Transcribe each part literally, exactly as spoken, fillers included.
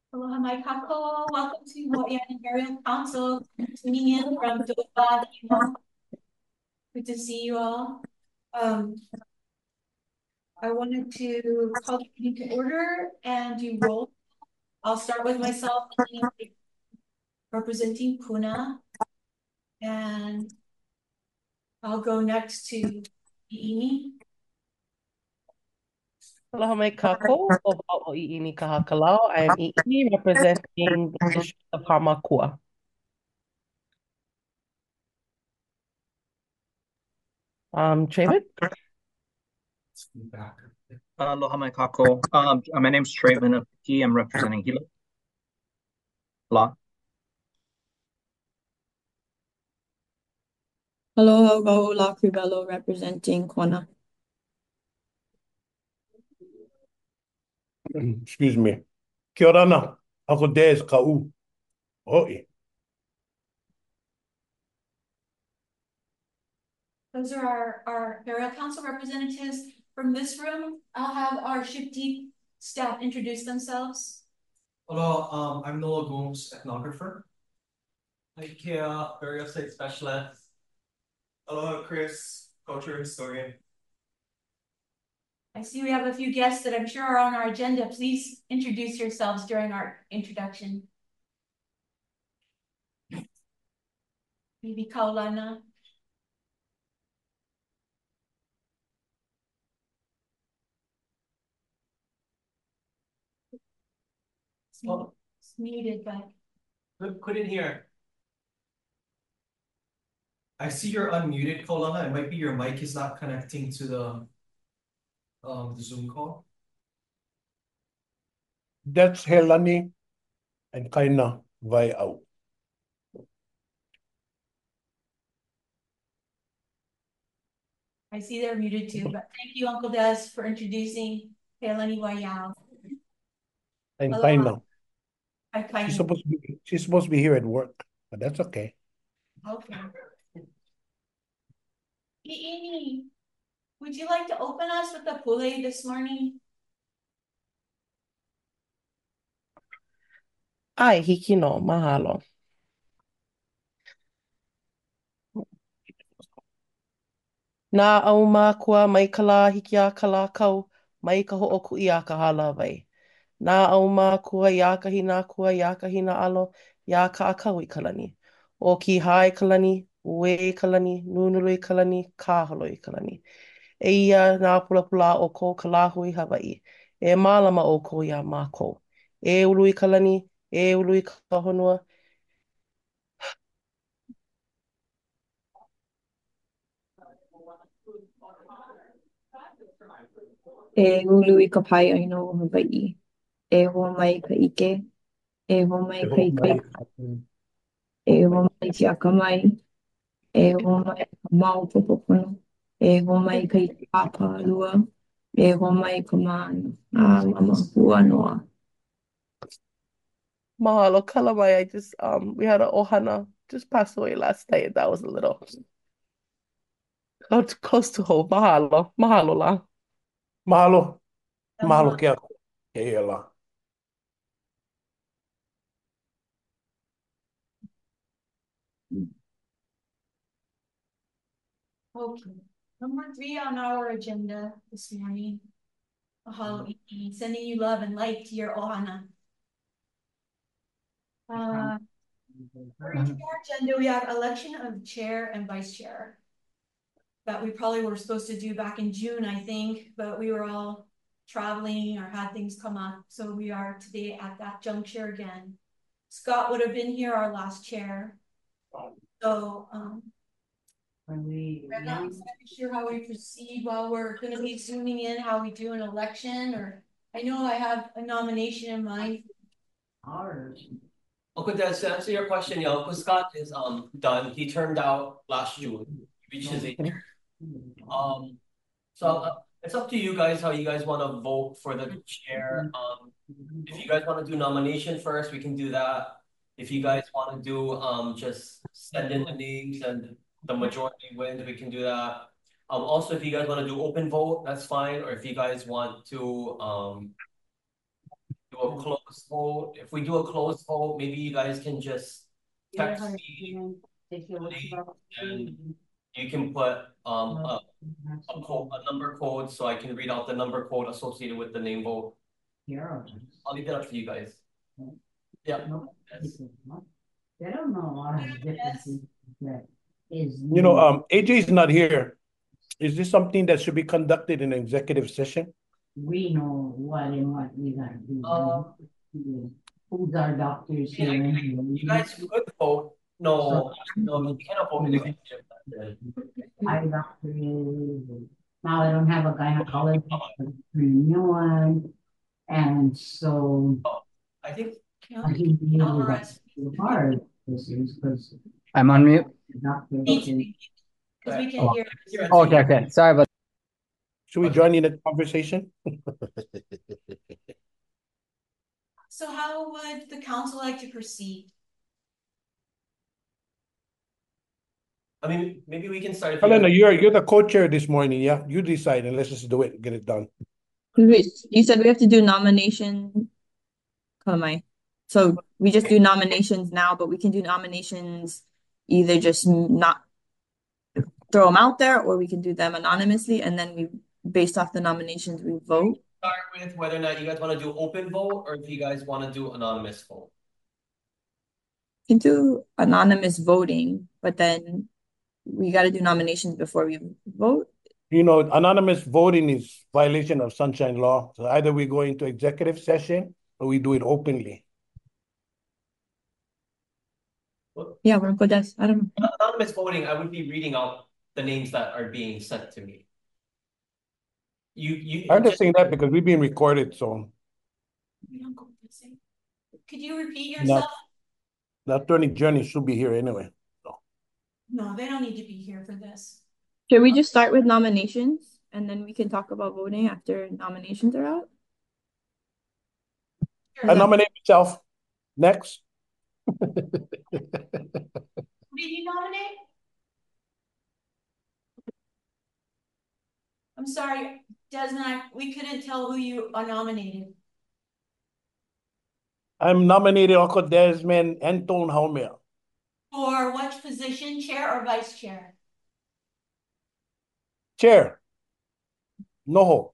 Aloha mai kako. Welcome to Hawaiian Imperial Council. Tuning in from Doha, Kino. Good to see you all. Um, I wanted to call the meeting to order and do roll. I'll start with myself representing Puna, and I'll go next to Iini. Aloha mai kako, o wau o Iini Kahakalau. I am Iini representing the District of Hamakua. Um, Traven? Aloha mai kako. Um, my name's Traven Apiki. I'm representing Hilo. La. Aloha, Raula Cribello representing Kona. Excuse me. Kia ora na. Ako Des Kau. Hoi. Those are our, our Imperial Council representatives. From this room, I'll have our Shipti staff introduce themselves. Hello, um, I'm Noah Gomes, ethnographer. Hi, Kia, burial site specialist. Hello, Chris, culture historian. I see we have a few guests that I'm sure are on our agenda. Please introduce yourselves during our introduction. Maybe Kaulana. Oh. It's muted, but Couldn't hear. I see you're unmuted, Kolana. It might be your mic is not connecting to the um the Zoom call. That's Helani and Kaina vai au. I see they're muted too. But thank you, Uncle Des, for introducing Helani Wayao. And Aloha. Kaina. Hi, Kaina. She's supposed to be she's supposed to be here at work, but that's okay. Okay. Iini, would you like to open us with the pule this morning? Ai, hiki no, mahalo. Nā au mākua mai ka lā hiki a ka lā kau, mai ka hoʻokuʻi a ka hālawai. Nā au mākua i ākahi nā kua, i ākahi nā alo, i a ka akau i ka lani. O ki hae ka lani, ue i ka lani, nunulu i ka lani, kāholo i ka lani. E ia nā pulapula o ko ka lāhui Hawaii. E mālama o ko ia mākou. E ulu i ka lani, e ulu i ka honua. E ulu i ka pai aino o Hawaii. E hoa mai ka ike. E hoa mai ka ike. E hoa mai ki akamai. E hoa mai ka mau popopono. E hoa mai ka ike papa lua. E hoa mai ka mana. A mama hua noa. Mahalo, Kalamai. I just um we had a ohana just passed away last night. That was a little close close to home. Mahalo, mahalo la. Mahalo. Mahalo Aloha. ke ako. Ke ela. Okay. Number three on our agenda this morning. Mahalo, Iini. Sending you love and light to your ohana. Uh, for each of our agenda, we have election of chair and vice chair. That we probably were supposed to do back in June, I think, but we were all traveling or had things come up. So we are today at that juncture again. Scott would have been here, our last chair. So um, I'm not exactly sure how we proceed while we're going to be zooming in, how we do an election, or I know I have a nomination in mind. Uncle Des, to answer your question, yeah, Uncle Scott is um done. He turned out last June. He reached his age. Um, so uh, it's up to you guys how you guys want to vote for the chair. Um, if you guys want to do nomination first, we can do that. If you guys want to do um just send in the names and the majority wins, we can do that. Um, also, if you guys want to do open vote, that's fine. Or if you guys want to um do a closed vote. If we do a closed vote, maybe you guys can just text me and you can put um a, a code, a number code, so I can read out the number code associated with the name vote. I'll leave that up to you guys. Yeah. Yes. I don't know a lot of differences that is. You know, um, A J is not here. Is this something that should be conducted in an executive session? We know what and what we gotta do. Um, Who's our doctors Yeah, here? you guys could vote. No, no, you cannot vote in executive session. Eye doctor is, now I don't have a gynecologist, a new one. And so I think I think the Alvarez. hard this is because I'm on mute. doctors. Needs to be, because we can Oh. hear. Oh, okay, okay. Sorry about Should we join in the conversation? So how would the council like to proceed? I mean, maybe we can start. If you Helena, guys- you're you're the co-chair this morning, yeah? You decide and let's just do it, get it done. Wait, you said we have to do nomination. Kalamai. So we just do nominations now, but we can do nominations either just not throw them out there, or we can do them anonymously, and then we, based off the nominations, we vote. Start with whether or not you guys want to do open vote or if you guys want to do anonymous vote. We can do anonymous voting, but then we got to do nominations before we vote. You know, anonymous voting is violation of sunshine law. So either we go into executive session or we do it openly. Yeah, we're good. That's, I don't know. Anonymous voting, I would be reading out the names that are being sent to me. You, you. I'm just saying that because we're being recorded, so We don't go this way. Could you repeat yourself? the attorney Journey should be here anyway. No, they don't need to be here for this. Should we just start with nominations and then we can talk about voting after nominations are out? I nominate myself. Next. Who did you nominate? I'm sorry, Desmond, I, we couldn't tell who you are nominated. I'm nominated Uncle Desmond Anton Haumea. For which position, chair or vice chair? Chair. Noho.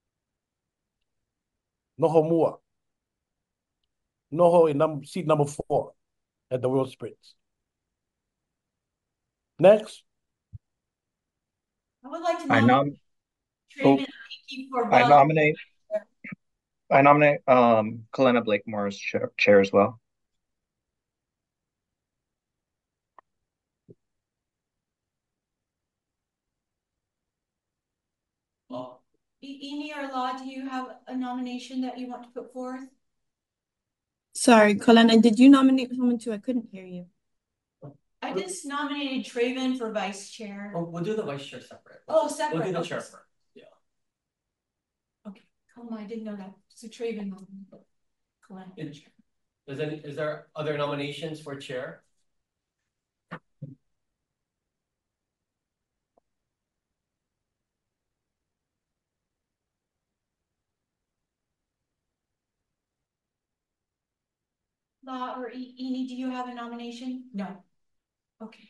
Noho Mua. Noho in num seat number four at the World Sprints. Next. I would like to I nominate nom- Traven Akiki for I Bob. nominate, I nominate, um, Kalena Blakemore as chair, chair as well. Oh, Eni or Law, do you have a nomination that you want to put forth? Sorry, Kalena, did you nominate someone too? I couldn't hear you. I just nominated Traven for vice chair. oh, we'll do the vice chair separate. Oh, We'll separate. do the Okay. chair first. Yeah. Okay, come on, I didn't know that. So Traven nominated. Kalena. It- Is any, is there other nominations for chair? Law or E- Eni, do you have a nomination? No. Okay.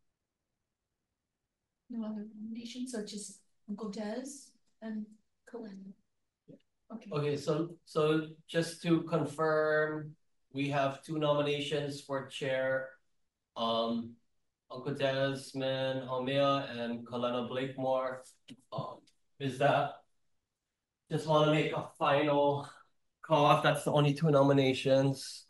No other nominations, so just Uncle Des and Kalena. Okay. Okay, so, so just to confirm, we have two nominations for chair. Um, Uncle Desmond Haumea and Kalena Blakemore. Um, is that? Just want to make a final call if that's the only two nominations.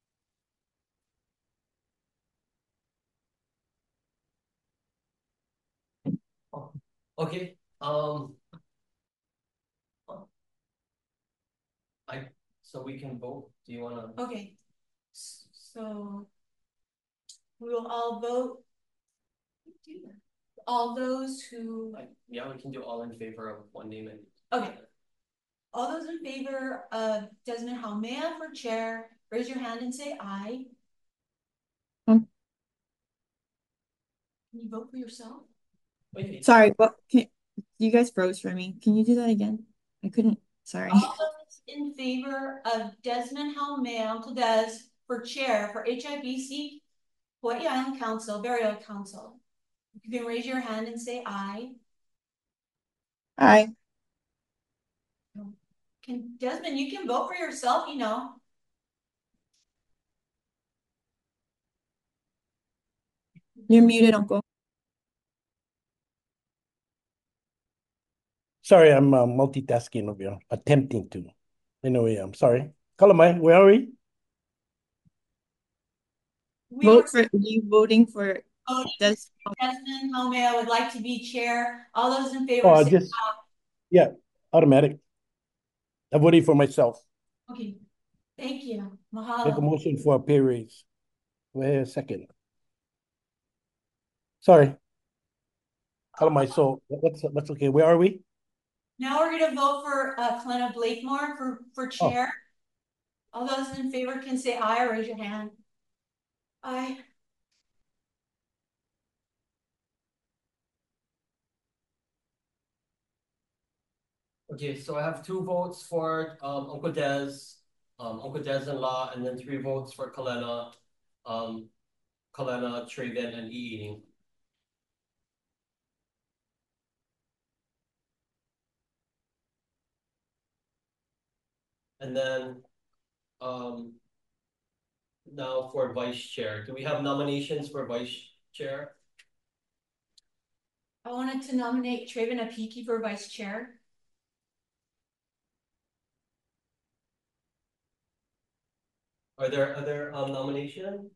Oh, okay, um. I, so we can vote. Do you wanna? Okay, S- so we will all vote. All those who, Like, yeah, we can do all in favor of one name and. Okay. all those in favor of Desmond Haumea for chair, raise your hand and say aye. Um. Can you vote for yourself? Wait, Sorry, what? Can, you guys froze for me. Can you do that again? I couldn't. Sorry. All those in favor of Desmond Haumea, Uncle Des, for chair for H I B C Hawaii Island Council, Burial Council? You can raise your hand and say aye. Aye. Can Desmond, you can vote for yourself, you know. You're muted, Uncle. Sorry, I'm uh, multitasking over here, attempting to. Anyway, I'm sorry. Kalamai, where are we? We Vote were for you voting for voting Des. Desmond Haumea would like to be chair. All those in favor Oh, I say just, yeah, automatic. I'm voting for myself. okay. Thank you. Make a Mahalo. motion for a pay raise. Wait a second. Sorry. Kalamai, so what's, what's okay? Where are we? Now we're gonna vote for uh Kalena Blakemore for, for Oh. chair. All those in favor can say aye or raise your hand. Aye. Okay, so I have two votes for um Uncle Des, um Uncle Des and La, and then three votes for Kalena, um Kalena, Traven, and E. And then um now for vice chair. Do we have nominations for vice chair? I wanted to nominate Traven Apiki for vice chair. Are there other um nominations?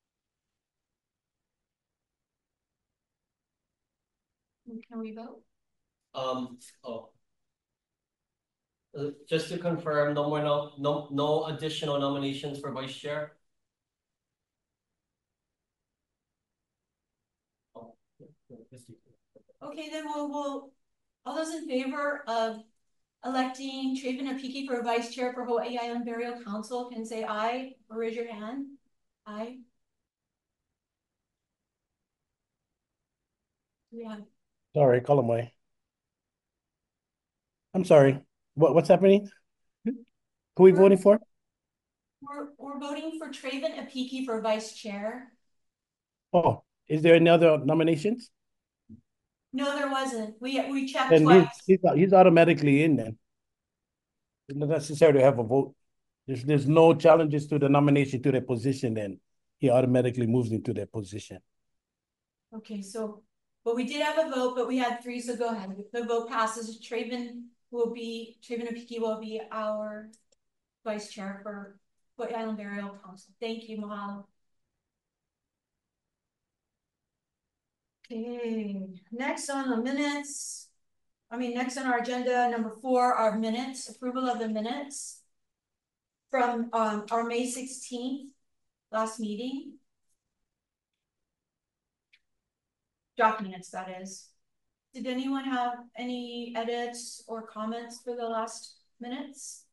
Can we vote? Um, oh. Uh, just to confirm, no more no no no additional nominations for vice chair. Oh, Okay, then we'll, we'll, all those in favor of electing Traven Apiki for vice chair for Hawaii Island Burial Council can say aye or raise your hand. Aye. Yeah. Sorry, Kalamai. I'm sorry. What, what's happening? Who are we voting for? We're, we're voting for Traven Apiki for vice chair. Oh, is there any other nominations? No, there wasn't. We, we checked Then twice. he's, he's, he's automatically in then. It's not necessary to have a vote. There's, there's no challenges to the nomination to the position, then he automatically moves into that position. Okay, so, but we did have a vote, but we had three, so go ahead. The vote passes. Traven will be, Traven Apiki will be our vice chair for Hawaii Island Burial Council. Thank you, mahalo. Okay, next on the minutes, I mean, next on our agenda, number four, our minutes, approval of the minutes from um, our May sixteenth last meeting. Draft minutes, that is. Did anyone have any edits or comments for the last minutes?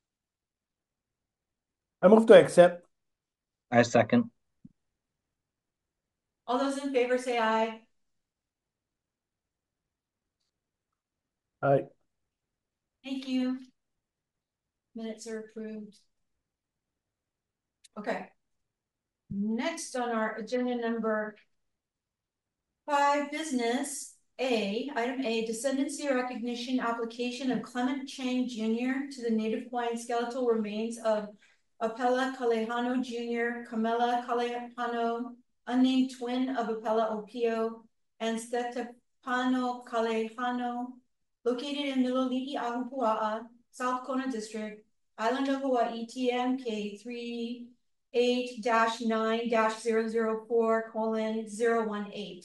I move to accept. I second. All those in favor say aye. Aye. Thank you. Minutes are approved. Okay. Next on our agenda number five, business A, item A, descendancy recognition application of Clement Chang Junior to the Native Hawaiian skeletal remains of Apella Kalehano Junior, Camela Kalehano, unnamed twin of Apella Opio, and Stefano Kalehano, located in Miloli'i Ahupua'a, South Kona District, Island of Hawaii, T M K three eight dash nine dash zero zero four colon zero one eight.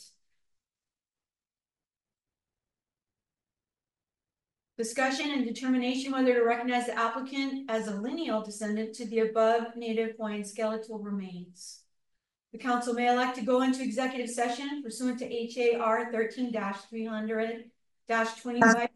Discussion and determination whether to recognize the applicant as a lineal descendant to the above Native Hawaiian skeletal remains. The council may elect to go into executive session pursuant to H A R thirteen dash three hundred dash twenty-five.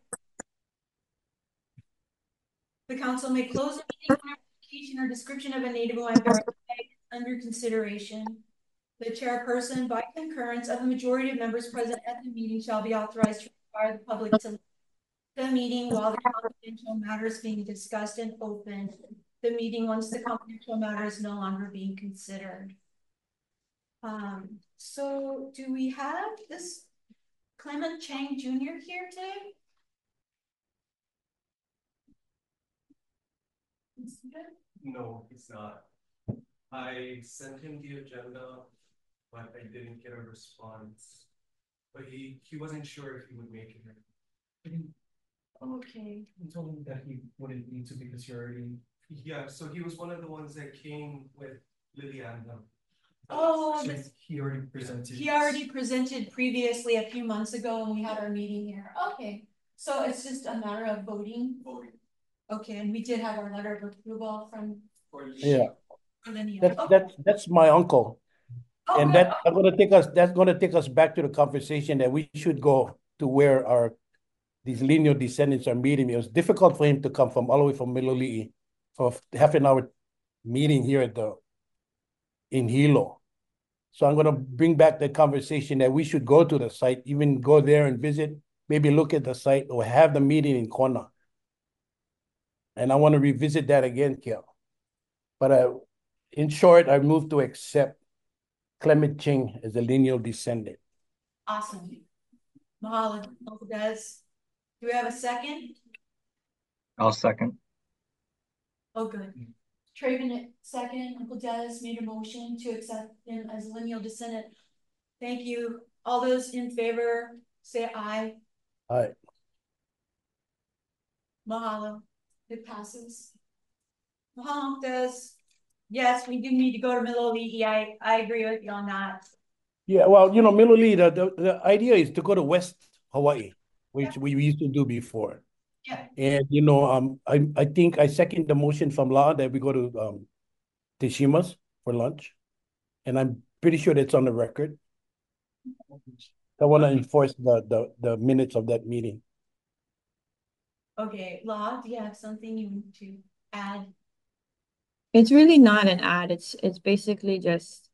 The council may close the meeting when application or description of a Native Hawaiian burial site is under consideration. The chairperson, by concurrence of the majority of members present at the meeting, shall be authorized to require the public to the meeting while the confidential matters being discussed and open. The meeting once the confidential matter is no longer being considered. Um, so do we have this Clement Chang Junior here today? No, he's not. I sent him the agenda, but I didn't get a response. But he, he wasn't sure if he would make it. Okay. He told me that he wouldn't need to because he already. Yeah, so he was one of the ones that came with Liliana. Oh, So he already presented. He already presented previously a few months ago when we had our meeting here. Okay, so it's just a matter of voting. Voting. Okay, and we did have our letter of approval from. Yeah. Linnea. That's, Okay. that's, that's my uncle. Oh, And good. that's gonna take us, that's gonna take us back to the conversation that we should go to where our, these lineal descendants are meeting. It was difficult for him to come from all the way from Miloli'i for half an hour meeting here at the, in Hilo. So I'm gonna bring back the conversation that we should go to the site, even go there and visit, maybe look at the site or have the meeting in Kona. And I want to revisit that again, Kel. But uh, in short, I move to accept Clement Ching as a lineal descendant. Awesome. Mahalo, Uncle Des. Do we have a second? I'll second. Oh, good. Traven, second. Uncle Des made a motion to accept him as a lineal descendant. Thank you. All those in favor, say aye. Aye. Mahalo. It passes. Mahalo, Uncle Des. Yes, we do need to go to Miloli'i. I, I agree with you on that. Yeah, well, you know, Miloli'i, the, the, the idea is to go to West Hawaii, which yeah. we used to do before. Yeah. And, you know, um, I, I think I second the motion from La that we go to um, Teshima's for lunch. And I'm pretty sure that's on the record. I want to enforce the, the, the minutes of that meeting. Okay, La, do you have something you want to add? It's really not an ad. It's it's basically just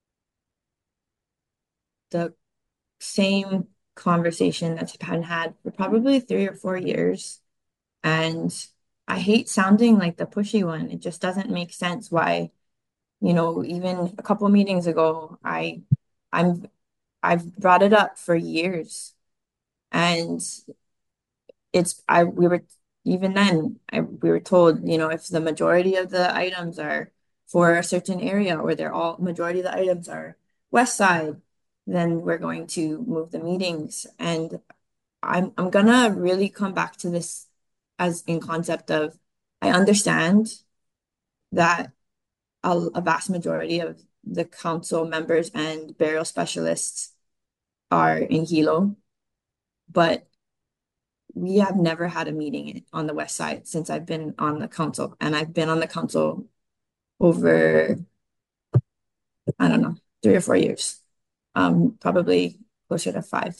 the same conversation that's been had for probably three or four years. And I hate sounding like the pushy one. It just doesn't make sense why, you know, even a couple meetings ago, I I'm I've brought it up for years. And it's I we were even then I, we were told, you know, if the majority of the items are for a certain area or they're all majority of the items are west side, then we're going to move the meetings. And I'm I'm gonna really come back to this as in concept of I understand that a, a vast majority of the council members and burial specialists are in Hilo, but we have never had a meeting on the west side since I've been on the council, and I've been on the council over, I don't know, three or four years, um, probably closer to five.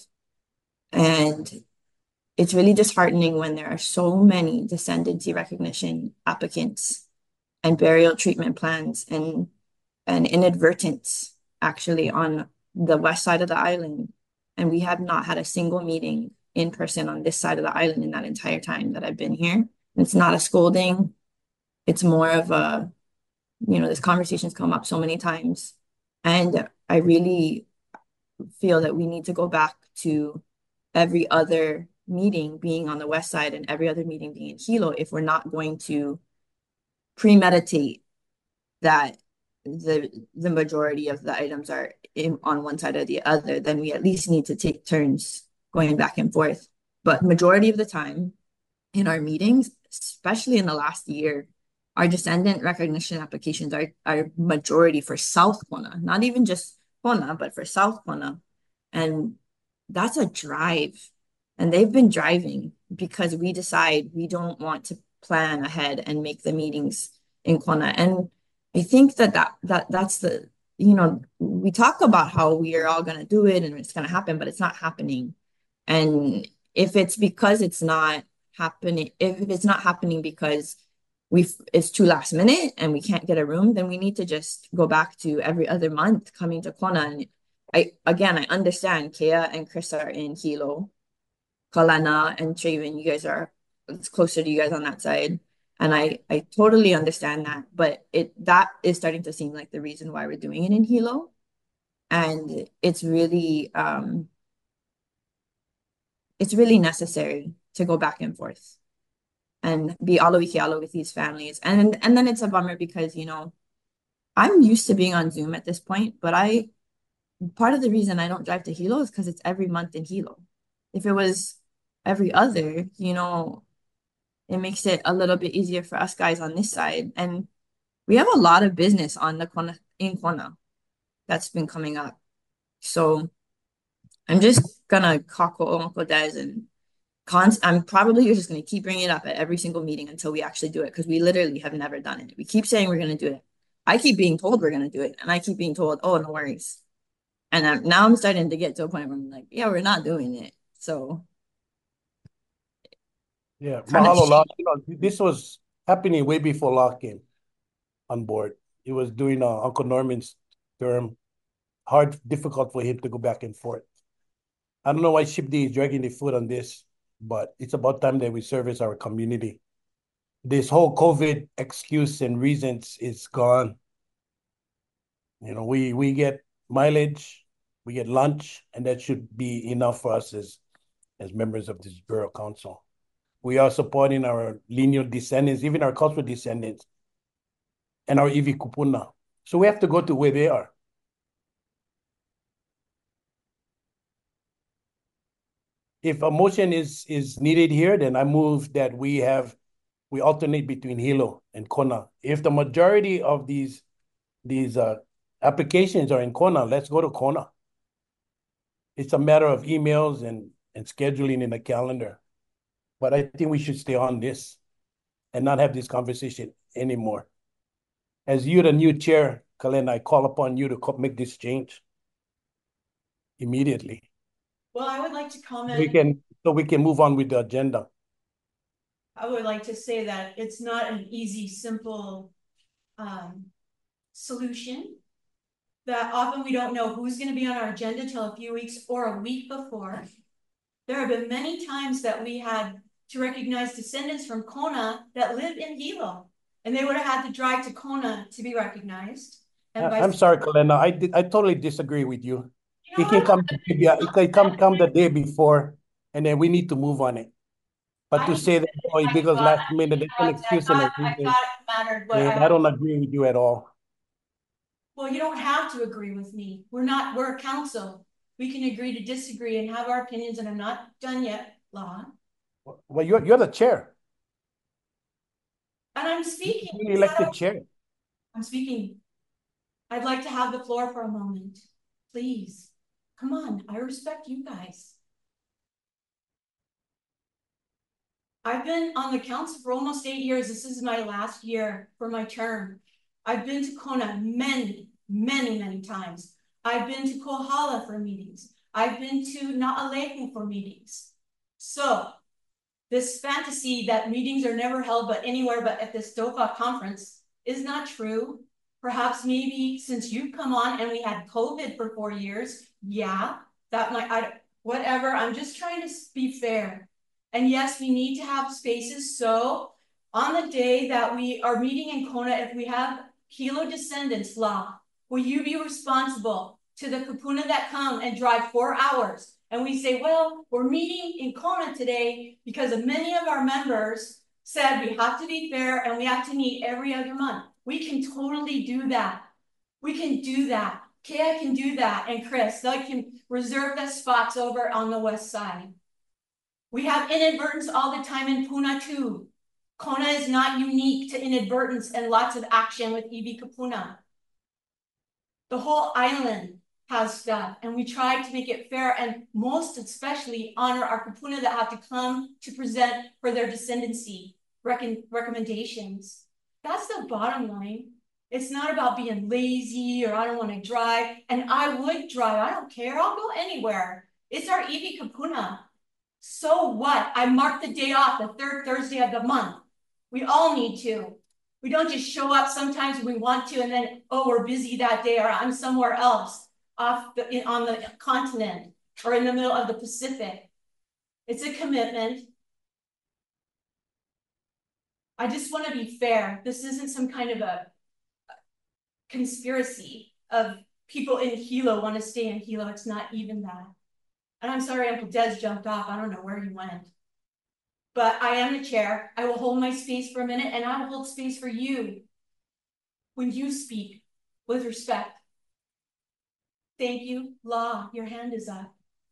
And it's really disheartening when there are so many descendancy recognition applicants and burial treatment plans and and inadvertence actually on the west side of the island. And we have not had a single meeting in person on this side of the island in that entire time that I've been here. It's not a scolding. It's more of a, you know, this conversation's come up so many times. And I really feel that we need to go back to every other meeting being on the west side and every other meeting being in Hilo if we're not going to premeditate that the the majority of the items are in, on one side or the other, then we at least need to take turns going back and forth. But majority of the time in our meetings, especially in the last year, our descendant recognition applications are, are majority for South Kona, not even just Kona, but for South Kona. And that's a drive. And they've been driving because we decide we don't want to plan ahead and make the meetings in Kona. And I think that, that, that that's the, you know, we talk about how we are all going to do it and it's going to happen, but it's not happening. And if it's because it's not happening, if it's not happening because we it's too last minute and we can't get a room, then we need to just go back to every other month coming to Kona. And I, again, I understand Kea and Chris are in Hilo, Kalana and Traven, you guys are, it's closer to you guys on that side. And I, I totally understand that, but it that is starting to seem like the reason why we're doing it in Hilo. And it's really um it's really necessary to go back and forth and be alo iki alo with these families. And and then it's a bummer because, you know, I'm used to being on Zoom at this point, but I part of the reason I don't drive to Hilo is because it's every month in Hilo. If it was every other, you know, it makes it a little bit easier for us guys on this side. And we have a lot of business on the Kona in Kona that's been coming up. So I'm just gonna kako Uncle Des and cons I'm probably just gonna keep bringing it up at every single meeting until we actually do it because we literally have never done it. We keep saying we're gonna do it. I keep being told we're gonna do it, and I keep being told, "Oh, no worries." And I'm, now I'm starting to get to a point where I'm like, "Yeah, we're not doing it." So Yeah, kind of mahalo, Locke. You know, this was happening way before Locke came on board. He was doing uh, Uncle Norman's term. Hard, difficult for him to go back and forth. I don't know why Ship D is dragging the foot on this, but it's about time that we service our community. This whole COVID excuse and reasons is gone. You know, we we get mileage, we get lunch, and that should be enough for us as as members of this Borough Council. We are supporting our lineal descendants, even our cultural descendants, and our iwi kupuna. So we have to go to where they are. If a motion is is needed here, then I move that we have we alternate between Hilo and Kona. If the majority of these these uh, applications are in Kona, let's go to Kona. It's a matter of emails and and scheduling in the calendar. But I think we should stay on this and not have this conversation anymore. As you, the new chair, Kalen, I call upon you to make this change immediately. Well, I would like to comment. We can, so we can move on with the agenda. I would like to say that it's not an easy, simple um, solution. That often we don't know who's going to be on our agenda till a few weeks or a week before. There have been many times that we had to recognize descendants from Kona that live in Hilo, and they would have had to drive to Kona to be recognized. And I, I'm sorry, Kalena, I did, I totally disagree with you. You know It can what? come, yeah, it can come, come the day before, and then we need to move on it. But to I- say that, oh, I because thought- last minute, that's an I excuse and thought, a I reason. thought it mattered what And I, I don't agree with you at all. well, you don't have to agree with me. We're not, we're a council. We can agree to disagree and have our opinions, and I'm not done yet, Law. Well, you're, you're the chair. And I'm speaking. You elected chair. I'm speaking. I'd like to have the floor for a moment. Please. Come on. I respect you guys. I've been on the council for almost eight years. This is my last year for my term. I've been to Kona many, many, many times. I've been to Kohala for meetings. I've been to Na'alehu for meetings. So this fantasy that meetings are never held but anywhere but at this DOFA conference is not true. Perhaps maybe since you've come on and we had COVID for four years, yeah, that might, I, whatever. I'm just trying to be fair. And yes, we need to have spaces. So on the day that we are meeting in Kona, if we have Hilo descendants, Law, will you be responsible to the kupuna that come and drive four hours? And we say, well, we're meeting in Kona today because of many of our members said we have to be fair and we have to meet every other month. We can totally do that. We can do that. Kea can do that, and Chris, they can reserve the spots over on the west side. We have inadvertence all the time in Puna too. Kona is not unique to inadvertence and lots of action with iwi kupuna. The whole island has stuff, and we try to make it fair and most especially honor our kupuna that have to come to present for their descendancy rec recommendations. That's the bottom line. It's not about being lazy or I don't want to drive, and I would drive. I don't care. I'll go anywhere. It's our iwi kupuna. So what? I mark the day off, the third Thursday of the month. We all need to. We don't just show up sometimes when we want to and then, oh, we're busy that day or I'm somewhere else off the, in, on the continent or in the middle of the Pacific. It's a commitment. I just want to be fair. This isn't some kind of a conspiracy of people in Hilo want to stay in Hilo. It's not even that. And I'm sorry, Uncle Des jumped off. I don't know where he went. But I am the chair. I will hold my space for a minute, and I will hold space for you when you speak with respect. Thank you. Law, your hand is up.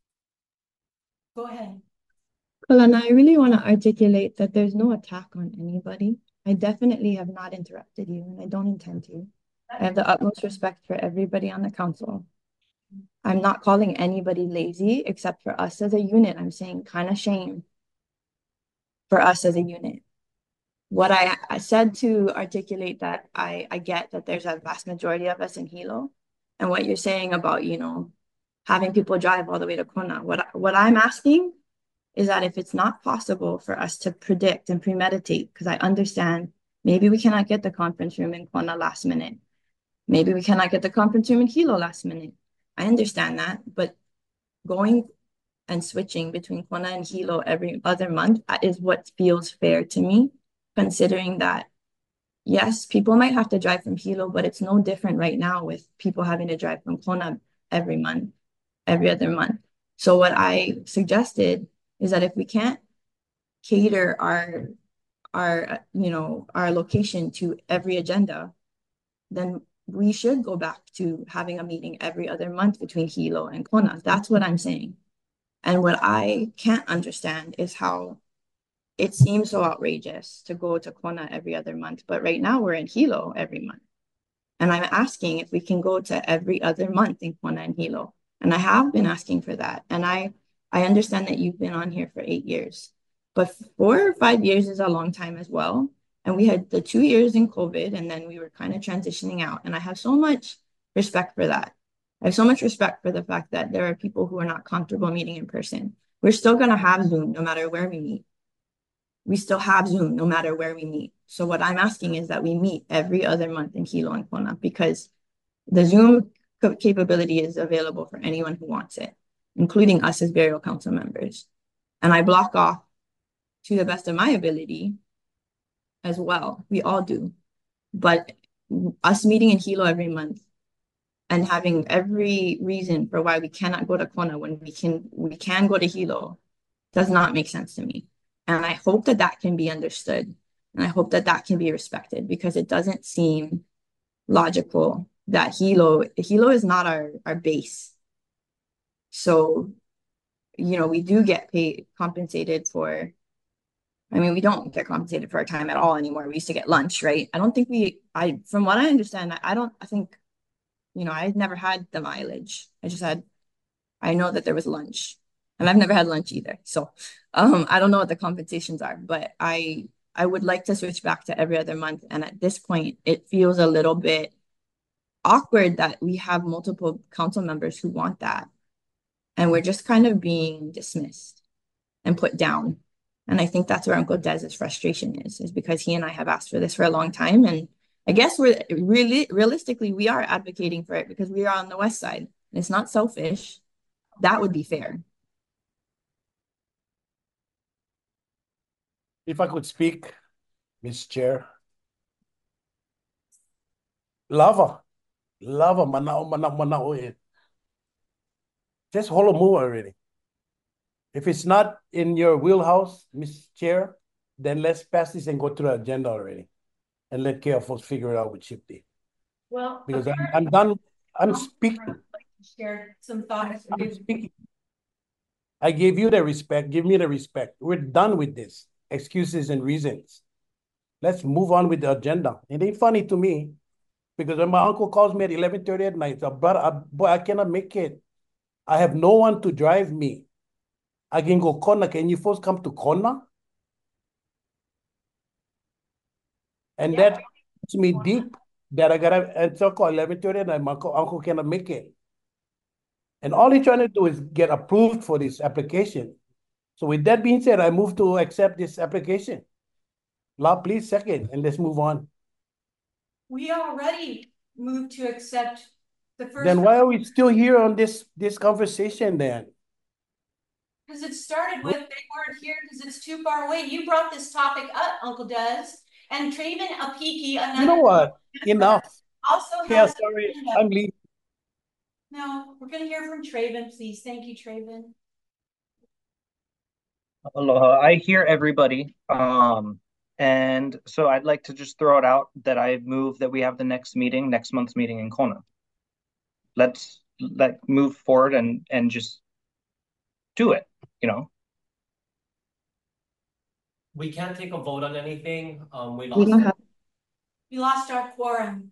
Go ahead. Kalana, I really want to articulate that there's no attack on anybody. I definitely have not interrupted you, and I don't intend to. I have the utmost respect for everybody on the council. I'm not calling anybody lazy, except for us as a unit. I'm saying kind of shame for us as a unit. What I, I said to articulate that I, I get that there's a vast majority of us in Hilo, and what you're saying about, you know, having people drive all the way to Kona. What, what I'm asking is that if it's not possible for us to predict and premeditate, because I understand maybe we cannot get the conference room in Kona last minute. Maybe we cannot get the conference room in Hilo last minute. I understand that, but going and switching between Kona and Hilo every other month is what feels fair to me, considering that, yes, people might have to drive from Hilo, but it's no different right now with people having to drive from Kona every month, every other month. So what I suggested is that if we can't cater our, our, you know, our location to every agenda, then we should go back to having a meeting every other month between Hilo and Kona. That's what I'm saying. And what I can't understand is how it seems so outrageous to go to Kona every other month, but right now we're in Hilo every month. And I'm asking if we can go to every other month in Kona and Hilo. And I have been asking for that. And I, I understand that you've been on here for eight years, but four or five years is a long time as well. And we had the two years in COVID, and then we were kind of transitioning out. And I have so much respect for that. I have so much respect for the fact that there are people who are not comfortable meeting in person. We're still going to have Zoom no matter where we meet. We still have Zoom no matter where we meet. So what I'm asking is that we meet every other month in Hilo and Kona, because the Zoom capability is available for anyone who wants it, including us as burial council members. And I block off to the best of my ability as well. We all do. But us meeting in Hilo every month and having every reason for why we cannot go to Kona when we can we can go to Hilo does not make sense to me. And I hope that that can be understood. And I hope that that can be respected, because it doesn't seem logical that Hilo, Hilo is not our, our base. So, you know, we do get paid, compensated for, I mean, we don't get compensated for our time at all anymore. We used to get lunch, right? I don't think we, I, from what I understand, I, I don't, I think, you know, I never had the mileage. I just had, I know that there was lunch, and I've never had lunch either. So um, I don't know what the compensations are, but I, I would like to switch back to every other month. And at this point, it feels a little bit awkward that we have multiple council members who want that. And we're just kind of being dismissed and put down. And I think that's where Uncle Des's frustration is, is because he and I have asked for this for a long time. And I guess we're really, realistically, we are advocating for it because we are on the west side. And it's not selfish. That would be fair. If I could speak, Miz Chair. Lava. Lava, manao, manao, manao. eh. Just hollow move already. If it's not in your wheelhouse, Miz Chair, then let's pass this and go to the agenda already. And let K F folks figure it out with Shifty. Well, Because I'm, I'm done. I'm I'd speaking. like to share some thoughts. I'm speaking. I gave you the respect. Give me the respect. We're done with this. Excuses and reasons. Let's move on with the agenda. It ain't funny to me, because when my uncle calls me at eleven thirty at night, so, brother, I, boy, I cannot make it. I have no one to drive me. I can go Kona. Can you folks come to Kona? And Yeah. that hits me deep, that I gotta answer call eleven thirty at night. My uncle, uncle cannot make it. And all he's trying to do is get approved for this application. So with that being said, I move to accept this application. Law, please second, and let's move on. We already moved to accept the first. Then why are we still here on this, this conversation then? Because it started with they weren't here because it's too far away. You brought this topic up, Uncle Des, and Traven Apiki, another. You know what? Enough. Also Yeah, has. sorry. I'm leaving. No, we're gonna hear from Traven, please. Thank you, Traven. Aloha. I hear everybody. Um, and so I'd like to just throw it out that I move that we have the next meeting, next month's meeting in Kona. Let's let move forward and and just do it, you know. We can't take a vote on anything. Um, we We lost. don't have, We lost our quorum.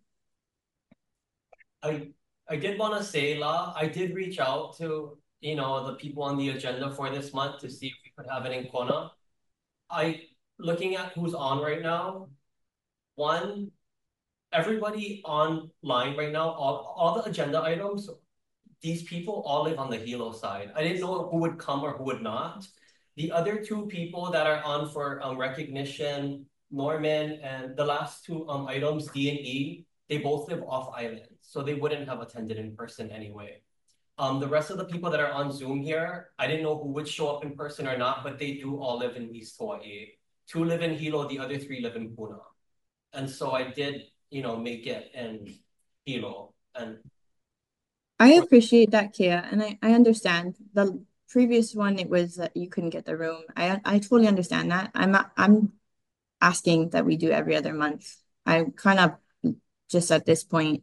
I I did want to say, La, I did reach out to, you know, the people on the agenda for this month to see if we could have it in Kona. I looking at who's on right now. One, everybody online right now, all, all the agenda items, these people all live on the Hilo side. I didn't know who would come or who would not. The other two people that are on for um, recognition, Norman, and the last two um, items, D and E, they both live off island, so they wouldn't have attended in person anyway. Um, the rest of the people that are on Zoom here, I didn't know who would show up in person or not, but they do all live in East Hawaii. Two live in Hilo, the other three live in Puna. And so I did, you know, make it in Hilo. And I appreciate that, Kia, and I, I understand. The previous one, it was that you couldn't get the room. I I totally understand that. I'm I'm asking that we do every other month. I kind of just at this point,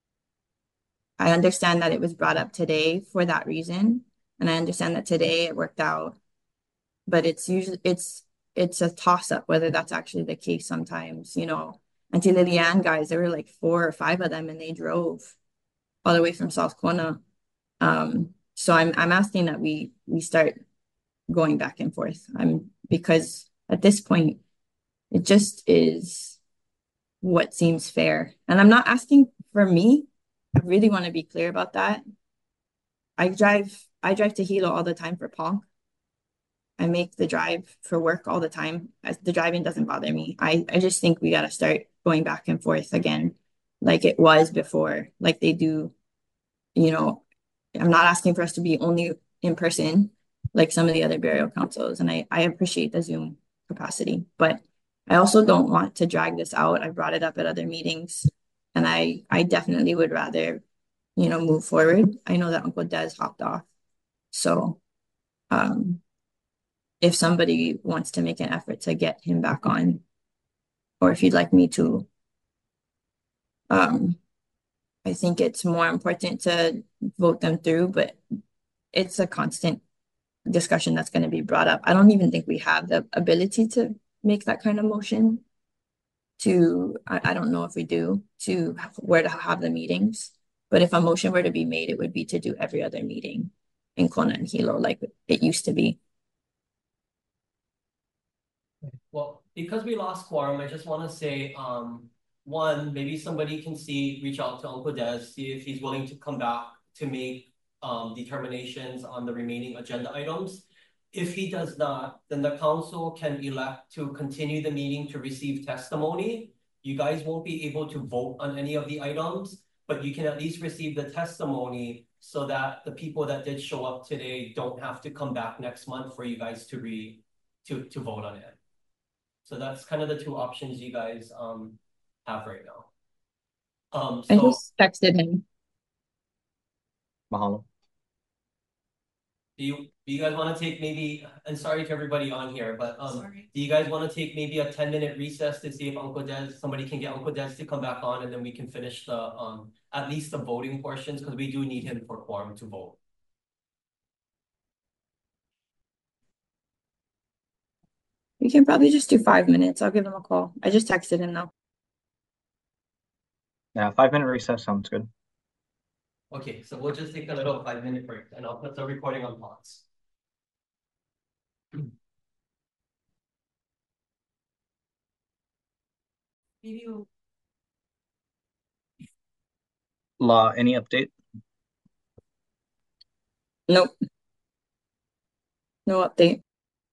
I understand that it was brought up today for that reason, and I understand that today it worked out. But it's usually it's it's a toss-up whether that's actually the case sometimes, you know. And to Lilian guys, there were like four or five of them, and they drove all the way from South Kona. Um, so I'm I'm asking that we we start going back and forth. I'm because at this point, it just is what seems fair. And I'm not asking for me. I really want to be clear about that. I drive I drive to Hilo all the time for Paul. I make the drive for work all the time. The driving doesn't bother me. I, I just think we got to start going back and forth again, like it was before, like they do. You know, I'm not asking for us to be only in person, like some of the other burial councils. And I, I appreciate the Zoom capacity, but I also don't want to drag this out. I brought it up at other meetings, and I, I definitely would rather, you know, move forward. I know that Uncle Des hopped off. So, um, if somebody wants to make an effort to get him back on, or if you'd like me to, um, I think it's more important to vote them through, but it's a constant discussion that's going to be brought up. I don't even think we have the ability to make that kind of motion to, I, I don't know if we do, to where to have the meetings. But if a motion were to be made, it would be to do every other meeting in Kona and Hilo like it used to be. well, because we lost quorum, I just want to say, um, one, maybe somebody can see, reach out to Uncle Des, see if he's willing to come back to make um, determinations on the remaining agenda items. If he does not, then the council can elect to continue the meeting to receive testimony. You guys won't be able to vote on any of the items, but you can at least receive the testimony so that the people that did show up today don't have to come back next month for you guys to re to, to vote on it. So that's kind of the two options you guys um have right now. Um, I so just texted him. Mahalo. do you do you guys want to take maybe, and sorry to everybody on here, but um Sorry. do you guys want to take maybe a ten minute recess to see if Uncle Des, somebody can get Uncle Des to come back on, and then we can finish the um at least the voting portions, because we do need him for quorum to vote. We can probably just do five minutes. I'll give him a call. I just texted him now. Yeah, five minute recess sounds good. Okay, so we'll just take a little five minute break, and I'll put the recording on pause. Maybe we'll. Law, any update? Nope. No update.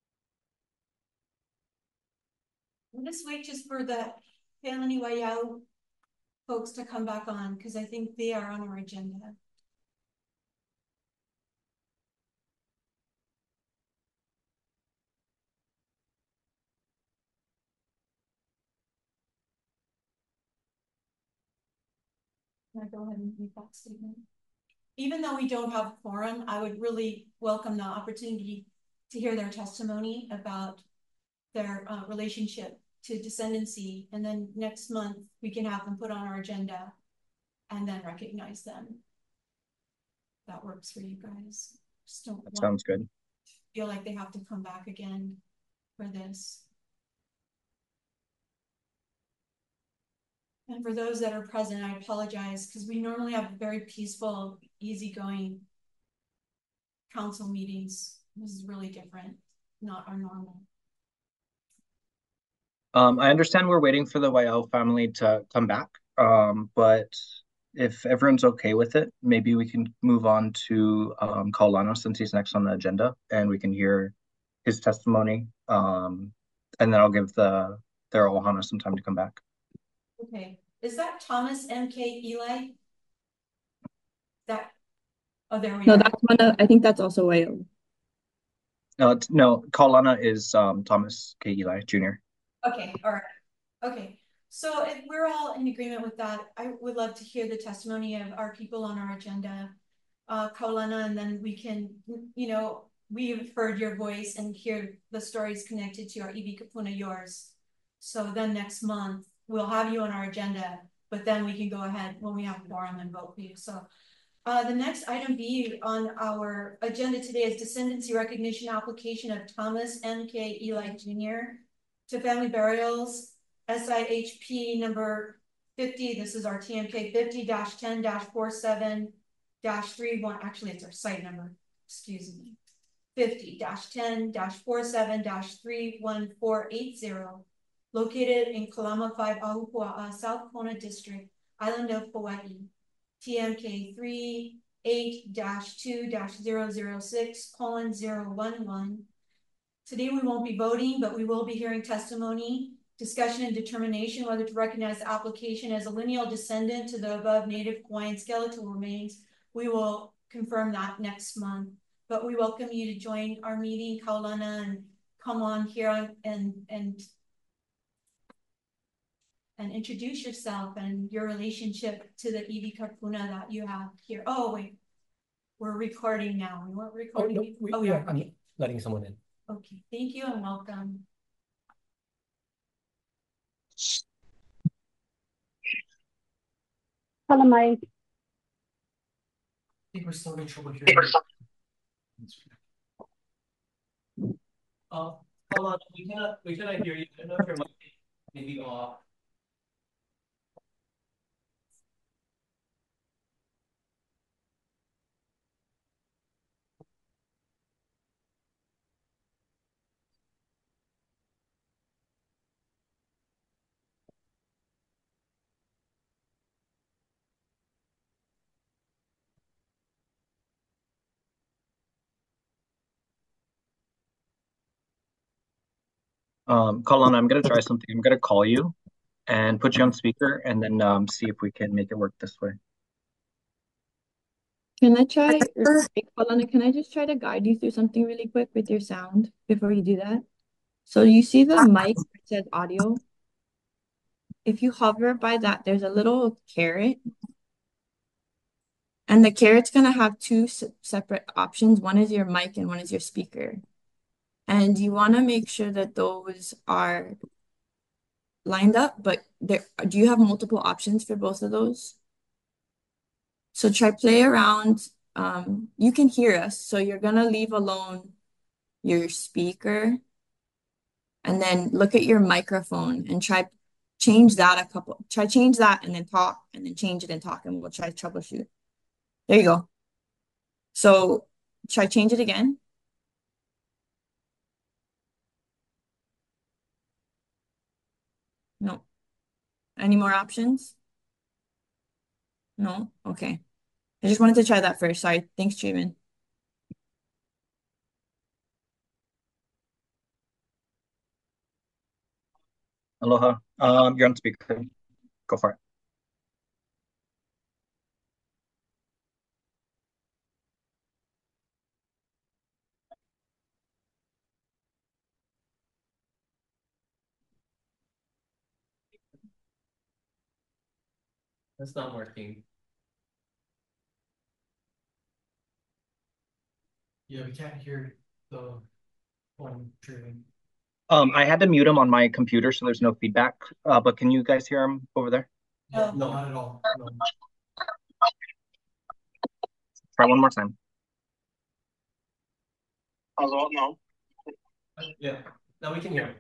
We'll just wait just for the Felony Wayao folks to come back on, because I think they are on our agenda. Can I go ahead and read that statement? Even though we don't have a quorum, I would really welcome the opportunity to hear their testimony about their uh, relationship to descendancy. And then next month, we can have them put on our agenda and then recognize them. That works for you guys. Just don't That sounds good. feel like they have to come back again for this. And for those that are present, I apologize because we normally have very peaceful, easygoing council meetings. This is really different, not our normal. Um, I understand we're waiting for the Waiau family to come back, um, but if everyone's okay with it, maybe we can move on to um, Kaulana since he's next on the agenda, and we can hear his testimony, um, and then I'll give the their ohana some time to come back. Okay, is that Thomas M K Eli? That, oh, there we No, are. that's one of, I think that's also Waiau. No, it's, no, Kaulana is um, Thomas K. Eli Junior Okay, all right. Okay, so if we're all in agreement with that, I would love to hear the testimony of our people on our agenda, uh, Kaulana, and then we can, you know, we've heard your voice and hear the stories connected to our Iwi Kapuna yours. So then next month, we'll have you on our agenda, but then we can go ahead when we have quorum and vote for you. So uh, the next item B on our agenda today is descendancy recognition application of Thomas M K Eli Junior to family burials, S I H P number fifty. This is our T M K fifty dash ten dash forty-seven dash thirty-one. Actually, it's our site number. Excuse me. fifty dash ten dash forty-seven dash three one four eight zero. Located in Kalama five Ahupua'a, South Kona District, Island of Hawaii. T M K three eight dash two dash zero zero six colon zero one one. Today we won't be voting, but we will be hearing testimony, discussion, and determination whether to recognize the application as a lineal descendant to the above native Hawaiian skeletal remains. We will confirm that next month, but we welcome you to join our meeting, Kaulana, and come on here and and and introduce yourself and your relationship to the Iwi Kapuna that you have here. Oh, wait, we're recording now. We weren't recording. Oh, no, before. we, oh we are. I'm letting someone in. Okay, thank you and welcome. Hello, Mike. I think we're still in trouble here. Uh, hold on, we cannot, we cannot hear you. I don't know if your mic may be off. Um, Kaulana, I'm gonna try something. I'm gonna call you and put you on speaker, and then um, see if we can make it work this way. Can I try, or, Kaulana, can I just try to guide you through something really quick with your sound before you do that? So you see the mic that says audio? If you hover by that, there's a little caret. And the caret's gonna have two se separate options. One is your mic and one is your speaker. And you wanna make sure that those are lined up, but there, do you have multiple options for both of those? So try play around. Um, you can hear us, so you're gonna leave alone your speaker and then look at your microphone and try change that a couple, try change that and then talk and then change it and talk and we'll try to troubleshoot. There you go. So try change it again. No. Any more options? No? Okay. I just wanted to try that first. Sorry. Thanks, Truman. Aloha. Um, you're on speaker. Go for it. That's not working. Yeah, we can't hear the phone trading. Um, I had to mute him on my computer, so there's no feedback. Uh, but can you guys hear him over there? No, no, not at all. No. Try one more time. Hello, no. Yeah, now we can hear.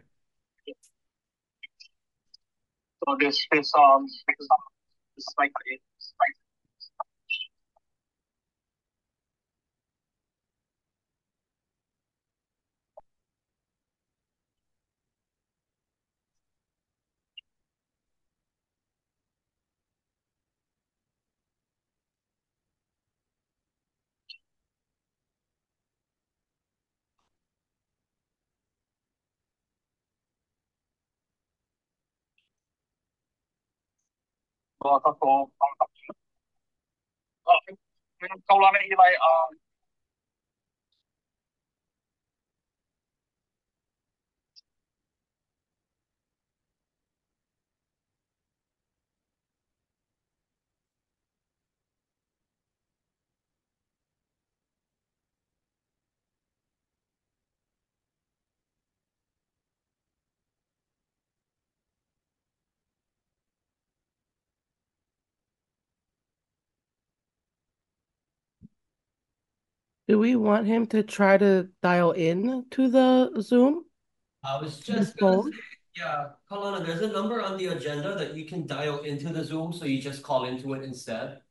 So this is um this is like có các cô ờ, câu lạc bộ này ờ, Do we want him to try to dial in to the Zoom? I was To his just gonna phone? say, yeah, Kalana, there's a number on the agenda that you can dial into the Zoom, so you just call into it instead.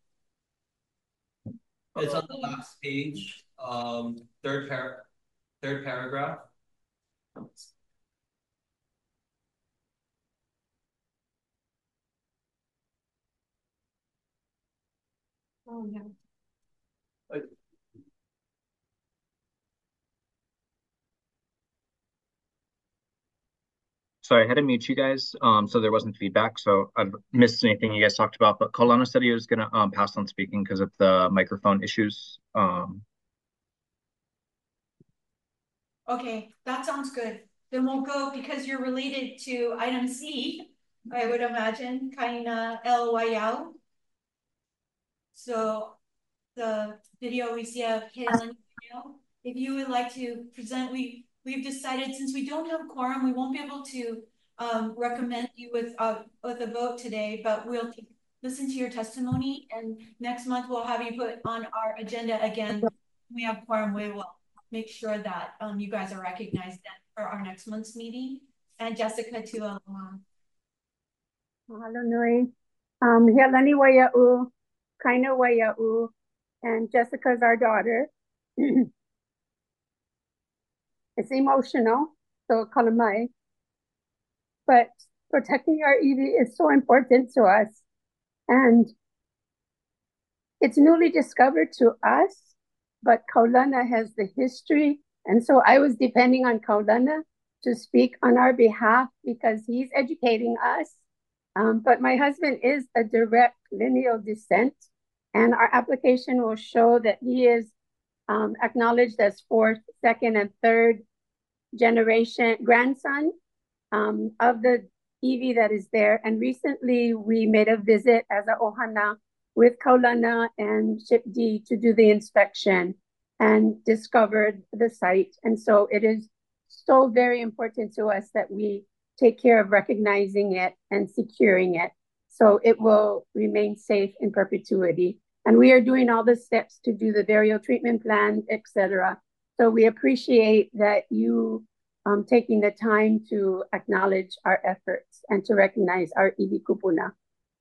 It's on the last page, um, third par third paragraph. Oh, yeah. Uh, Sorry, I had to mute you guys, um, so there wasn't feedback. So I've missed anything you guys talked about. But Colana said he was gonna um pass on speaking because of the microphone issues. Um, Okay, that sounds good. Then we'll go, because you're related to item C, I would imagine, Kaina El Wayao. So the video we see of Kaylin, if you would like to present, we, we've decided, since we don't have quorum, we won't be able to um, recommend you with, uh, with a vote today, but we'll listen to your testimony, and next month we'll have you put on our agenda again. We have quorum, we will make sure that um, you guys are recognized for our next month's meeting. And Jessica too. Um, Mahalo nui. Um, Helani Waia'u, Kaina Waia'u, and Jessica's our daughter. It's emotional, so kalamai. But protecting our iwi is so important to us. And it's newly discovered to us, but Kaulana has the history. And so I was depending on Kaulana to speak on our behalf because he's educating us. Um, but my husband is a direct lineal descent, and our application will show that he is um, acknowledged as fourth, second, and third generation grandson um, of the iwi that is there. And recently we made a visit as a ohana with Kaulana and Shipdi to do the inspection and discovered the site. And so it is so very important to us that we take care of recognizing it and securing it so it will remain safe in perpetuity. And we are doing all the steps to do the burial treatment plan, et cetera. So we appreciate that you um, taking the time to acknowledge our efforts and to recognize our iwi kupuna.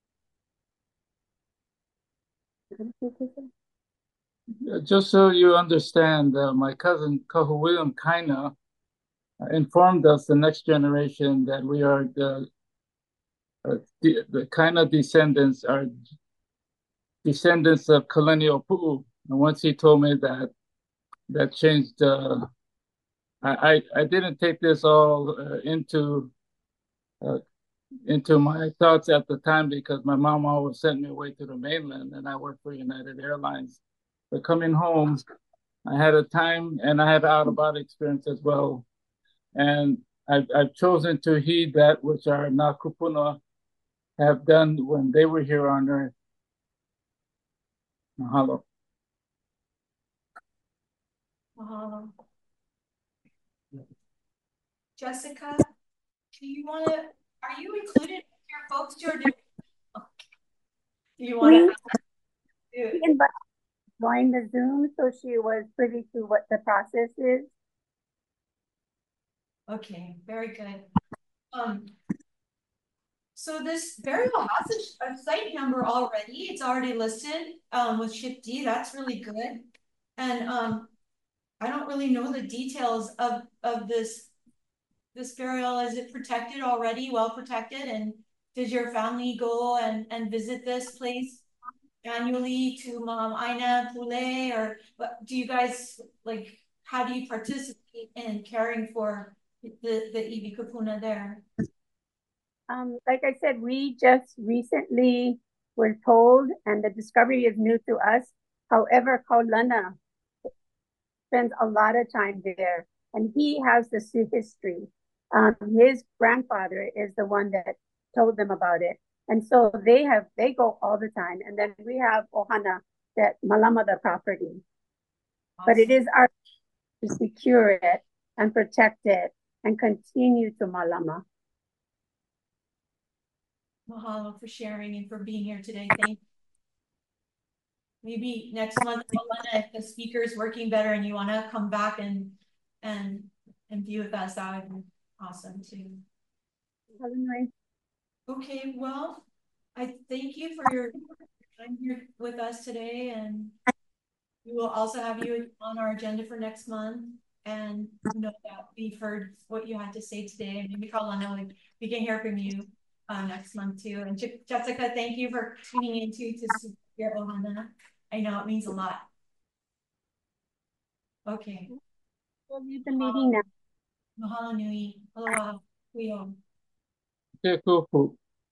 Just so you understand, uh, my cousin Kohu William Kaina informed us, the next generation, that we are the uh, the, the Kaina descendants are descendants of Kalani Opu'u. And once he told me that, that changed. Uh, I, I I didn't take this all uh, into uh, into my thoughts at the time because my mom always sent me away to the mainland, and I worked for United Airlines. But coming home, I had a time and I had an out-of-body experience as well. And I've, I've chosen to heed that which our Nakupuna have done when they were here on earth. Mahalo. Mahalo. Jessica, do you want to, are you included with your folks who are doing? Do you want to? We invited join the Zoom, so she was privy to what the process is. Okay, very good. Um, so this burial has a, a site number already. It's already listed um, with Ship D. That's really good. And um, I don't really know the details of of this this burial. Is it protected already, well protected? And did your family go and and visit this place annually to Mom Aina Pule, or what do you guys like? How do you participate in caring for the the Ibi Kupuna there? Um, like I said, we just recently were told, and the discovery is new to us. However, Kaulana spends a lot of time there, and he has the Sioux history. Um, his grandfather is the one that told them about it, and so they have they go all the time. And then we have Ohana that Malama the property, awesome. But it is our to secure it and protect it and continue to Malama. Mahalo for sharing and for being here today. Thank you. Maybe next month, if the speaker is working better and you want to come back and and and be with us, that would be awesome too. Okay, well, I thank you for your time here with us today, and we will also have you on our agenda for next month. And know that we've heard what you had to say today, and maybe Kaulana, we can hear from you uh, next month too. And Jessica, thank you for tuning in too to your Ohana. I know it means a lot. Okay. We'll leave the meeting now. Mahalo nui. Aloha. Kuyo. Okay, cool, cool.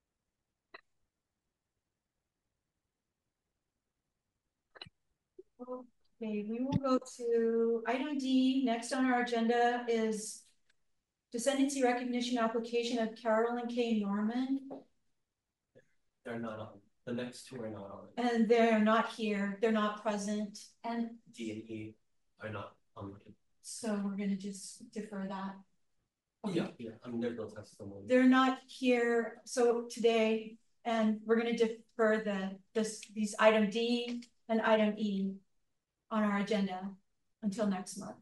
Okay, we will go to item D. Next on our agenda is descendancy recognition application of Carolyn K. Norman. They're not on. The next two are not on. And they're not here. They're not present. And D and E are not on. So we're gonna just defer that. Okay. Yeah, yeah. I mean, there's no testimony. They're not here. So today, and we're gonna defer the this these item D and item E on our agenda until next month.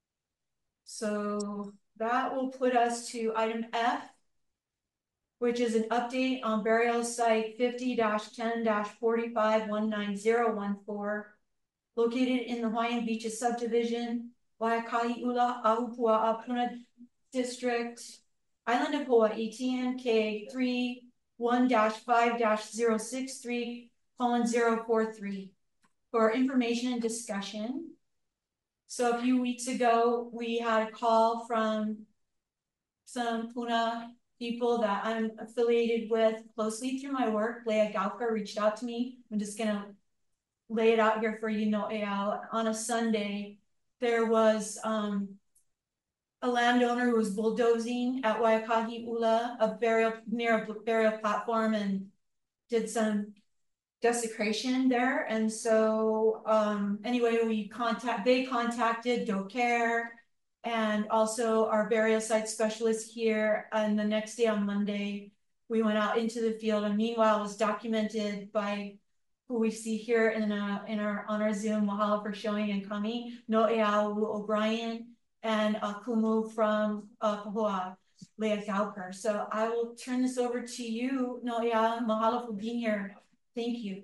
So that will put us to item F, which is an update on burial site fifty dash ten dash forty-five one nine zero one four, located in the Hawaiian Beaches subdivision, Waikahi'ula, Ahupua, Apuna District, Island of Hawaii, T N K three one dash five dash zero six three colon zero four three for information and discussion. So a few weeks ago, we had a call from some Puna people that I'm affiliated with closely through my work. Leah Gauka reached out to me. I'm just gonna lay it out here for you, No'ea. On a Sunday, there was um, a landowner who was bulldozing at Waikahi'ula, a burial near a burial platform, and did some desecration there. And so um, anyway, we contact they contacted DoCare and also our burial site specialist here. And the next day on Monday, we went out into the field, and meanwhile it was documented by who we see here in a, in our on our Zoom. Mahalo for showing and coming. No'ea O'Brien and Akumu from uh, Pahoa, Leah Gauker. So I will turn this over to you, No'ea. Mahalo for being here. Thank you.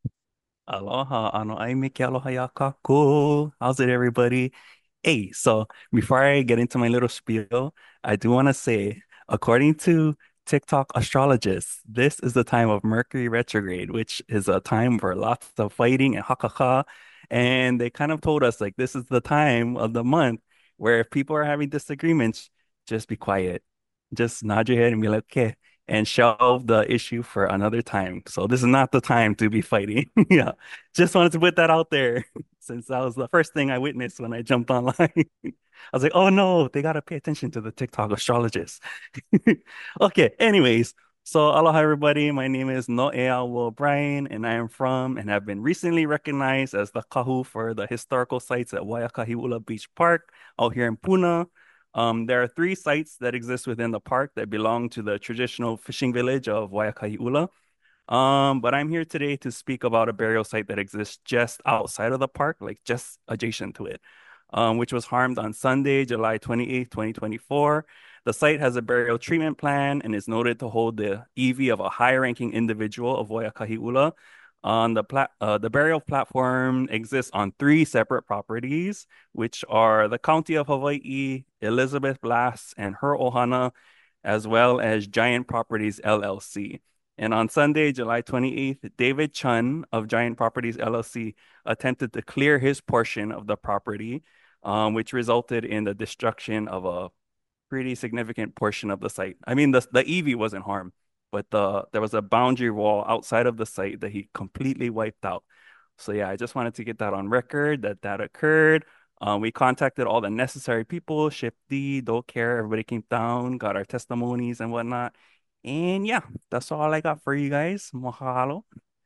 Aloha, ano ai me ke aloha ya kako. How's it, everybody? Hey, so before I get into my little spiel, I do want to say, according to TikTok astrologists, this is the time of Mercury retrograde, which is a time for lots of fighting and hakaka. And they kind of told us, like, this is the time of the month where if people are having disagreements, just be quiet. Just nod your head and be like, okay, and shelve the issue for another time. So this is not the time to be fighting. Yeah, just wanted to put that out there since that was the first thing I witnessed when I jumped online. I was like, oh no, they got to pay attention to the TikTok astrologists. Okay, anyways, So, aloha everybody. My name is No'ea O'Brien, and I am from and have been recently recognized as the kahu for the historical sites at Waikahi'ula Beach Park out here in Puna. Um, there are three sites that exist within the park that belong to the traditional fishing village of Waikahi'ula. Um, but I'm here today to speak about a burial site that exists just outside of the park, like just adjacent to it, um, which was harmed on Sunday, July twenty-eighth, twenty twenty-four. The site has a burial treatment plan and is noted to hold the iwi of a high-ranking individual of Waikahi'ula. On the plat uh, the burial platform exists on three separate properties, which are the County of Hawaii, Elizabeth Blass, and her ohana, as well as Giant Properties L L C. And on Sunday, July twenty-eighth, David Chun of Giant Properties L L C attempted to clear his portion of the property, um, which resulted in the destruction of a pretty significant portion of the site. I mean, the the iwi wasn't harmed, but the there was a boundary wall outside of the site that he completely wiped out. So yeah, I just wanted to get that on record that that occurred. Um, we contacted all the necessary people, Ship D, Don't Care, everybody came down, got our testimonies and whatnot. And yeah, that's all I got for you guys. Mahalo.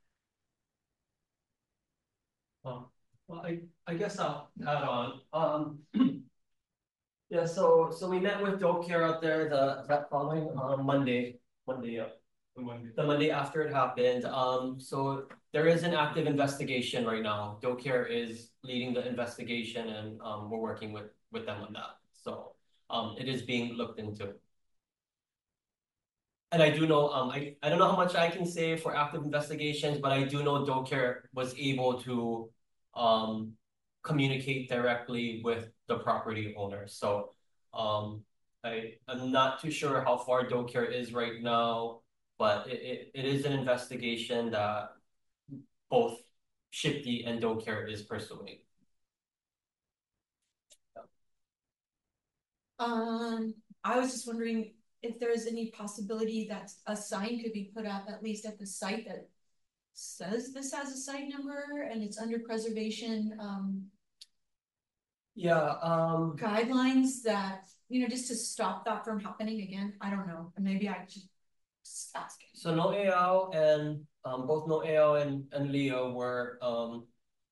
Um, well, I, I guess I'll add on. Um, yeah, so so we met with Don't Care out there the that following um, Monday, Monday, yeah. The Monday. The Monday after it happened. Um, so there is an active investigation right now. Don't Care is leading the investigation, and um, we're working with with them on that. So um, it is being looked into. And I do know, um, I, I don't know how much I can say for active investigations, but I do know Don't Care was able to um, communicate directly with the property owner. So um, I, I'm not too sure how far Don't Care is right now, but it, it, it is an investigation that both Shipty and Don't Care is pursuing. Um, I was just wondering if there is any possibility that a sign could be put up at least at the site that says this has a site number and it's under preservation um yeah um guidelines that, you know, just to stop that from happening again. I don't know, and maybe I should just ask it. So No'eau and um both No'eau and, and Leo were um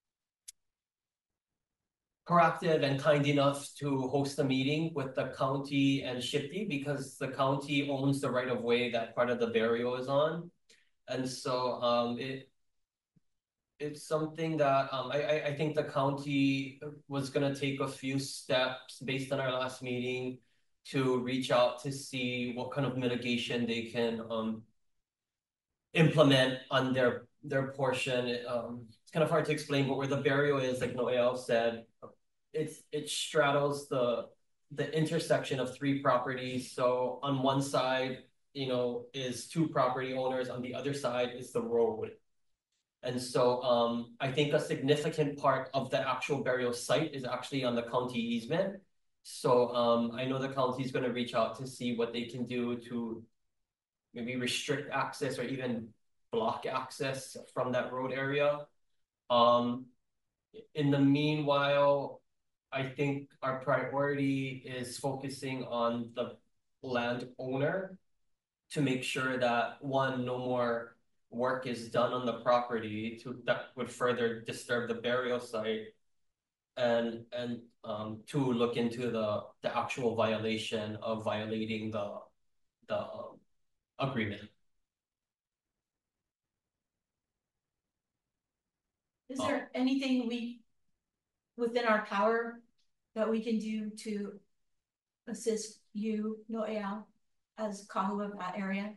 proactive and kind enough to host a meeting with the county and Shipty because the county owns the right of way that part of the burial is on. And so um, it it's something that um, I, I think the county was going to take a few steps based on our last meeting to reach out to see what kind of mitigation they can um, implement on their their portion. Um, it's kind of hard to explain, but where the burial is, like Noel said, it's it straddles the the intersection of three properties. So on one side, you know, is two property owners. On the other side is the road. And so um, I think a significant part of the actual burial site is actually on the county easement. So um, I know the county is going to reach out to see what they can do to maybe restrict access or even block access from that road area. Um, in the meanwhile, I think our priority is focusing on the landowner to make sure that one, no more work is done on the property to that would further disturb the burial site, and and um, two, look into the the actual violation of violating the the um, agreement. Is there anything we within our power that we can do to assist you, Noel, as kahu of that area?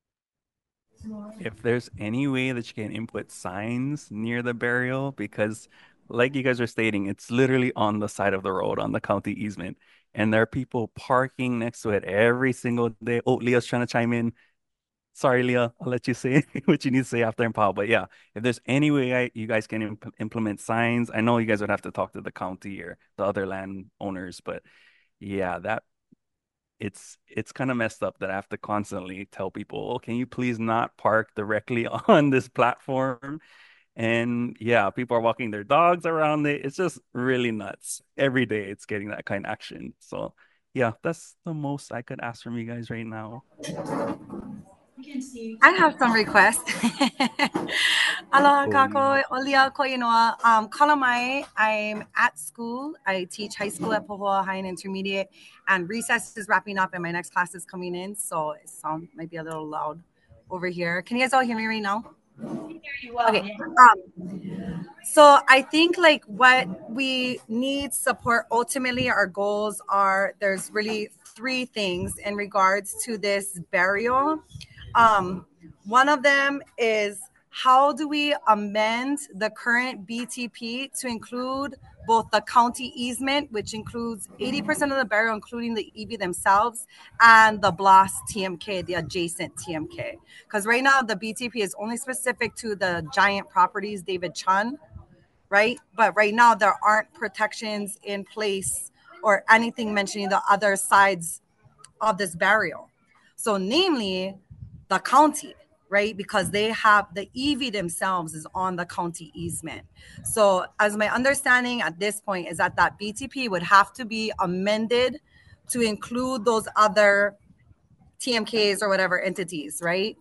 If there's any way that you can input signs near the burial, because like you guys are stating, it's literally on the side of the road on the county easement, and there are people parking next to it every single day. Oh, Leah's trying to chime in. Sorry, Leah, I'll let you say what you need to say after Empower. But yeah, if there's any way I, you guys can imp implement signs, I know you guys would have to talk to the county or the other landowners, but yeah, that it's it's kind of messed up that I have to constantly tell people, oh, can you please not park directly on this platform? And yeah, people are walking their dogs around it. It's just really nuts. Every day it's getting that kind of action. So yeah, that's the most I could ask from you guys right now. can see. I have some requests. Aloha kako, olia koinoa. Um, Kalamai, I'm at school. I teach high school at Pohoa High and Intermediate, and recess is wrapping up, and my next class is coming in, so it sound might be a little loud over here. Can you guys all hear me right now? Okay. Um, so I think like what we need support, ultimately our goals are, there's really three things in regards to this burial. Um, one of them is, how do we amend the current B T P to include both the county easement, which includes eighty percent of the burial, including the E V themselves, and the Blas T M K, the adjacent T M K. Because right now the B T P is only specific to the giant properties, David Chun, right? But right now there aren't protections in place or anything mentioning the other sides of this burial. So namely the county, right? Because they have the E V themselves is on the county easement. So as my understanding at this point is that that B T P would have to be amended to include those other T M Ks or whatever entities, right?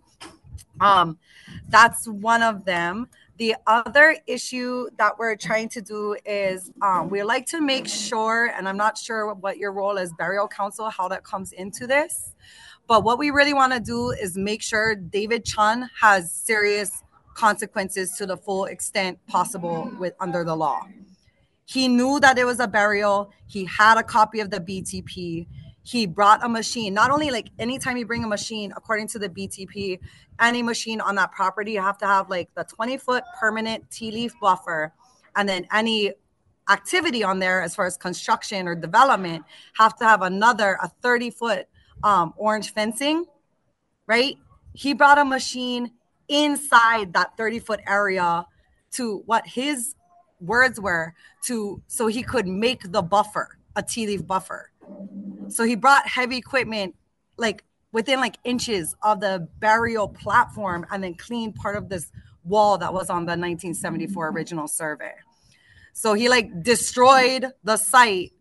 Um, that's one of them. The other issue that we're trying to do is um, we like to make sure, and I'm not sure what your role as burial council, how that comes into this, but what we really want to do is make sure David Chun has serious consequences to the full extent possible with under the law. He knew that it was a burial. He had a copy of the B T P. He brought a machine. Not only like anytime you bring a machine, according to the B T P, any machine on that property, you have to have like the twenty foot permanent tea leaf buffer. And then any activity on there as far as construction or development have to have another, a thirty foot um, orange fencing, right? He brought a machine inside that thirty foot area to what his words were to, so he could make the buffer, a tea leaf buffer. So he brought heavy equipment like within like inches of the burial platform and then cleaned part of this wall that was on the nineteen seventy-four original survey. So he like destroyed the site.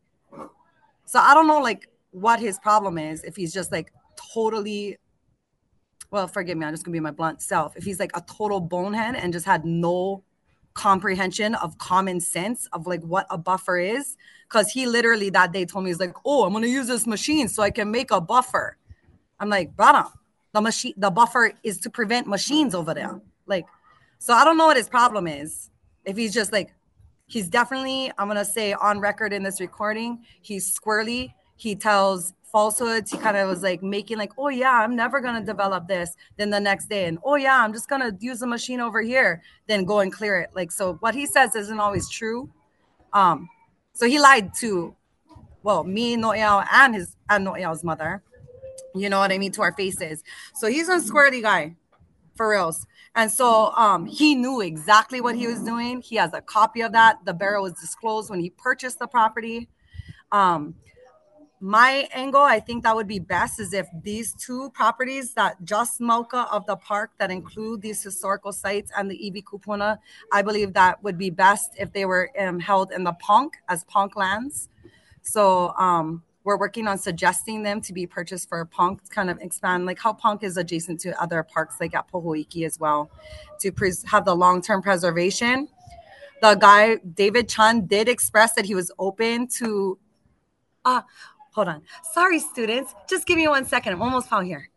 So I don't know like what his problem is, if he's just like totally, well, forgive me, I'm just gonna be my blunt self. If he's like a total bonehead and just had no comprehension of common sense of like what a buffer is, because he literally that day told me, he's like, oh, I'm gonna use this machine so I can make a buffer. I'm like, brother, the machine, the buffer is to prevent machines over there. Like, so I don't know what his problem is. If he's just like, he's definitely, I'm gonna say on record in this recording, he's squirrely. He tells falsehoods. He kind of was like making like, oh yeah, I'm never gonna develop this. Then the next day, and oh yeah, I'm just gonna use a machine over here. Then go and clear it. Like, so what he says isn't always true. Um, so he lied to, well, me, Noel, and his and Noel's mother. You know what I mean, to our faces. So he's a squirrely guy, for reals. And so um, he knew exactly what he was doing. He has a copy of that. The burial was disclosed when he purchased the property. Um, my angle, I think that would be best is if these two properties that just Mauka of the park that include these historical sites and the Iwi Kupuna, I believe that would be best if they were um, held in the P O N C as P O N C lands. So um, we're working on suggesting them to be purchased for P O N C, kind of expand like how P O N C is adjacent to other parks like at Pohoiki as well, to pres- have the long-term preservation. The guy, David Chun, did express that he was open to, uh, hold on. Sorry, students. Just give me one second. I'm almost out here.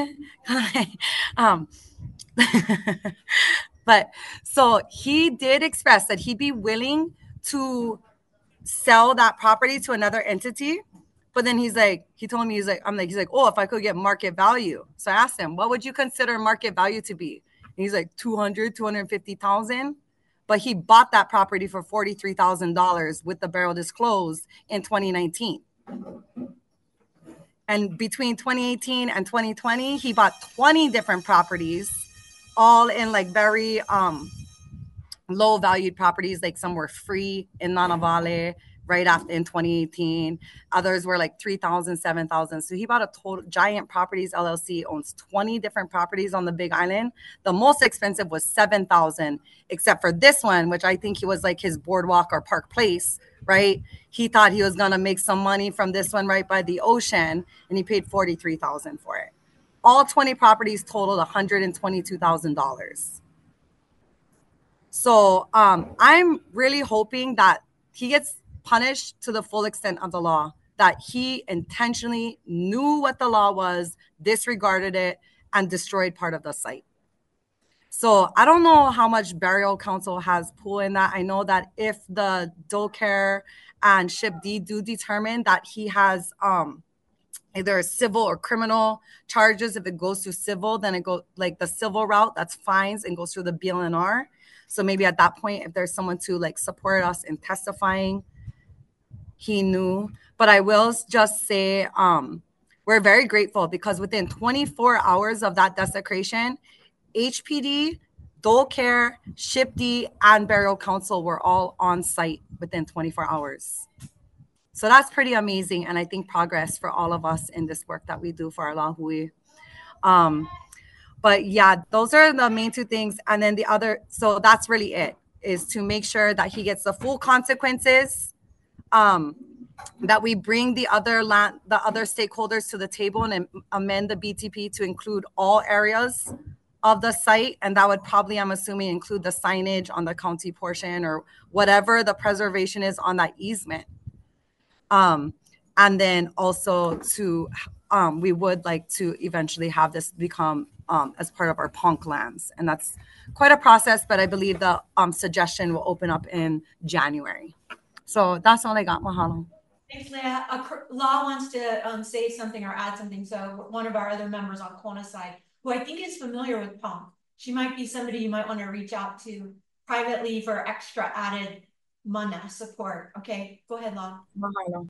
um, but so he did express that he'd be willing to sell that property to another entity. But then he's like, he told me, he's like, I'm like, he's like, oh, if I could get market value. So I asked him, what would you consider market value to be? And he's like, two hundred, two hundred fifty thousand. But he bought that property for forty-three thousand dollars with the burial disclosed in twenty nineteen. And between twenty eighteen and twenty twenty, he bought twenty different properties, all in like very um, low valued properties. Like some were free in Nanavale right after in twenty eighteen. Others were like three thousand, seven thousand. So he bought a total. Giant Properties L L C owns twenty different properties on the Big Island. The most expensive was seven thousand, except for this one, which I think he was like his boardwalk or Park Place, right? He thought he was going to make some money from this one right by the ocean, and he paid forty-three thousand for it. all twenty properties totaled one hundred twenty-two thousand dollars. So um, I'm really hoping that he gets punished to the full extent of the law, that he intentionally knew what the law was, disregarded it, and destroyed part of the site. So I don't know how much Burial Council has pull in that. I know that if the Dole Care and Ship D do determine that he has um, either civil or criminal charges, if it goes through civil, then it goes like the civil route, that's fines and goes through the B L N R. So maybe at that point, if there's someone to like support us in testifying, he knew. But I will just say um, we're very grateful because within twenty-four hours of that desecration, H P D, Dole Care, Ship D, and Burial Council were all on site within twenty-four hours. So that's pretty amazing, and I think progress for all of us in this work that we do for our Lahui. Um, but yeah, those are the main two things. And then the other, so that's really it, is to make sure that he gets the full consequences, um, that we bring the other land, the other stakeholders to the table and amend the B T P to include all areas of the site. And that would probably, I'm assuming, include the signage on the county portion or whatever the preservation is on that easement. Um, and then also to, um, we would like to eventually have this become um, as part of our P O N C lands. And that's quite a process, but I believe the um, suggestion will open up in January. So that's all I got. Mahalo. Thanks, Leah. Uh, Law wants to um, say something or add something. So one of our other members on Kona side, who I think is familiar with P O N C, she might be somebody you might want to reach out to privately for extra added mana support. Okay, go ahead, Law. Mahalo.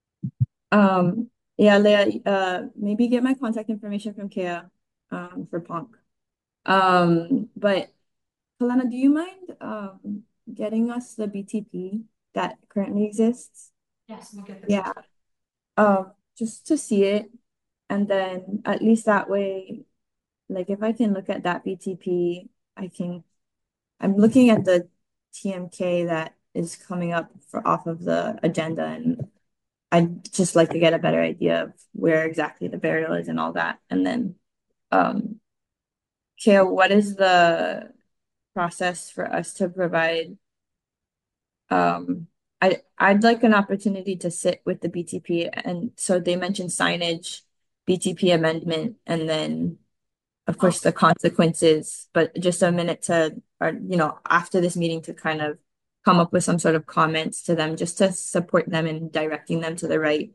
Um, yeah, Leah, uh, maybe get my contact information from Kea um, for P O N C. Um, but Kalana, do you mind um, getting us the B T P that currently exists? Yes, we'll get the Yeah, um, just to see it, and then at least that way, like if I can look at that B T P, I can. I'm looking at the T M K that is coming up for off of the agenda, and I'd just like to get a better idea of where exactly the burial is and all that. And then, um, Kale, what is the process for us to provide? Um, I I'd like an opportunity to sit with the B T P, and so they mentioned signage, B T P amendment, and then, of course, the consequences. But just a minute to, or you know, after this meeting to kind of come up with some sort of comments to them, just to support them in directing them to the right,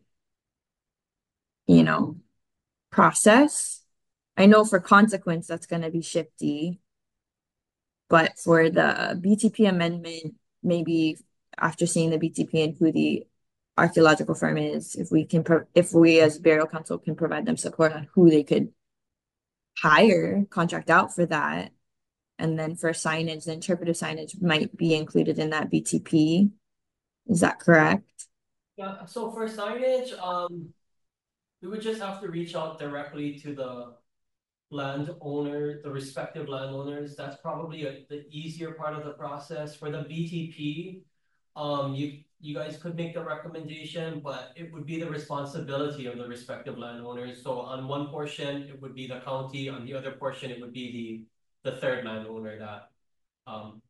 you know, process. I know for consequence that's going to be Ship D, but for the B T P amendment, maybe after seeing the B T P and who the archaeological firm is, if we can, pro if we as Burial Council can provide them support on who they could hire, contract out for that. And then for signage, the interpretive signage might be included in that B T P. Is that correct? Yeah, so for signage, um, we would just have to reach out directly to the landowner, the respective landowners. That's probably a, the easier part of the process. For the B T P, um, you you guys could make the recommendation, but it would be the responsibility of the respective landowners. So on one portion, it would be the county. On the other portion, it would be the the third landowner that um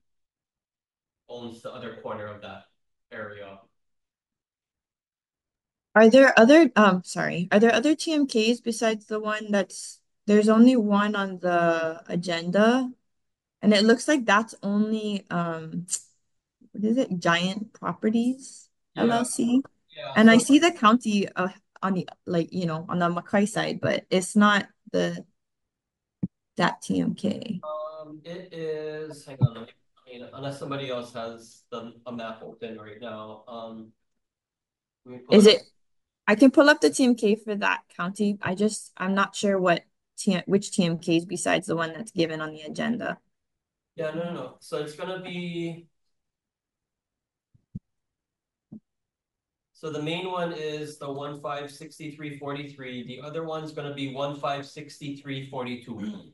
owns the other corner of that area. Are there other um sorry, are there other T M Ks besides the one that's there's only one on the agenda, and it looks like that's only um what is it, Giant Properties Yeah. L L C? Yeah, And I so- see the county uh, on the like you know on the Mackay side, but it's not the that T M K. Um, it is, hang on, let me, I mean, unless somebody else has the a map open right now. Um, let me pull Is up- it? I can pull up the T M K for that county. I just I'm not sure what T which T M Ks besides the one that's given on the agenda. Yeah, no, no, no. So it's gonna be. So the main one is the one five sixty-three forty-three. The other one's gonna be one five sixty-three forty-two.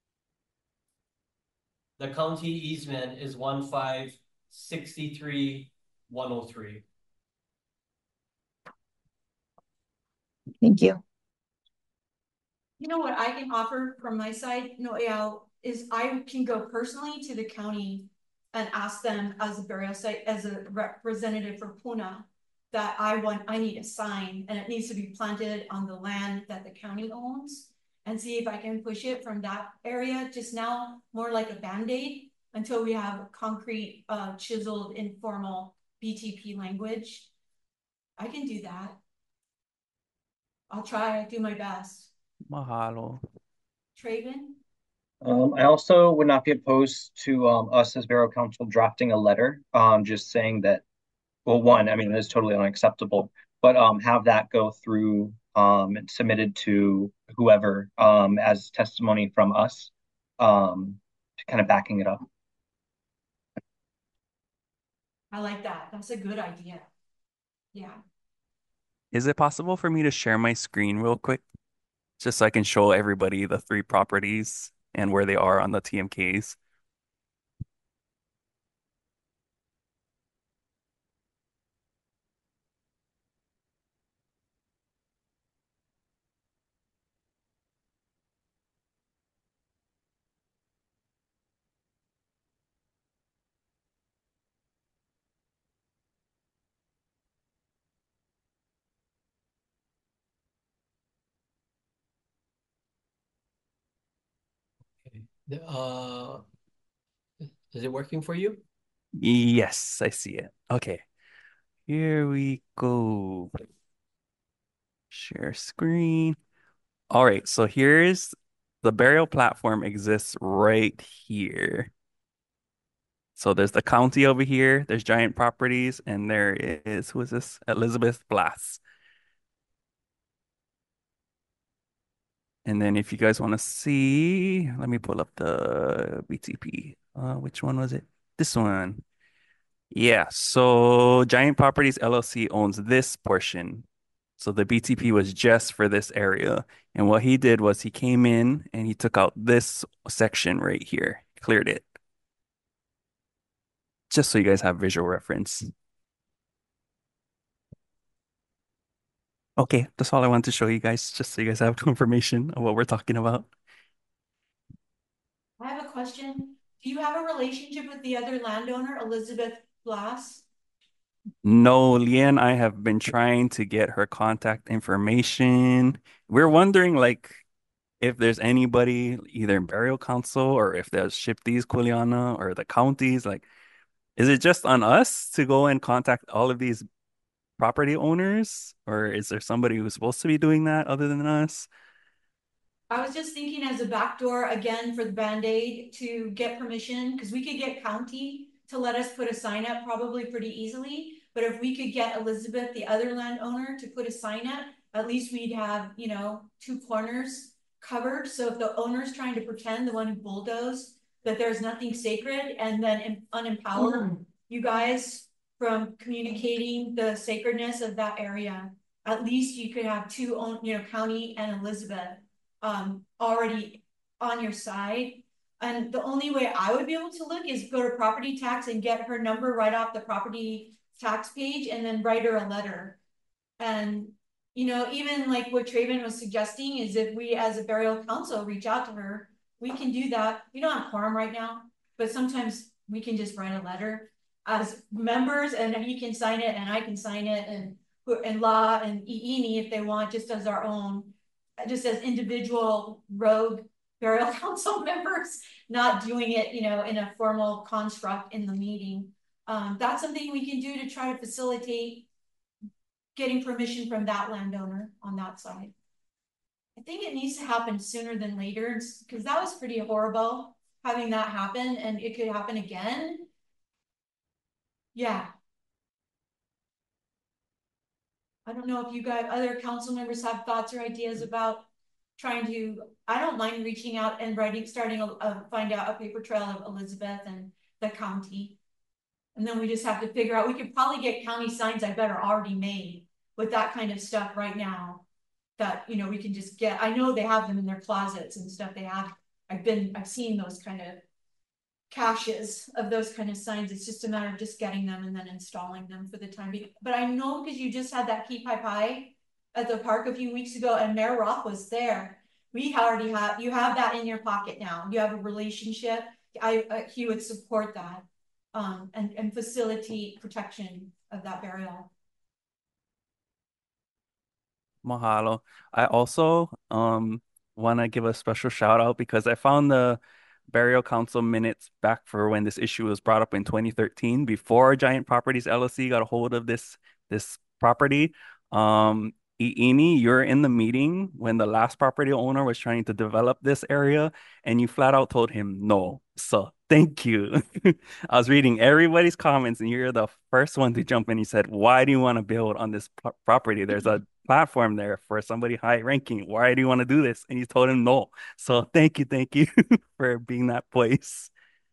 The county easement is one five sixty-three one oh three. Thank you. You know what I can offer from my side, no, yeah, is I can go personally to the county and ask them as a burial site, as a representative for Puna, that I want, I need a sign and it needs to be planted on the land that the county owns, and see if I can push it from that area, just now more like a Band-Aid until we have concrete, uh, chiseled, informal B T P language. I can do that. I'll try, do my best. Mahalo. Traven? Um, I also would not be opposed to um, us as Borough Council drafting a letter, um, just saying that, well, one, I mean, it's totally unacceptable, but um, have that go through um, and submitted to whoever um, as testimony from us, um, kind of backing it up. I like that. That's a good idea. Yeah. Is it possible for me to share my screen real quick? Just so I can show everybody the three properties and where they are on the T M Ks. The, uh, is it working for you? Yes, I see it. Okay. Here we go. Share screen. All right, so here's the burial platform exists right here. So there's the county over here, there's Giant Properties, and there is, who is this? Elizabeth Blas. And then if you guys want to see, let me pull up the B T P. Uh, which one was it? This one. Yeah, so Giant Properties L L C owns this portion. So the B T P was just for this area. And what he did was he came in and he took out this section right here, cleared it. Just so you guys have visual reference. Okay, that's all I wanted to show you guys, just so you guys have confirmation of what we're talking about. I have a question. Do you have a relationship with the other landowner, Elizabeth Blas? No, Leah and I have been trying to get her contact information. We're wondering, like, if there's anybody either in burial council or if there's Shipties Kuleana or the counties, like, is it just on us to go and contact all of these property owners, or is there somebody who's supposed to be doing that other than us? I was just thinking as a backdoor again for the Band-Aid to get permission, because we could get county to let us put a sign up probably pretty easily. But if we could get Elizabeth, the other landowner, to put a sign up, at least we'd have, you know, two corners covered. So if the owner's trying to pretend, the one who bulldozed, that there's nothing sacred and then unempower mm-hmm. you guys from communicating the sacredness of that area, at least you could have two, own, you know, county and Elizabeth um, already on your side. And the only way I would be able to look is go to property tax and get her number right off the property tax page and then write her a letter. And, you know, even like what Traven was suggesting is if we as a burial council reach out to her, we can do that. We don't have quorum right now, but sometimes we can just write a letter as members and he can sign it and I can sign it and, and La and Iini if they want, just as our own, just as individual rogue burial council members, not doing it, you know, in a formal construct in the meeting. Um, that's something we can do to try to facilitate getting permission from that landowner on that side. I think it needs to happen sooner than later because that was pretty horrible having that happen and it could happen again. Yeah. I don't know if you guys, other council members have thoughts or ideas about trying to, I don't mind reaching out and writing, starting a, a find out a paper trail of Elizabeth and the county. And then we just have to figure out, we could probably get county signs I bet are already made with that kind of stuff right now that, you know, we can just get, I know they have them in their closets and stuff they have. I've been, I've seen those kind of caches of those kind of signs. It's just a matter of just getting them and then installing them for the time being. But I know because you just had that Keep High Pie at the park a few weeks ago and Mayor Roth was there. we already have, you have that in your pocket now. You have a relationship. I, uh, he would support that, um, and, and facilitate protection of that burial. Mahalo. I also um want to give a special shout out because I found the burial council minutes back for when this issue was brought up in twenty thirteen, before Giant Properties L L C got a hold of this this property. Um, Iini, you're in the meeting when the last property owner was trying to develop this area, and you flat out told him no. So thank you. I was reading everybody's comments, and you're the first one to jump in. He said, "Why do you want to build on this pro- property? There's a platform there for somebody high ranking. Why do you want to do this?" And you told him no. So thank you, thank you for being that place.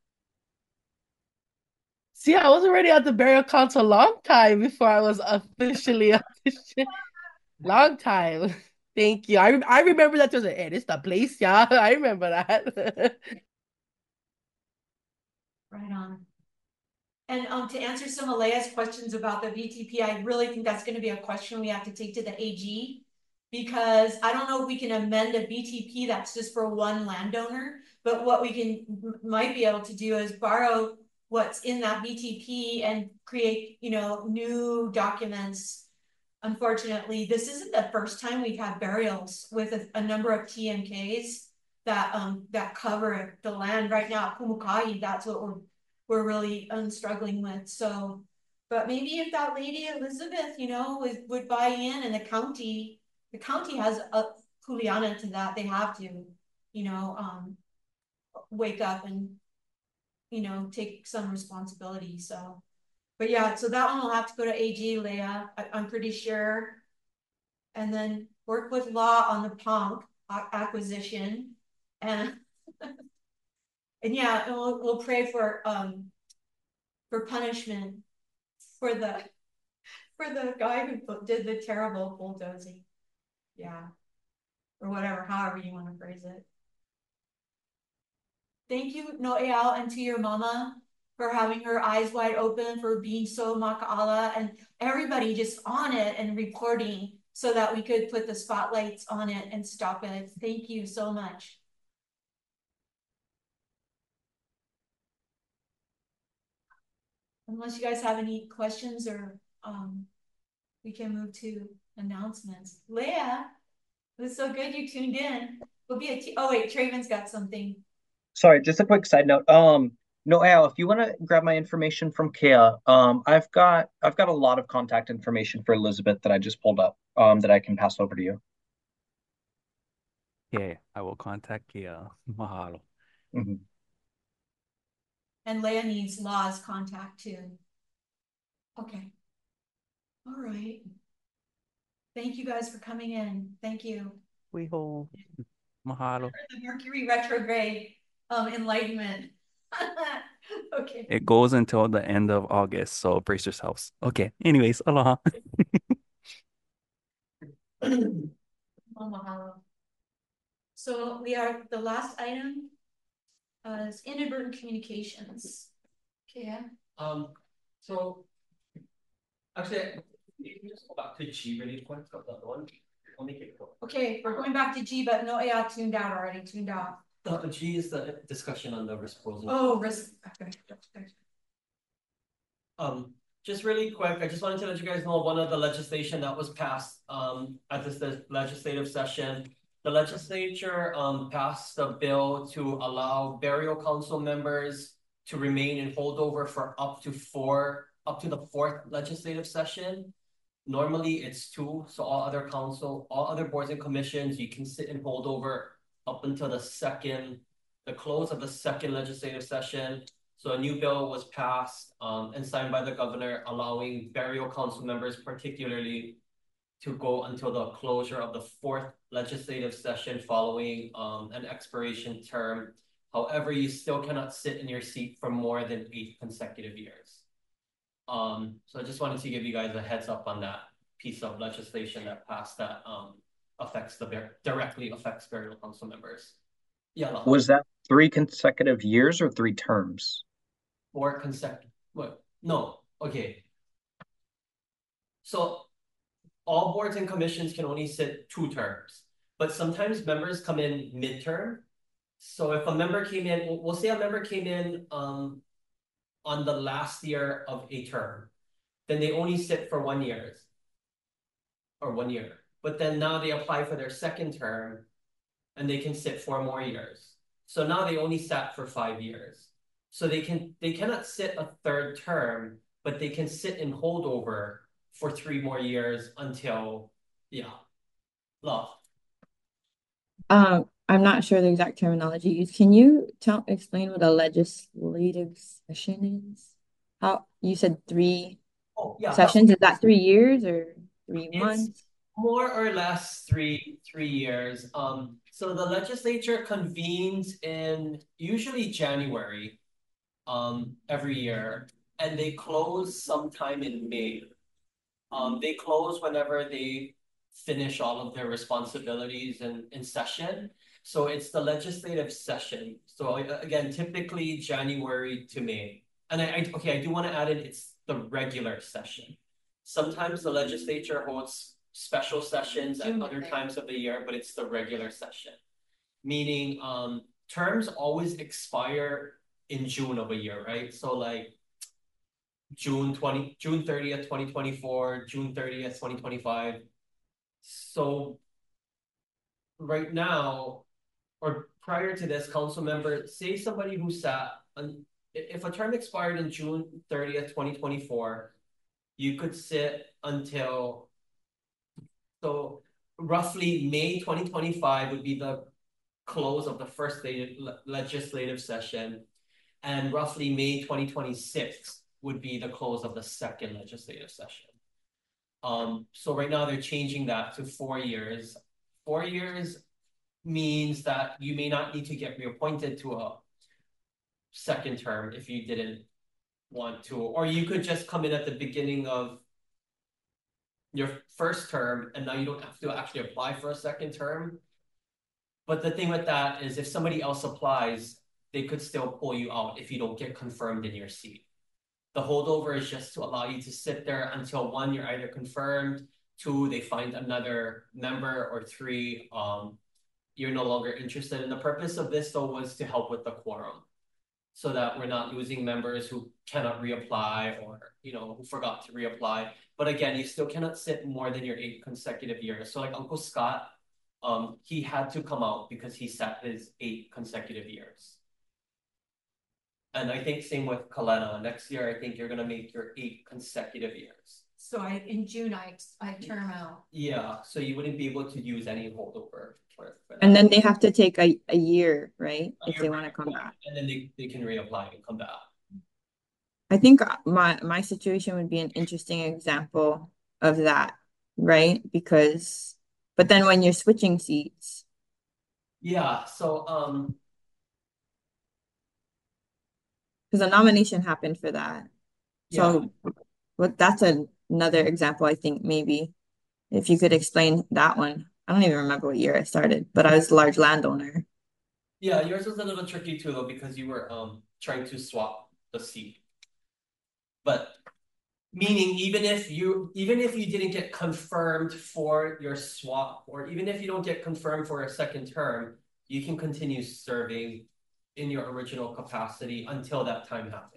See, I was already at the burial council a long time before I was officially official. Long time. Thank you. I re- I remember that there's a hey, this the place, yeah. I remember that. Right on. And um, to answer some of Leia's questions about the V T P, I really think that's going to be a question we have to take to the A G, because I don't know if we can amend a V T P that's just for one landowner, but what we can might be able to do is borrow what's in that V T P and create, you know, new documents. Unfortunately, this isn't the first time we've had burials with a, a number of T M Ks that um that cover the land right now. Kumukai, that's what we're we're really um, struggling with. So, but maybe if that lady Elizabeth, you know, would, would buy in, and the county, the county has a kuleana to that. They have to, you know, um, wake up and, you know, take some responsibility. So, but yeah, so that one will have to go to A G, Leia, I, I'm pretty sure. And then work with law on the punk acquisition. And and yeah, and we'll, we'll pray for um for punishment for the for the guy who did the terrible bulldozing. Yeah. Or whatever, however you want to phrase it. Thank you, Noeal, and to your mama for having her eyes wide open, for being so maka'ala, and everybody just on it and reporting so that we could put the spotlights on it and stop it. Thank you so much. Unless you guys have any questions, or um, we can move to announcements. Leia, it was so good you tuned in. We'll be a t oh wait, Traven's got something. Sorry, just a quick side note. Um, Noel, if you want to grab my information from Kea, um, I've got I've got a lot of contact information for Elizabeth that I just pulled up, um, that I can pass over to you. Yeah, I will contact Kia. Mahalo. Mm-hmm. And Leia needs Law's contact too. Okay. All right. Thank you guys for coming in. Thank you. We hold. Mahalo. The Mercury retrograde um, enlightenment. Okay. It goes until the end of August, so brace yourselves. Okay. Anyways, aloha. Oh, mahalo. So we are the last item uh, is inadvertent communications. Okay. Yeah. Um. So actually, you can just go back to G really quick. Got that one. I'll make it quick. Okay, we're going back to G, but no A I tuned out already. Tuned out. The G is the discussion on the risk proposal. Oh, risk. Okay. Um, just really quick, I just wanted to let you guys know one of the legislation that was passed um at this, this legislative session. The legislature um passed a bill to allow burial council members to remain in holdover for up to four, up to the fourth legislative session. Normally it's two, so all other council, all other boards and commissions, you can sit in holdover up until the second, the close of the second legislative session. So a new bill was passed um, and signed by the governor, allowing burial council members particularly to go until the closure of the fourth legislative session following um, an expiration term. However, you still cannot sit in your seat for more than eight consecutive years. Um, so I just wanted to give you guys a heads up on that piece of legislation that passed that um, affects the directly affects burial council members. Yeah. Was that three consecutive years or three terms? Four consecutive. What? No. Okay. So all boards and commissions can only sit two terms. but sometimes members come in midterm. So if a member came in, we'll, we'll say a member came in um, on the last year of a term, then they only sit for one year or one year. But then now they apply for their second term and they can sit four more years. So now they only sat for five years. So they can they cannot sit a third term, but they can sit in holdover for three more years until, yeah, love. Um, I'm not sure the exact terminology used. Can you tell explain what a legislative session is? How you said three Oh, yeah. sessions? Is that three years or three It's months? more or less three three years. Um, so the legislature convenes in usually January, um, every year, and they close sometime in May. Um, they close whenever they finish all of their responsibilities in, in session. So it's the legislative session. So uh, again, typically January to May. And I, I okay, I do want to add in it's the regular session. Sometimes the legislature holds special sessions at other times of the year, but it's the regular session. Meaning um, terms always expire in June of a year, right? So like June twentieth, June thirtieth, twenty twenty-four, June thirtieth, twenty twenty-five. So right now, or prior to this, council member, say somebody who sat on, if a term expired in June thirtieth, twenty twenty-four, you could sit until, so roughly May twenty twenty-five would be the close of the first le legislative session, and roughly May twenty twenty-six would be the close of the second legislative session. Um, so right now they're changing that to four years. Four years means that you may not need to get reappointed to a second term if you didn't want to, or you could just come in at the beginning of your first term and now you don't have to actually apply for a second term. But the thing with that is if somebody else applies, they could still pull you out if you don't get confirmed in your seat. The holdover is just to allow you to sit there until one, you're either confirmed, two, they find another member, or three, um, you're no longer interested. And the purpose of this though was to help with the quorum so that we're not losing members who cannot reapply or, you know, who forgot to reapply. But again, you still cannot sit more than your eight consecutive years. So like Uncle Scott, um, he had to come out because he sat his eight consecutive years. And I think same with Kalena. Next year, I think you're gonna make your eight consecutive years. So I in June I I term out. Yeah, so you wouldn't be able to use any holdover for, for that. And then they have to take a, a year, right? A If year they want to come break, back. and then they, they can reapply and come back. I think my my situation would be an interesting example of that, right? Because, but then when you're switching seats, Yeah, so um, because a nomination happened for that. So, but that's a, another example, I think, maybe, if you could explain that one. I don't even remember what year I started, but I was a large landowner. yeah, yours was a little tricky too though because you were um trying to swap the seat. But meaning even if you even if you didn't get confirmed for your swap, or even if you don't get confirmed for a second term, you can continue serving in your original capacity until that time happens.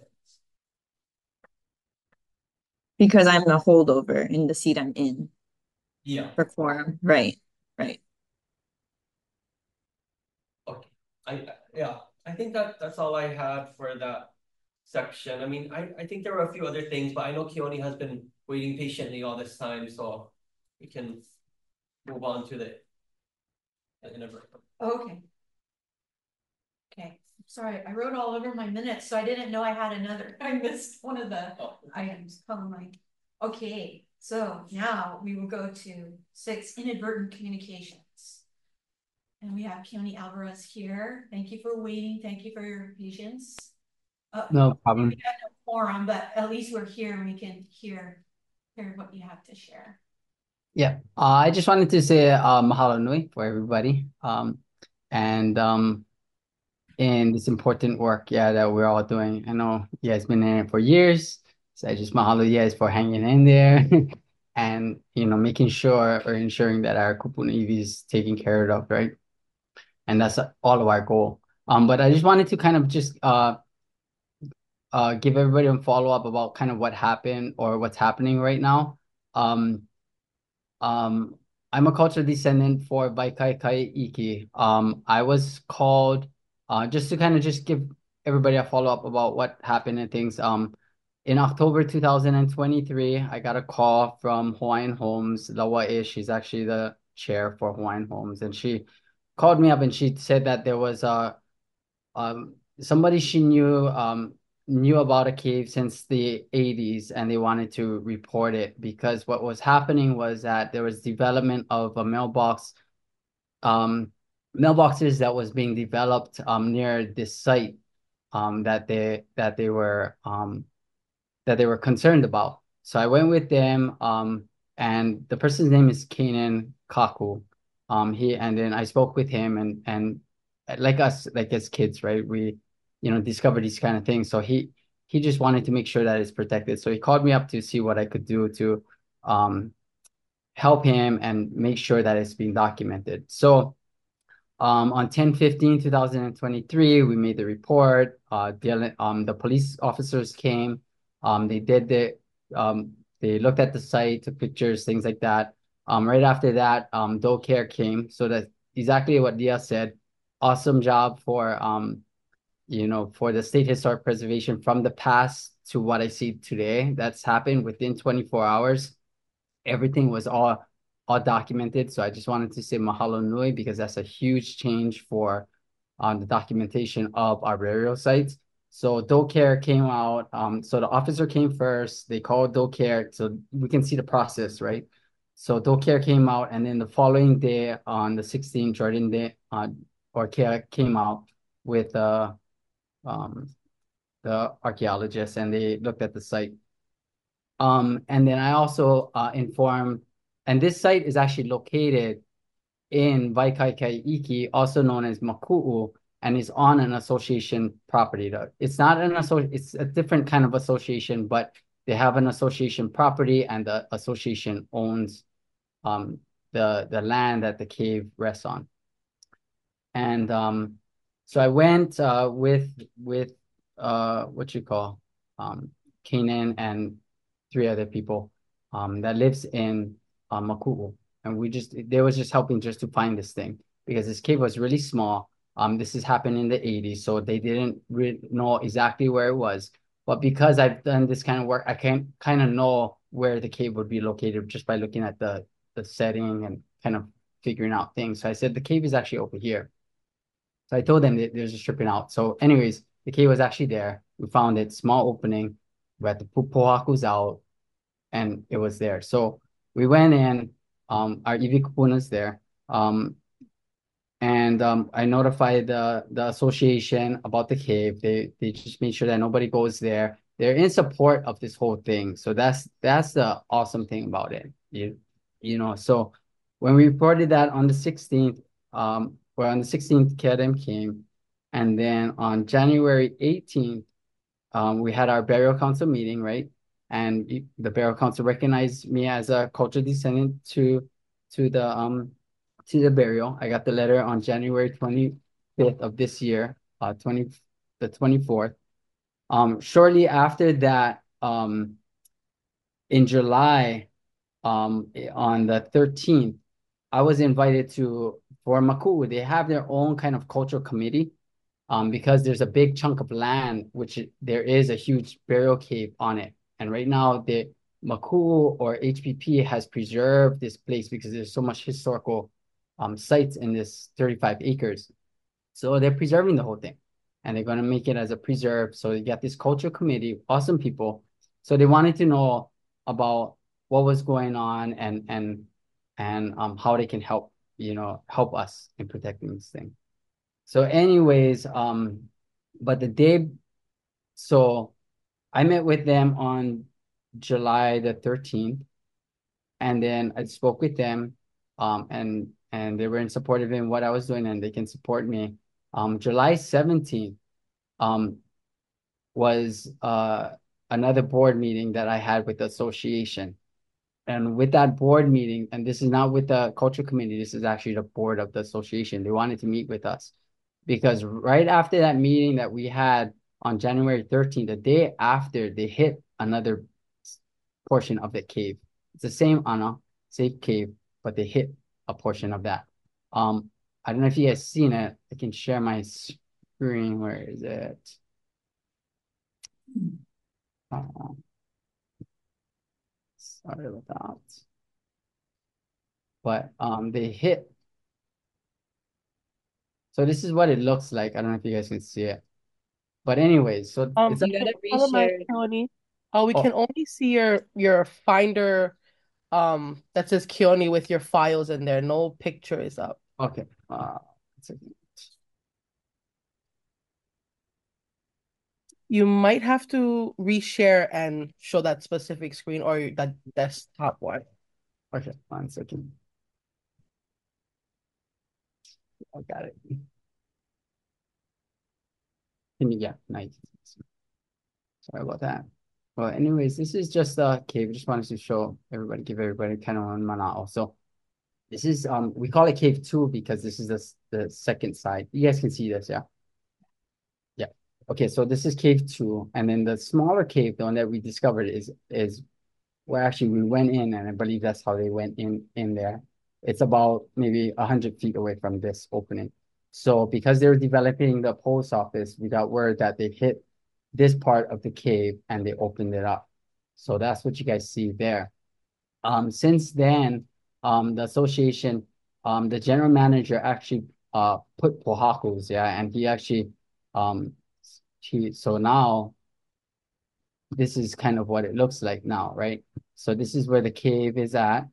Because I'm a holdover in the seat I'm in. Yeah. For quorum. Right. Right. Okay. I yeah, I think that that's all I had for that section. I mean, I, I think there were a few other things, but I know Keone has been waiting patiently all this time, so we can move on to the inadvertent. Okay. Okay. Sorry, I wrote all over my minutes, so I didn't know I had another. I missed one of the oh. items. Oh my. Okay, so now we will go to six, inadvertent communications. And we have Keone Alvarez here. Thank you for waiting. Thank you for your patience. Uh, No problem. We have no forum, but at least we're here and we can hear, hear what you have to share. Yeah, uh, I just wanted to say uh, mahalo nui for everybody. Um, and um, in this important work, yeah, that we're all doing. I know you guys been there for years, so I just mahalo you guys for hanging in there. and you know making sure or ensuring that our kupuna iwi is taken care of, right? And that's all of our goal. Um, but I just wanted to kind of just uh uh give everybody a follow up about kind of what happened or what's happening right now. Um, um, I'm a cultural descendant for Vaikaikai Iki. Um, I was called uh just to kind of just give everybody a follow up about what happened and things. Um, in October two thousand twenty-three, I got a call from Hawaiian Homes. Lawae, she's actually the chair for Hawaiian Homes, and she called me up and she said that there was a um somebody she knew um knew about a cave since the eighties, and they wanted to report it because what was happening was that there was development of a mailbox um mailboxes that was being developed um near this site um that they that they were um that they were concerned about. So I went with them, um and the person's name is Kanan Kaku. Um he and then I spoke with him, and and like us, like as kids, right? We, you know, discover these kind of things. So he he just wanted to make sure that it's protected. So he called me up to see what I could do to um help him and make sure that it's being documented. So um on ten fifteen two thousand twenty-three, we made the report. Uh the um the police officers came. Um they did the um they looked at the site, took pictures, things like that. Um right after that, um Doe Care came. So that's exactly what Dia said. Awesome job for um you know for the state historic preservation from the past to what I see today. That's happened within twenty-four hours. Everything was all all documented. So I just wanted to say mahalo nui, because that's a huge change for um, the documentation of our burial sites. So Doe Care came out. Um, so the officer came first. They called Doe Care, so we can see the process, right? So Doe Care came out, and then the following day on the sixteenth, Jordan Day uh, or Care came out with uh, um, the archaeologists, and they looked at the site. Um, and then I also uh, informed, and this site is actually located in Waikaika Iki, also known as Maku'u, and is on an association property. It's not an association, it's a different kind of association, but they have an association property, and the association owns um, the, the land that the cave rests on. And um, so I went uh, with, with uh, what you call, um, Kanan and three other people um, that lives in uh, Maku'u. And we just, they was just helping just to find this thing, because this cave was really small. Um, this has happened in the eighties, so they didn't really know exactly where it was. But because I've done this kind of work, I can kind of know where the cave would be located just by looking at the, the setting and kind of figuring out things. So I said, the cave is actually over here. So I told them that there's a stripping out. So anyways, the cave was actually there. We found it, small opening. We had the pupohakus out, and it was there. So we went in, um, our iwi kupuna's there. Um, and um, I notified the, the association about the cave. They they just made sure that nobody goes there. They're in support of this whole thing. So that's that's the awesome thing about it. You, you know, so when we reported that on the sixteenth, um, well, on the sixteenth, K R M came. And then on January eighteenth, um, we had our burial council meeting, right? And the burial council recognized me as a cultural descendant to to the um to the burial. I got the letter on January twenty-fifth of this year, uh twenty the twenty-fourth. Um shortly after that, um in July, um on the thirteenth, I was invited to for Maku'u. They have their own kind of cultural committee. Um, because there's a big chunk of land, which there is a huge burial cave on it. And right now, the Maku'u or H P P has preserved this place because there's so much historical um, sites in this thirty-five acres. So they're preserving the whole thing, and they're going to make it as a preserve. So you got this cultural committee, awesome people. So they wanted to know about what was going on and and and um, how they can help, you know, help us in protecting this thing. So anyways, um, but the day, so I met with them on July the thirteenth, and then I spoke with them, um, and and they were in support of in what I was doing, and they can support me. Um, July seventeenth, um, was uh another board meeting that I had with the association, and with that board meeting, and this is not with the culture committee, this is actually the board of the association. They wanted to meet with us because right after that meeting that we had on January thirteenth, the day after, they hit another portion of the cave. It's the same Ana, safe cave, but they hit a portion of that. Um, I don't know if you guys seen it. I can share my screen. Where is it? Uh, sorry about that. But um, they hit. So this is what it looks like. I don't know if you guys can see it. But anyways, so Um, it's can a, you tell my Keone? Oh, we Oh. can only see your your finder um that says Keone with your files in there. No picture is up. okay. Uh, it's okay. You might have to reshare and show that specific screen or that desktop one. Okay, one second. I got it. Can you, yeah, nice. Sorry about that. Well, anyways, this is just a cave. Just wanted to show everybody, give everybody kind of one mana also. This is um we call it cave two because this is the the second side. You guys can see this, yeah. Yeah. Okay, so this is cave two, and then the smaller cave, the one that we discovered, is is where actually we went in, and I believe that's how they went in in there. It's about maybe a hundred feet away from this opening. So because they were developing the post office, we got word that they hit this part of the cave and they opened it up. So that's what you guys see there. Um, since then, um, the association, um, the general manager actually uh put pohakus, yeah, and he actually um he so now this is kind of what it looks like now, right? So this is where the cave is at.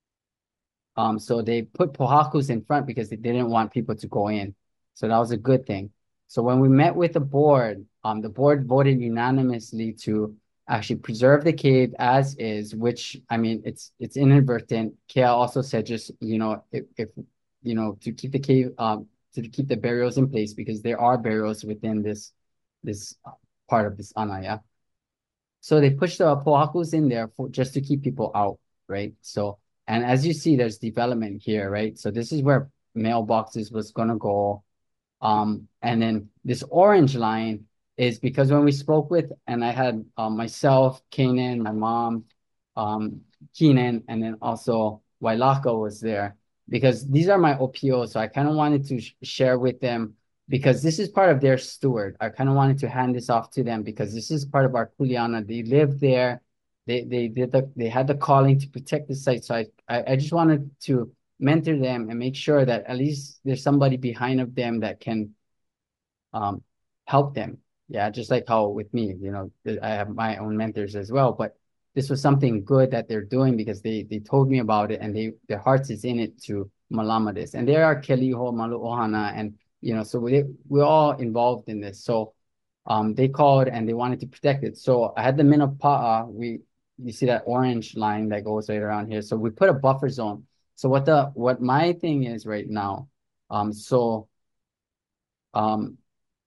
Um, so they put pohakus in front because they didn't want people to go in. So that was a good thing. So when we met with the board, um, the board voted unanimously to actually preserve the cave as is, which, I mean, it's it's inadvertent. Kea also said just, you know, if, if you know, to keep the cave, um, to keep the burials in place because there are burials within this, this part of this Anaya. So they pushed the pohakus in there for just to keep people out, right? So, and as you see, there's development here, right? So this is where mailboxes was gonna go. Um, and then this orange line is because when we spoke with, and I had um, myself, Kanan, my mom, um, Keenan, and then also Wailaka was there because these are my O P Os. So I kind of wanted to sh share with them because this is part of their steward. I kind of wanted to hand this off to them because this is part of our kuleana. They live there. They they did the they had the calling to protect the site. So I I, I just wanted to mentor them and make sure that at least there's somebody behind of them that can um help them. Yeah, just like how with me, you know, I have my own mentors as well. But this was something good that they're doing because they they told me about it and they their hearts is in it to malama this. And there are Keliho, Maluohana, and you know, so we we're all involved in this. So um they called and they wanted to protect it. So I had the Minapa'a, we you see that orange line that goes right around here. So we put a buffer zone. So what the what my thing is right now, um, so um,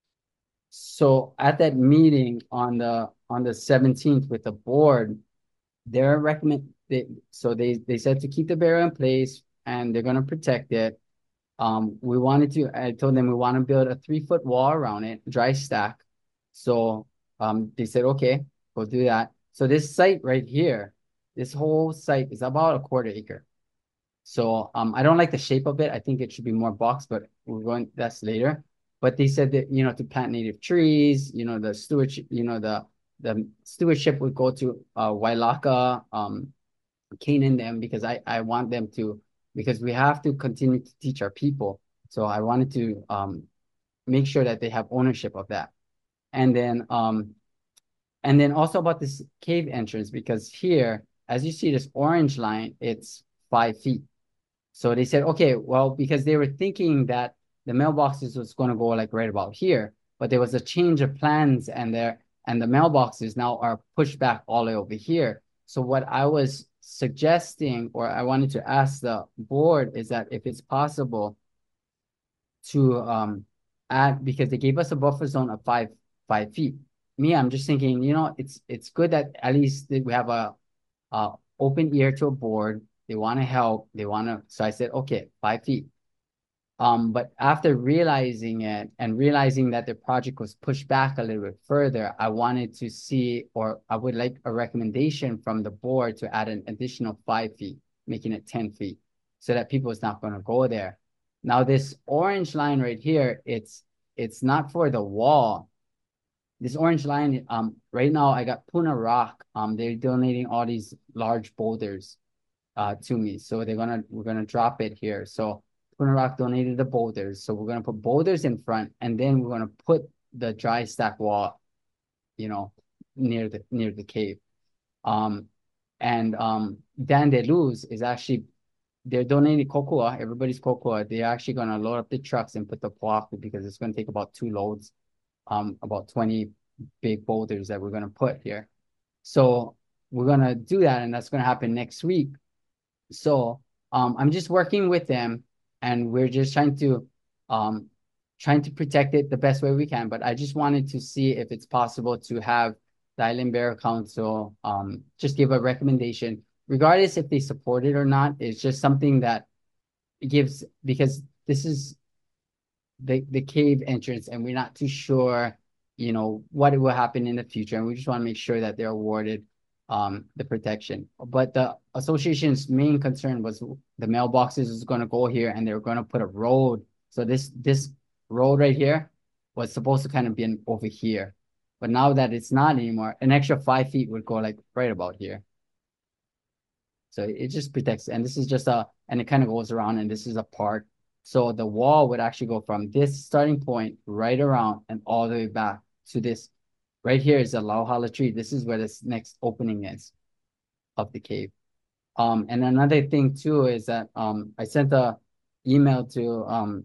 so at that meeting on the on the seventeenth with the board, they're recommend they so they they said to keep the barrier in place and they're gonna protect it. Um, we wanted to. I told them we want to build a three foot wall around it, dry stack. So um, they said okay, we'll do that. So this site right here, this whole site is about a quarter acre. So um, I don't like the shape of it. I think it should be more box, but we're going, that's later. But they said that, you know, to plant native trees, you know, the stewardship, you know, the the stewardship would go to uh, Wailaka, um, Canaan them, because I, I want them to, because we have to continue to teach our people. So I wanted to um, make sure that they have ownership of that. And then, um, and then also about this cave entrance, because here, as you see this orange line, it's five feet. So they said, okay, well, because they were thinking that the mailboxes was going to go like right about here, but there was a change of plans and there and the mailboxes now are pushed back all the way over here. So what I was suggesting, or I wanted to ask the board, is that if it's possible to um add, because they gave us a buffer zone of five five feet. Me, I'm just thinking, you know, it's it's good that at least we have a uh open ear to a board. They want to help. They want to. So I said, okay, five feet. Um, but after realizing it and realizing that the project was pushed back a little bit further, I wanted to see, or I would like a recommendation from the board to add an additional five feet, making it ten feet, so that people is not going to go there. Now, this orange line right here, it's it's not for the wall. This orange line, um, right now I got Puna Rock. Um, they're donating all these large boulders, uh, to me. So they're gonna we're gonna drop it here. So Puna Rock donated the boulders. So we're gonna put boulders in front, and then we're gonna put the dry stack wall, you know, near the near the cave. Um, and um, Dan DeLuz is actually they're donating cocoa. Everybody's cocoa. They're actually gonna load up the trucks and put the poaku because it's gonna take about two loads. Um, about twenty big boulders that we're going to put here. So we're going to do that, and that's going to happen next week. So um, I'm just working with them, and we're just trying to um, trying to protect it the best way we can. But I just wanted to see if it's possible to have the Island Burial Council um, just give a recommendation, regardless if they support it or not. It's just something that gives, because this is the the cave entrance, and we're not too sure, you know, what will happen in the future, and we just want to make sure that they're awarded um the protection. But the association's main concern was the mailboxes is going to go here, and they're going to put a road. So this this road right here was supposed to kind of be over here, but now that it's not anymore, an extra five feet would go like right about here. So it just protects, and this is just a, and it kind of goes around, and this is a part. So the wall would actually go from this starting point right around and all the way back to this. Right here is the Lauhala tree. This is where this next opening is of the cave. Um, and another thing too is that um, I sent a email to um,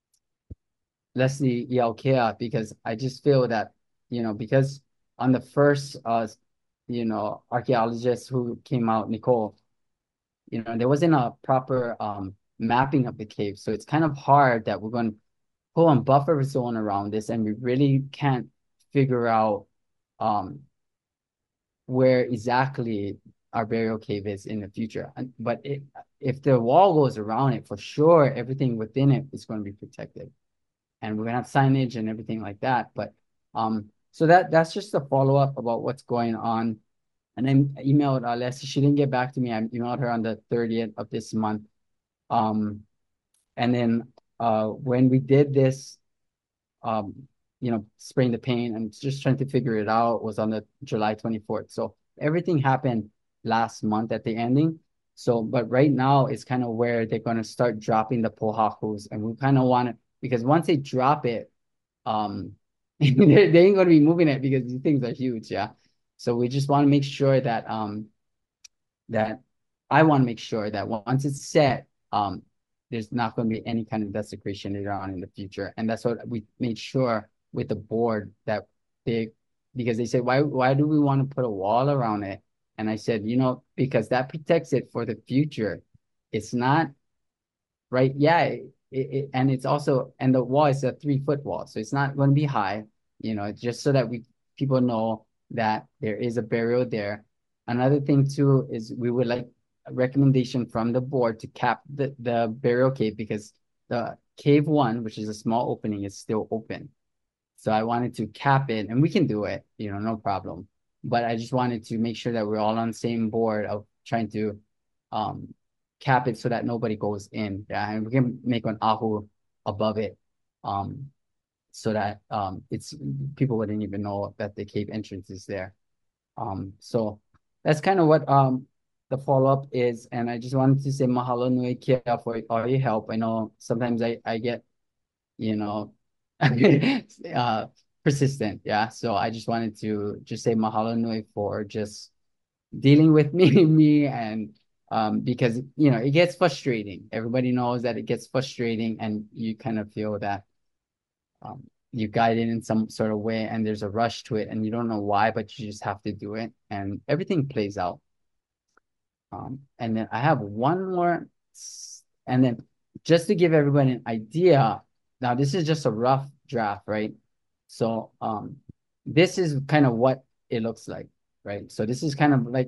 Leslie Iaukea, because I just feel that, you know, because on the first, uh, you know, archaeologist who came out, Nicole, you know, there wasn't a proper um, mapping of the cave. So it's kind of hard that we're going to pull a buffer zone around this, and we really can't figure out um, where exactly our burial cave is in the future. But it, if the wall goes around it, for sure, everything within it is going to be protected. And we're going to have signage and everything like that. But um, so that that's just a follow-up about what's going on. And I emailed uh, Leslie. She didn't get back to me. I emailed her on the thirtieth of this month. Um, and then uh, when we did this, um, you know, spraying the paint and just trying to figure it out was on the July twenty-fourth. So everything happened last month at the ending. So, but right now it's kind of where they're going to start dropping the pohakus, and we kind of want it, because once they drop it, um, they, they ain't going to be moving it because these things are huge. Yeah. So we just want to make sure that, um, that I want to make sure that once it's set, um, there's not going to be any kind of desecration later on in the future. And that's what we made sure with the board, that they, because they said, why, why do we want to put a wall around it? And I said, you know, because that protects it for the future. It's not right. Yeah. It, it, and it's also, and the wall is a three foot wall. So it's not going to be high, you know, just so that we, people know that there is a burial there. Another thing too, is we would like a recommendation from the board to cap the, the burial cave, because the cave one, which is a small opening, is still open. So I wanted to cap it, and we can do it, you know, no problem. But I just wanted to make sure that we're all on the same board of trying to um, cap it so that nobody goes in. Yeah, and we can make an ahu above it, um, so that um, it's people wouldn't even know that the cave entrance is there. Um, so that's kind of what um, the follow-up is. And I just wanted to say mahalo nui kia for all your help. I know sometimes I, I get, you know, uh, persistent. Yeah. So I just wanted to just say mahalo nui for just dealing with me, me and um, because, you know, it gets frustrating. Everybody knows that it gets frustrating, and you kind of feel that um, you guide it in some sort of way, and there's a rush to it, and you don't know why, but you just have to do it, and everything plays out. Um, and then I have one more, and then just to give everybody an idea, now this is just a rough draft, right? So um, this is kind of what it looks like, right? So this is kind of like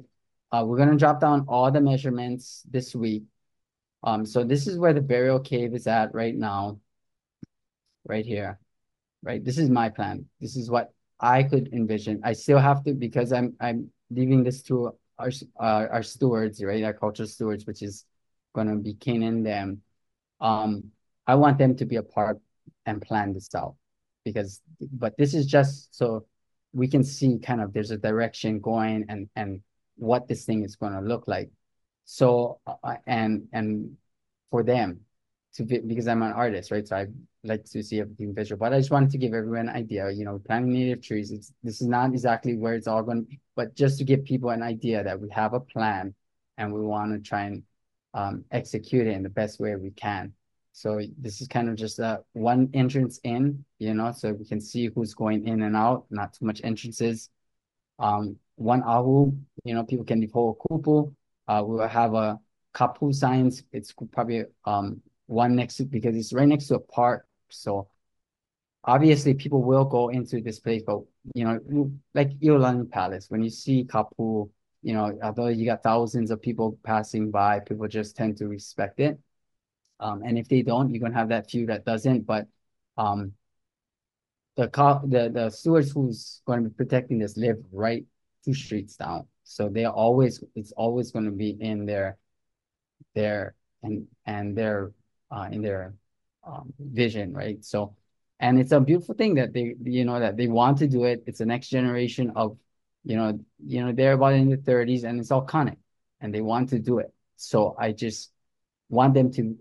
Uh, we're gonna drop down all the measurements this week. Um, so this is where the burial cave is at right now, right here, right? This is my plan. This is what I could envision. I still have to, because I'm I'm leaving this to our uh, our stewards, right? Our cultural stewards, which is gonna be Ken and them. Um, I want them to be a part and plan this out, because, but this is just so we can see kind of there's a direction going and and what this thing is going to look like. So uh, and and for them to be, because I'm an artist, right? So I like to see everything visual, but I just wanted to give everyone an idea, you know, planting native trees. It's, this is not exactly where it's all going to be, but just to give people an idea that we have a plan and we want to try and um, execute it in the best way we can. So this is kind of just a one entrance in, you know, so we can see who's going in and out, not too much entrances. Um, one ahu, you know, people can be whole kupu. Uh, we will have a kapu signs. It's probably um one next to, because it's right next to a park. So obviously people will go into this place, but you know, like Iolani Palace, when you see kapu, you know, although you got thousands of people passing by, people just tend to respect it. Um, and if they don't, you're gonna have that few that doesn't. But um, the the the stewards who's going to be protecting this live right two streets down, so they're always it's always going to be in their their and and their uh in their um, vision, right? So, and it's a beautiful thing that they you know that they want to do it. It's the next generation of you know you know they're about in the thirties and it's iconic, and they want to do it. So I just want them to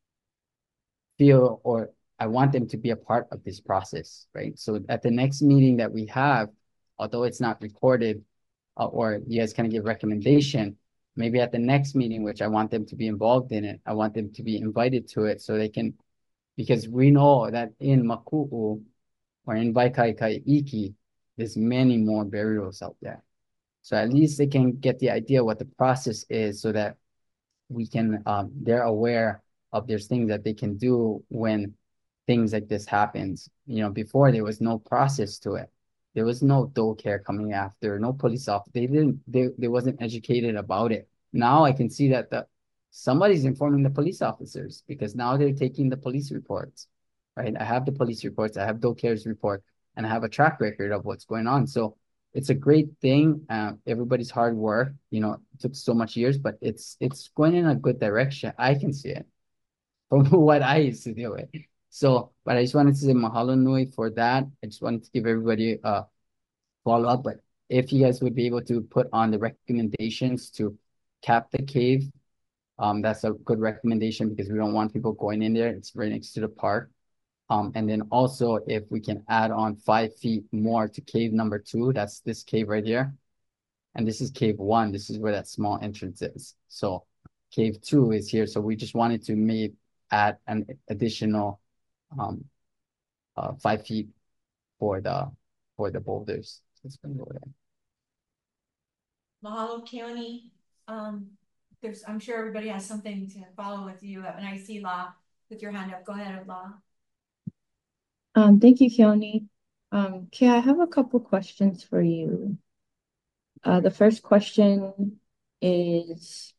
feel, or I want them to be a part of this process, right? So at the next meeting that we have, although it's not recorded, uh, or you guys can give recommendation, maybe at the next meeting, which I want them to be involved in it, I want them to be invited to it so they can, because we know that in Maku'u or in Waikaikaiki, there's many more burials out there. So at least they can get the idea what the process is so that we can, um, they're aware of there's things that they can do when things like this happens. You know, before there was no process to it. There was no dole care coming after, no police officer. They didn't, they, they wasn't educated about it. Now I can see that the somebody's informing the police officers, because now they're taking the police reports, right? I have the police reports, I have dole care's report, and I have a track record of what's going on. So it's a great thing. Uh, everybody's hard work, you know, it took so much years, but it's it's going in a good direction. I can see it from what I used to do it. So, but I just wanted to say mahalo nui for that. I just wanted to give everybody a follow up. But if you guys would be able to put on the recommendations to cap the cave, um, that's a good recommendation, because we don't want people going in there. It's right next to the park. Um, and then also if we can add on five feet more to cave number two, that's this cave right here. And this is cave one. This is where that small entrance is. So cave two is here. So we just wanted to make add an additional um uh five feet for the for the boulders. So it's gonna go there. Mahalo Keone. Um, there's I'm sure everybody has something to follow with you. And I see La with your hand up. Go ahead, La. Um, thank you, Keone. Um, Kea, I have a couple questions for you. Uh, the first question is,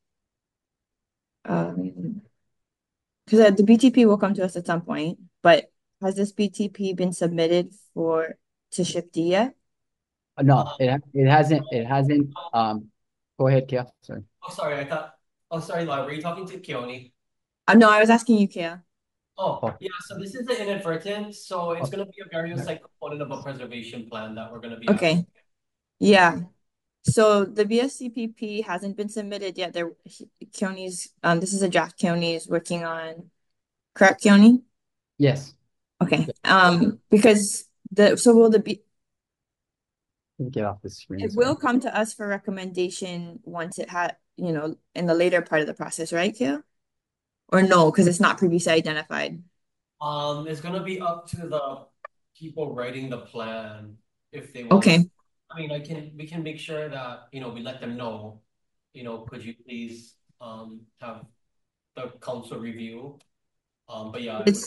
um, because the B T P will come to us at some point, but has this B T P been submitted for to S H I P D yet? No, it it hasn't. It hasn't. Um, go ahead, Kea. Sorry. Oh, sorry. I thought. Oh, sorry, Laura. Were you talking to Keone? Uh, no, I was asking you, Kea. Oh, Oh. yeah. So this is the inadvertent. So it's Oh. going to be a various like component of a preservation plan that we're going to be. Okay. Asking. Yeah. So the B S C P P hasn't been submitted yet. There, Keone's, um, this is a draft Keone is working on. Correct, Keone? Yes. Okay. Um, because the so will the B Get off the screen. it Sorry. will come to us for recommendation once it had, you know, in the later part of the process, right, Kea? Or no, because it's not previously identified. Um, it's going to be up to the people writing the plan if they want. Okay. I mean, I can we can make sure that, you know, we let them know, you know, could you please um have the council review. Um, but yeah, it It's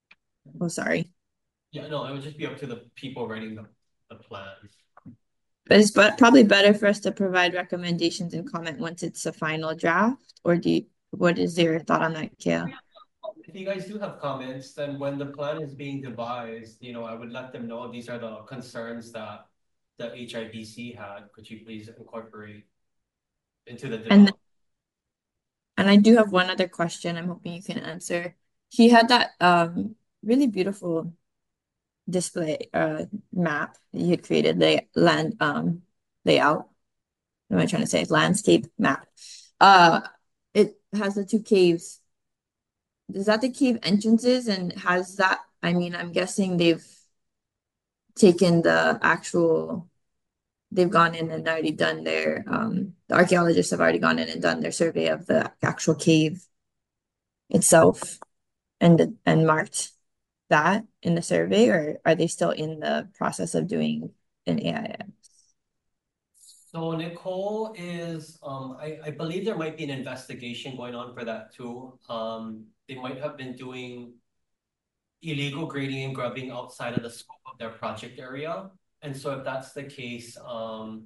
would, oh sorry. yeah, no, it would just be up to the people writing the, the plan. But it's but probably better for us to provide recommendations and comment once it's a final draft, or do you, what is your thought on that, Kale? If you guys do have comments, then when the plan is being devised, you know, I would let them know these are the concerns that the H I B C had. Could you please incorporate into the And development? and I do have one other question I'm hoping you can answer. He had that um really beautiful display uh map that he had created, the land um layout. What am I trying to say? Landscape map. Uh it has the two caves. Is that the cave entrances, and has that, I mean, I'm guessing they've taken the actual, they've gone in and already done their um the archaeologists have already gone in and done their survey of the actual cave itself and and marked that in the survey, or are they still in the process of doing an A I S? So Nicole is, um, I, I believe there might be an investigation going on for that too. Um, they might have been doing illegal grading and grubbing outside of the scope of their project area. And so if that's the case, um,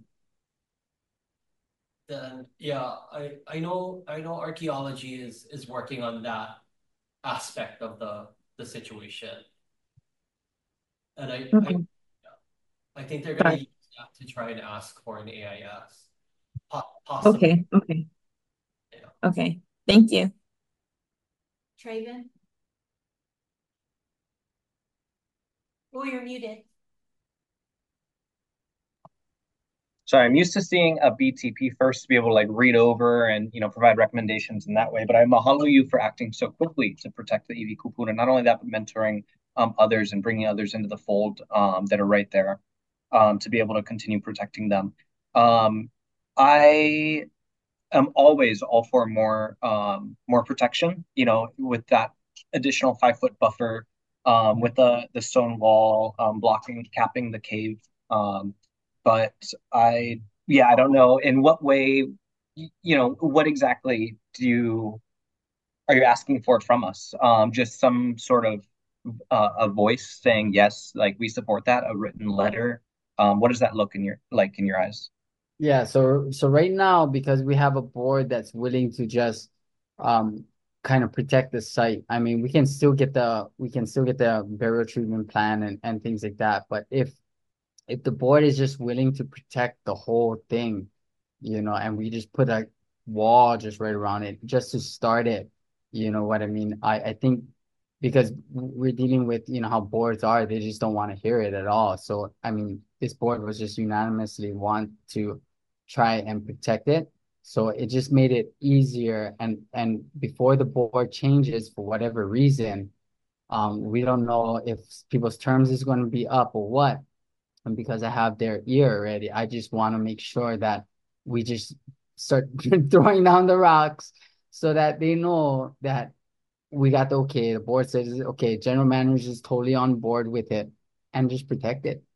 then yeah, I, I know I know archaeology is is working on that aspect of the the situation. And I I, Okay. I think they're gonna Got it. use that to try and ask for an A I S. Po- Possibly. Okay, okay, Yeah. okay. Thank you. Traven? Oh, you're muted. Sorry, I'm used to seeing a B T P first to be able to like read over and you know provide recommendations in that way. But I mahalo you for acting so quickly to protect the iwi kupuna. Not only that, but mentoring um, others and bringing others into the fold um, that are right there um, to be able to continue protecting them. Um, I am always all for more um, more protection. You know, with that additional five foot buffer, um, with the the stone wall um, blocking, capping the cave. Um, but I, yeah, I don't know in what way, you know, what exactly do you are you asking for from us? Um, just some sort of uh, a voice saying yes, like we support that, a written letter. Um, what does that look in your like in your eyes? Yeah, so so right now, because we have a board that's willing to just um kind of protect the site. I mean, we can still get the we can still get the burial treatment plan and, and things like that. But if if the board is just willing to protect the whole thing, you know, and we just put a wall just right around it just to start it, you know what I mean? I, I think because we're dealing with, you know, how boards are, they just don't want to hear it at all. So, I mean, this board was just unanimously want to try and protect it. So it just made it easier. And, and before the board changes for whatever reason, um, we don't know if people's terms is going to be up or what. And because I have their ear already, I just want to make sure that we just start throwing down the rocks so that they know that we got the okay. The board says, okay, general manager is totally on board with it and just protect it.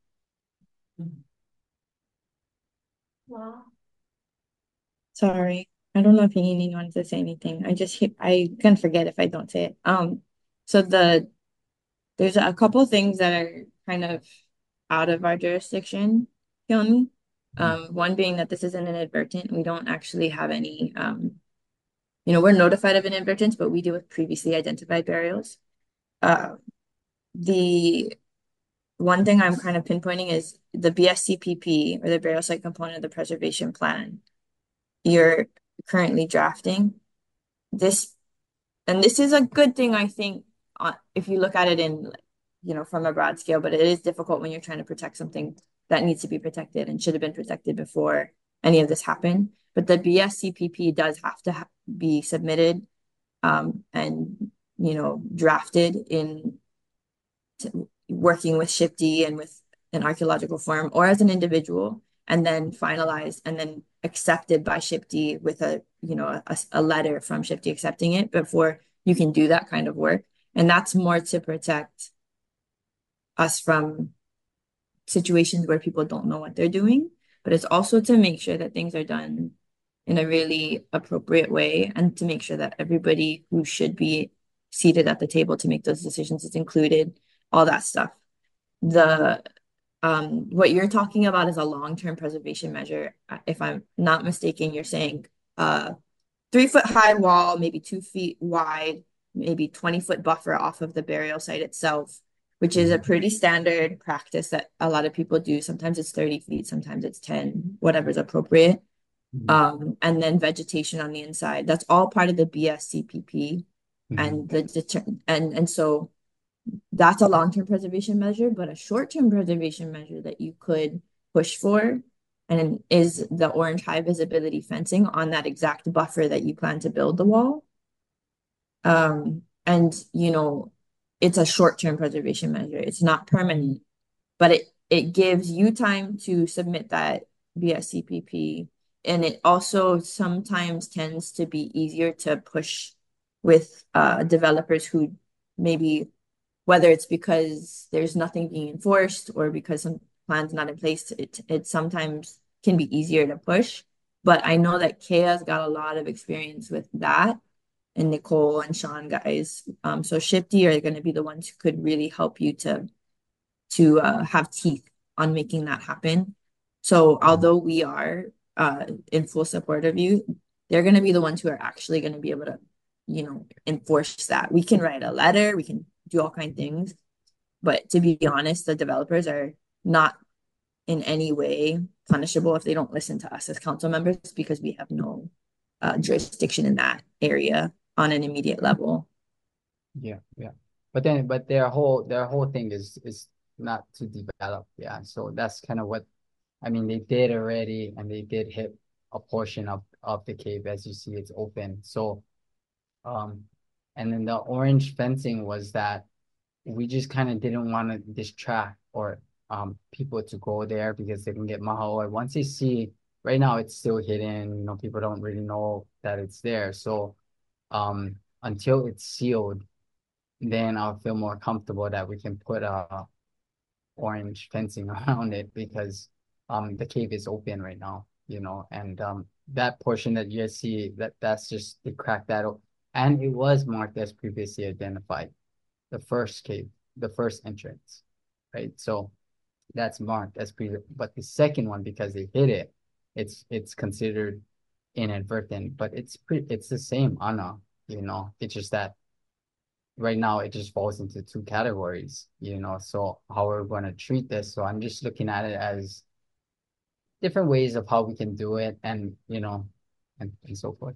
Wow. Sorry. I don't know if Yini wanted to say anything. I just hit, I can forget if I don't say it. Um, so the there's a couple things that are kind of out of our jurisdiction, Keone. Um, one being that this is an inadvertent. We don't actually have any um, you know, we're notified of inadvertence, but we deal with previously identified burials. Uh, the one thing I'm kind of pinpointing is the B S C P P, or the burial site component of the preservation plan. You're currently drafting this, and this is a good thing, I think, uh, if you look at it in, you know, from a broad scale, but it is difficult when you're trying to protect something that needs to be protected and should have been protected before any of this happened. But the B S C P P does have to ha be submitted um, and, you know, drafted in working with SHPD and with an archaeological firm or as an individual, and then finalized and then accepted by SHPD with a, you know, a, a letter from SHPD accepting it before you can do that kind of work. And that's more to protect us from situations where people don't know what they're doing, but it's also to make sure that things are done in a really appropriate way and to make sure that everybody who should be seated at the table to make those decisions is included, all that stuff. The Um, what you're talking about is a long-term preservation measure. Uh, If I'm not mistaken, you're saying uh three foot high wall, maybe two feet wide, maybe twenty foot buffer off of the burial site itself, which is a pretty standard practice that a lot of people do. Sometimes it's thirty feet, sometimes it's ten, whatever's appropriate. Um, and then vegetation on the inside. That's all part of the B S C P P. And the deter and and so that's a long-term preservation measure, but a short-term preservation measure that you could push for and is the orange high visibility fencing on that exact buffer that you plan to build the wall. Um, and you know, it's a short-term preservation measure. It's not permanent, but it it gives you time to submit that B S C P P. And it also sometimes tends to be easier to push with uh, developers who maybe, whether it's because there's nothing being enforced or because some plan's not in place, it, it sometimes can be easier to push. But I know that Kaya's got a lot of experience with that, and Nicole and Sean guys. Um, so Shifty are going to be the ones who could really help you to to uh, have teeth on making that happen. So although we are uh, in full support of you, they're going to be the ones who are actually going to be able to, you know, enforce that. We can write a letter, we can do all kinds of things, but to be honest, the developers are not in any way punishable if they don't listen to us as council members, because we have no uh, jurisdiction in that area on an immediate level. Yeah, yeah. But then, but their whole their whole thing is is not to develop. Yeah. So that's kind of what, I mean, they did already, and they did hit a portion of of the cave. As you see, it's open. So, um, and then the orange fencing was that we just kind of didn't want to distract or um people to go there because they can get maho. Or once they see, right now it's still hidden. You know, people don't really know that it's there. So, um, until it's sealed, then I'll feel more comfortable that we can put a orange fencing around it, because um the cave is open right now, you know, and um that portion that you guys see, that that's just they cracked that up, and it was marked as previously identified, the first cave, the first entrance, right? So that's marked as pre, but the second one, because they hit it, it's it's considered inadvertent, but it's pretty, it's the same Anna, you know, it's just that right now it just falls into two categories, you know, so how we're going to treat this. So I'm just looking at it as different ways of how we can do it, and, you know, and, and so forth.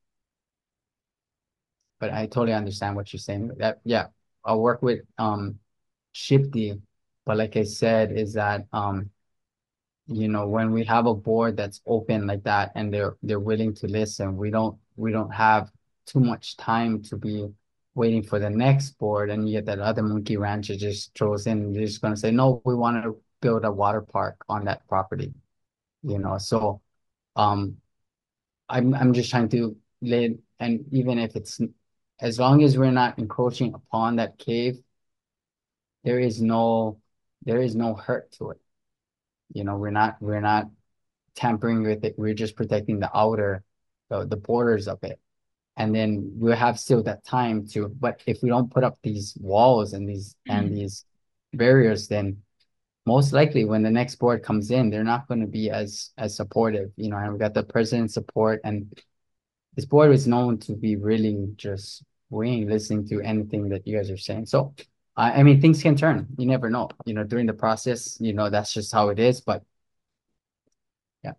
But I totally understand what you're saying. That, yeah, I'll work with um Shifty, but like I said, is that um you know, when we have a board that's open like that and they're they're willing to listen, we don't we don't have too much time to be waiting for the next board, and you get that other monkey ranch that just throws in. They're just gonna say, no, we want to build a water park on that property, you know. So um I'm I'm just trying to lay, and even if it's, as long as we're not encroaching upon that cave, there is no there is no hurt to it. You know, we're not we're not tampering with it. We're just protecting the outer, the, the borders of it. And then we'll have still that time to, but if we don't put up these walls and these and these barriers, then most likely when the next board comes in, they're not going to be as as supportive, you know. And we got the president's support, and this board is known to be really just waiting, listening to anything that you guys are saying. So I, I mean, things can turn. You never know, you know, during the process, you know, that's just how it is. But yeah.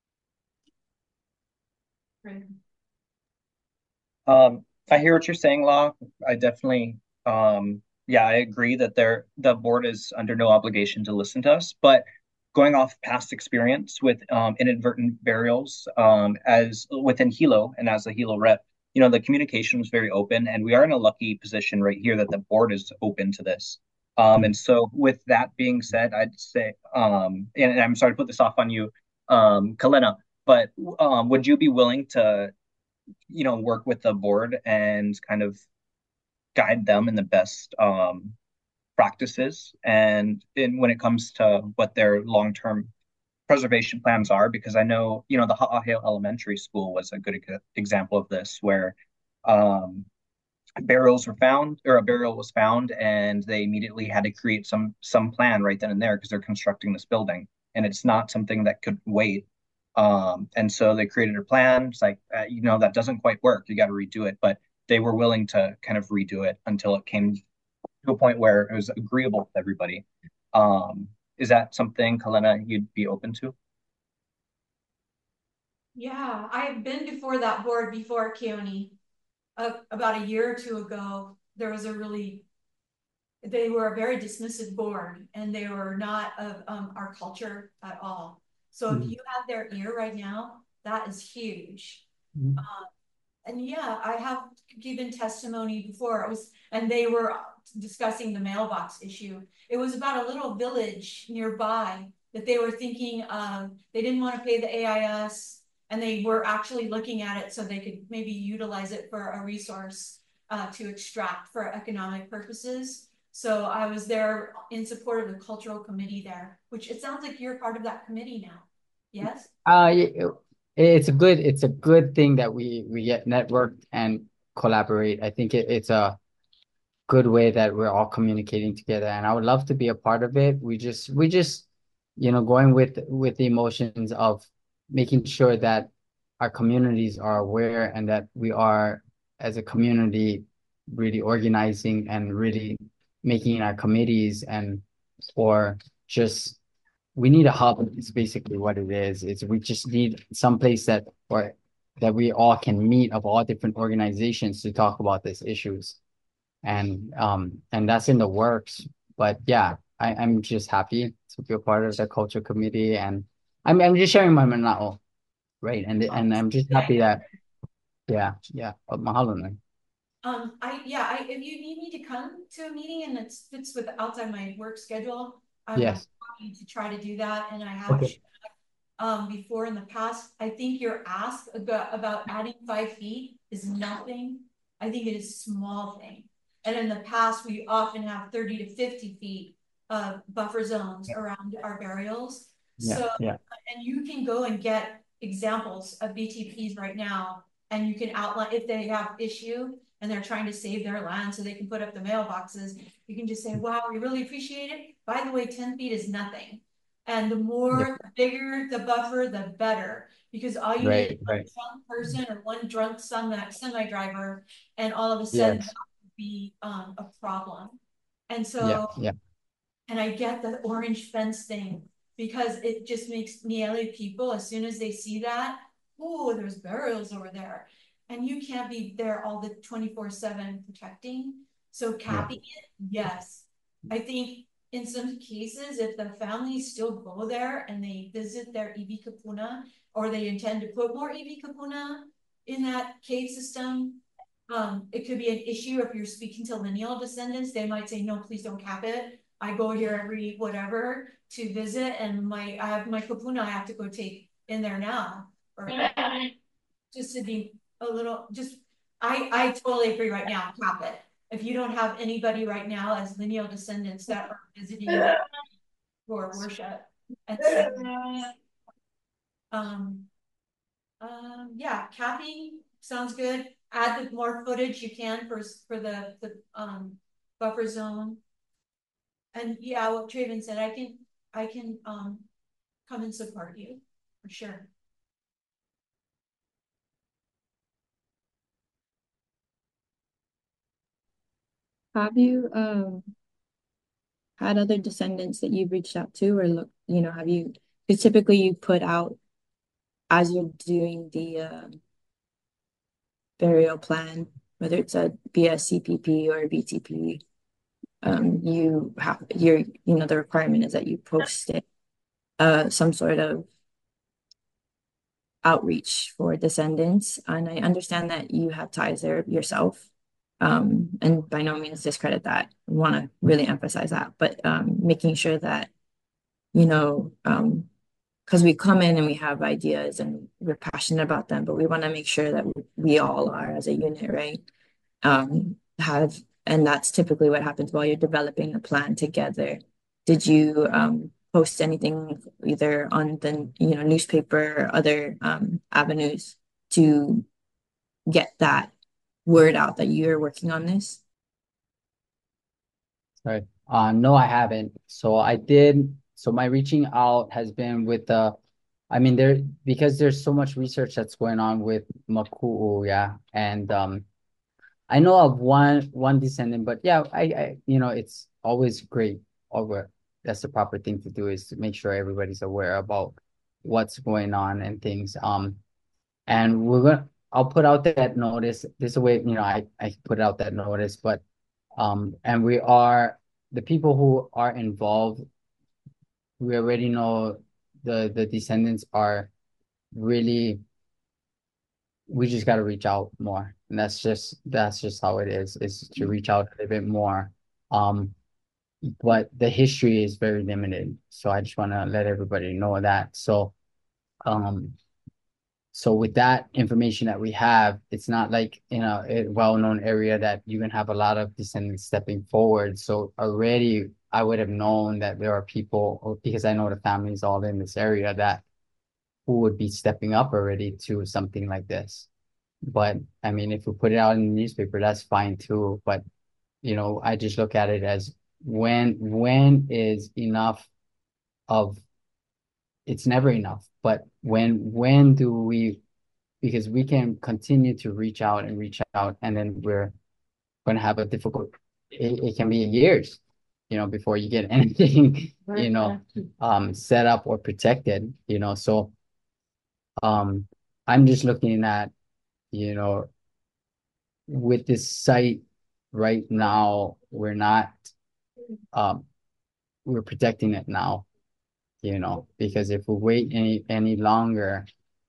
Right. Um, I hear what you're saying, Law. I definitely, um, yeah, I agree that they're, the board is under no obligation to listen to us, but going off past experience with um, inadvertent burials, um, as within Hilo and as a Hilo rep, you know, the communication was very open, and we are in a lucky position right here that the board is open to this. Um, and so with that being said, I'd say, um, and, and I'm sorry to put this off on you, um, Kalena, but um, would you be willing to, you know, work with the board and kind of guide them in the best um, practices and in when it comes to what their long-term preservation plans are? Because I know, you know, the Ha'aheo Elementary School was a good e- example of this, where um, burials were found, or a burial was found, and they immediately had to create some some plan right then and there because they're constructing this building, and it's not something that could wait. Um, and so they created a plan. It's like, uh, you know, that doesn't quite work. You got to redo it. But they were willing to kind of redo it until it came to a point where it was agreeable with everybody. Um, is that something, Kalena, you'd be open to? Yeah, I've been before that board before, Keone. Uh, about a year or two ago, there was a really, they were a very dismissive board, and they were not of um, our culture at all. So Mhm. if you have their ear right now, that is huge. Mhm. Um, and yeah, I have given testimony before. It was, and they were discussing the mailbox issue. It was about a little village nearby that they were thinking of. They didn't want to pay the A I S, and they were actually looking at it so they could maybe utilize it for a resource uh, to extract for economic purposes. So I was there in support of the cultural committee there, which it sounds like you're part of that committee now. Yes? Uh, it- it's a good it's a good thing that we we get networked and collaborate. I think it, it's a good way that we're all communicating together, and I would love to be a part of it. We just we just you know going with with the emotions of making sure that our communities are aware and that we are as a community really organizing and really making our committees and or just we need a hub is basically what it is. It's we just need some place that or that we all can meet of all different organizations to talk about these issues. And um and that's in the works. But yeah, I, I'm just happy to be a part of the culture committee, and I'm I'm just sharing my manao, right? And and I'm just happy that yeah, yeah. But mahalo na. Um, I, yeah, I, if you need me to come to a meeting and it fits with outside my work schedule, I'm Yes. happy to try to do that. And I have Okay. um before in the past. I think your ask about, about adding five feet is nothing. I think it is a small thing. And in the past, we often have thirty to fifty feet of buffer zones around our burials. Yeah, So, yeah. and you can go and get examples of B T Ps right now, and you can outline if they have issue and they're trying to save their land so they can put up the mailboxes. You can just say, wow, we really appreciate it. By the way, ten feet is nothing. And the more the bigger the buffer, the better. Because all you Right, need is right. one drunk person or one drunk semi semi driver, and all of a sudden Yes. that would be um, a problem. And Yeah, so, yeah. and I get the orange fence thing because it just makes Niele people, as soon as they see that, oh, there's burials over there. And you can't be there all the twenty-four seven protecting. So capping it, yes. I think in some cases, if the families still go there and they visit their Ibi Kapuna, or they intend to put more Ibi Kapuna in that cave system, um, it could be an issue if you're speaking to lineal descendants. They might say, no, please don't cap it. I go here every whatever to visit, and my I have my kapuna I have to go take in there now. Or just to be a little just I I totally agree right now, cap it. If you don't have anybody right now as lineal descendants that are visiting for worship and um um yeah, capping sounds good. Add the more footage you can for for the the um buffer zone. And yeah, what Traven said, I can I can um come and support you for sure. Have you um had other descendants that you've reached out to, or look, you know, have you, because typically you put out as you're doing the uh, burial plan, whether it's a B S C P P or a B T P, um, you have your, you know, the requirement is that you post it, uh, some sort of outreach for descendants. And I understand that you have ties there yourself. Um, and by no means discredit that. I want to really emphasize that, but um, making sure that, you know, um, because we come in and we have ideas and we're passionate about them, but we want to make sure that we all are as a unit, right? Um, have, and that's typically what happens while you're developing a plan together. Did you um, post anything either on the, you know, newspaper or other um, avenues to get that word out that you're working on this? Sorry. Uh, no, I haven't. So I did. So my reaching out has been with the, I mean, there because there's so much research that's going on with Maku'u, yeah, and um, I know of one one descendant, but yeah, I, I you know, it's always great. Over that's the proper thing to do is to make sure everybody's aware about what's going on and things. Um, and we're gonna, I'll put out that notice. This is a way, you know, I I put out that notice, but um, and we are the people who are involved. We already know the the descendants are really. We just got to reach out more, and that's just that's just how it is. Is to reach out a bit more. Um, but the history is very limited, so I just want to let everybody know that. So, um, so with that information that we have, it's not like in a, a well-known area that you can have a lot of descendants stepping forward. So already I would have known that there are people, because I know the families all in this area, that who would be stepping up already to something like this. But I mean, if we put it out in the newspaper, that's fine too. But you know, I just look at it as when when is enough of, it's never enough, but when when do we, because we can continue to reach out and reach out, and then we're going to have a difficult, it, it can be years, you know, before you get anything, you know, um, set up or protected, you know. So um, I'm just looking at, you know, with this site right now, we're not, um, we're protecting it now, you know, because if we wait any any longer,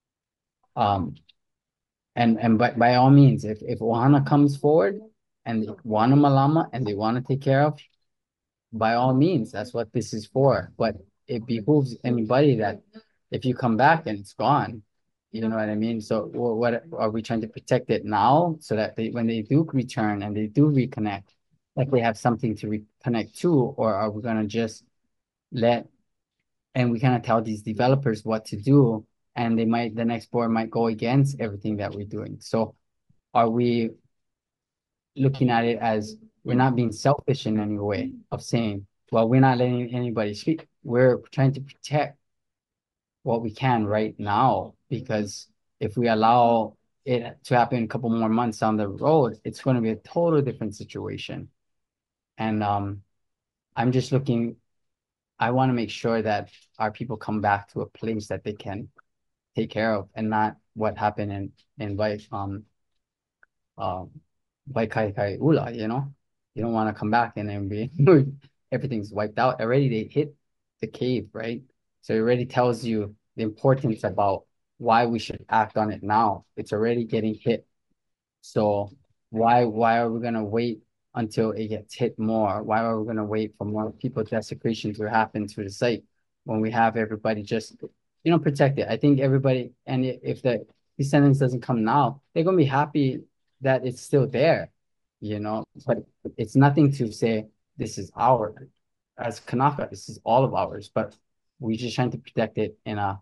um, and and by by all means, if if Ohana comes forward and they want a malama and they want to take care of, by all means, that's what this is for. But it behooves anybody that if you come back and it's gone, you know what I mean? So what, what are we trying to protect it now so that they, when they do return and they do reconnect, like they have something to reconnect to, or are we gonna just let, and we kind of tell these developers what to do, and they might, the next board might go against everything that we're doing. So are we looking at it as we're not being selfish in any way of saying, well, we're not letting anybody speak. We're trying to protect what we can right now, because if we allow it to happen a couple more months down the road, it's going to be a total different situation. And um, I'm just looking, I want to make sure that our people come back to a place that they can take care of, and not what happened in in Vai um um Vaikaikai Ula, you know. You don't want to come back and then be everything's wiped out. Already they hit the cave, right? So it already tells you the importance about why we should act on it now. It's already getting hit. So why why are we gonna wait until it gets hit more? Why are we gonna wait for more people desecration to happen to the site when we have everybody just, you know, protect it? I think everybody, and if the descendants doesn't come now, they're gonna be happy that it's still there, you know. But it's nothing to say this is our, as Kanaka, this is all of ours, but we're just trying to protect it in a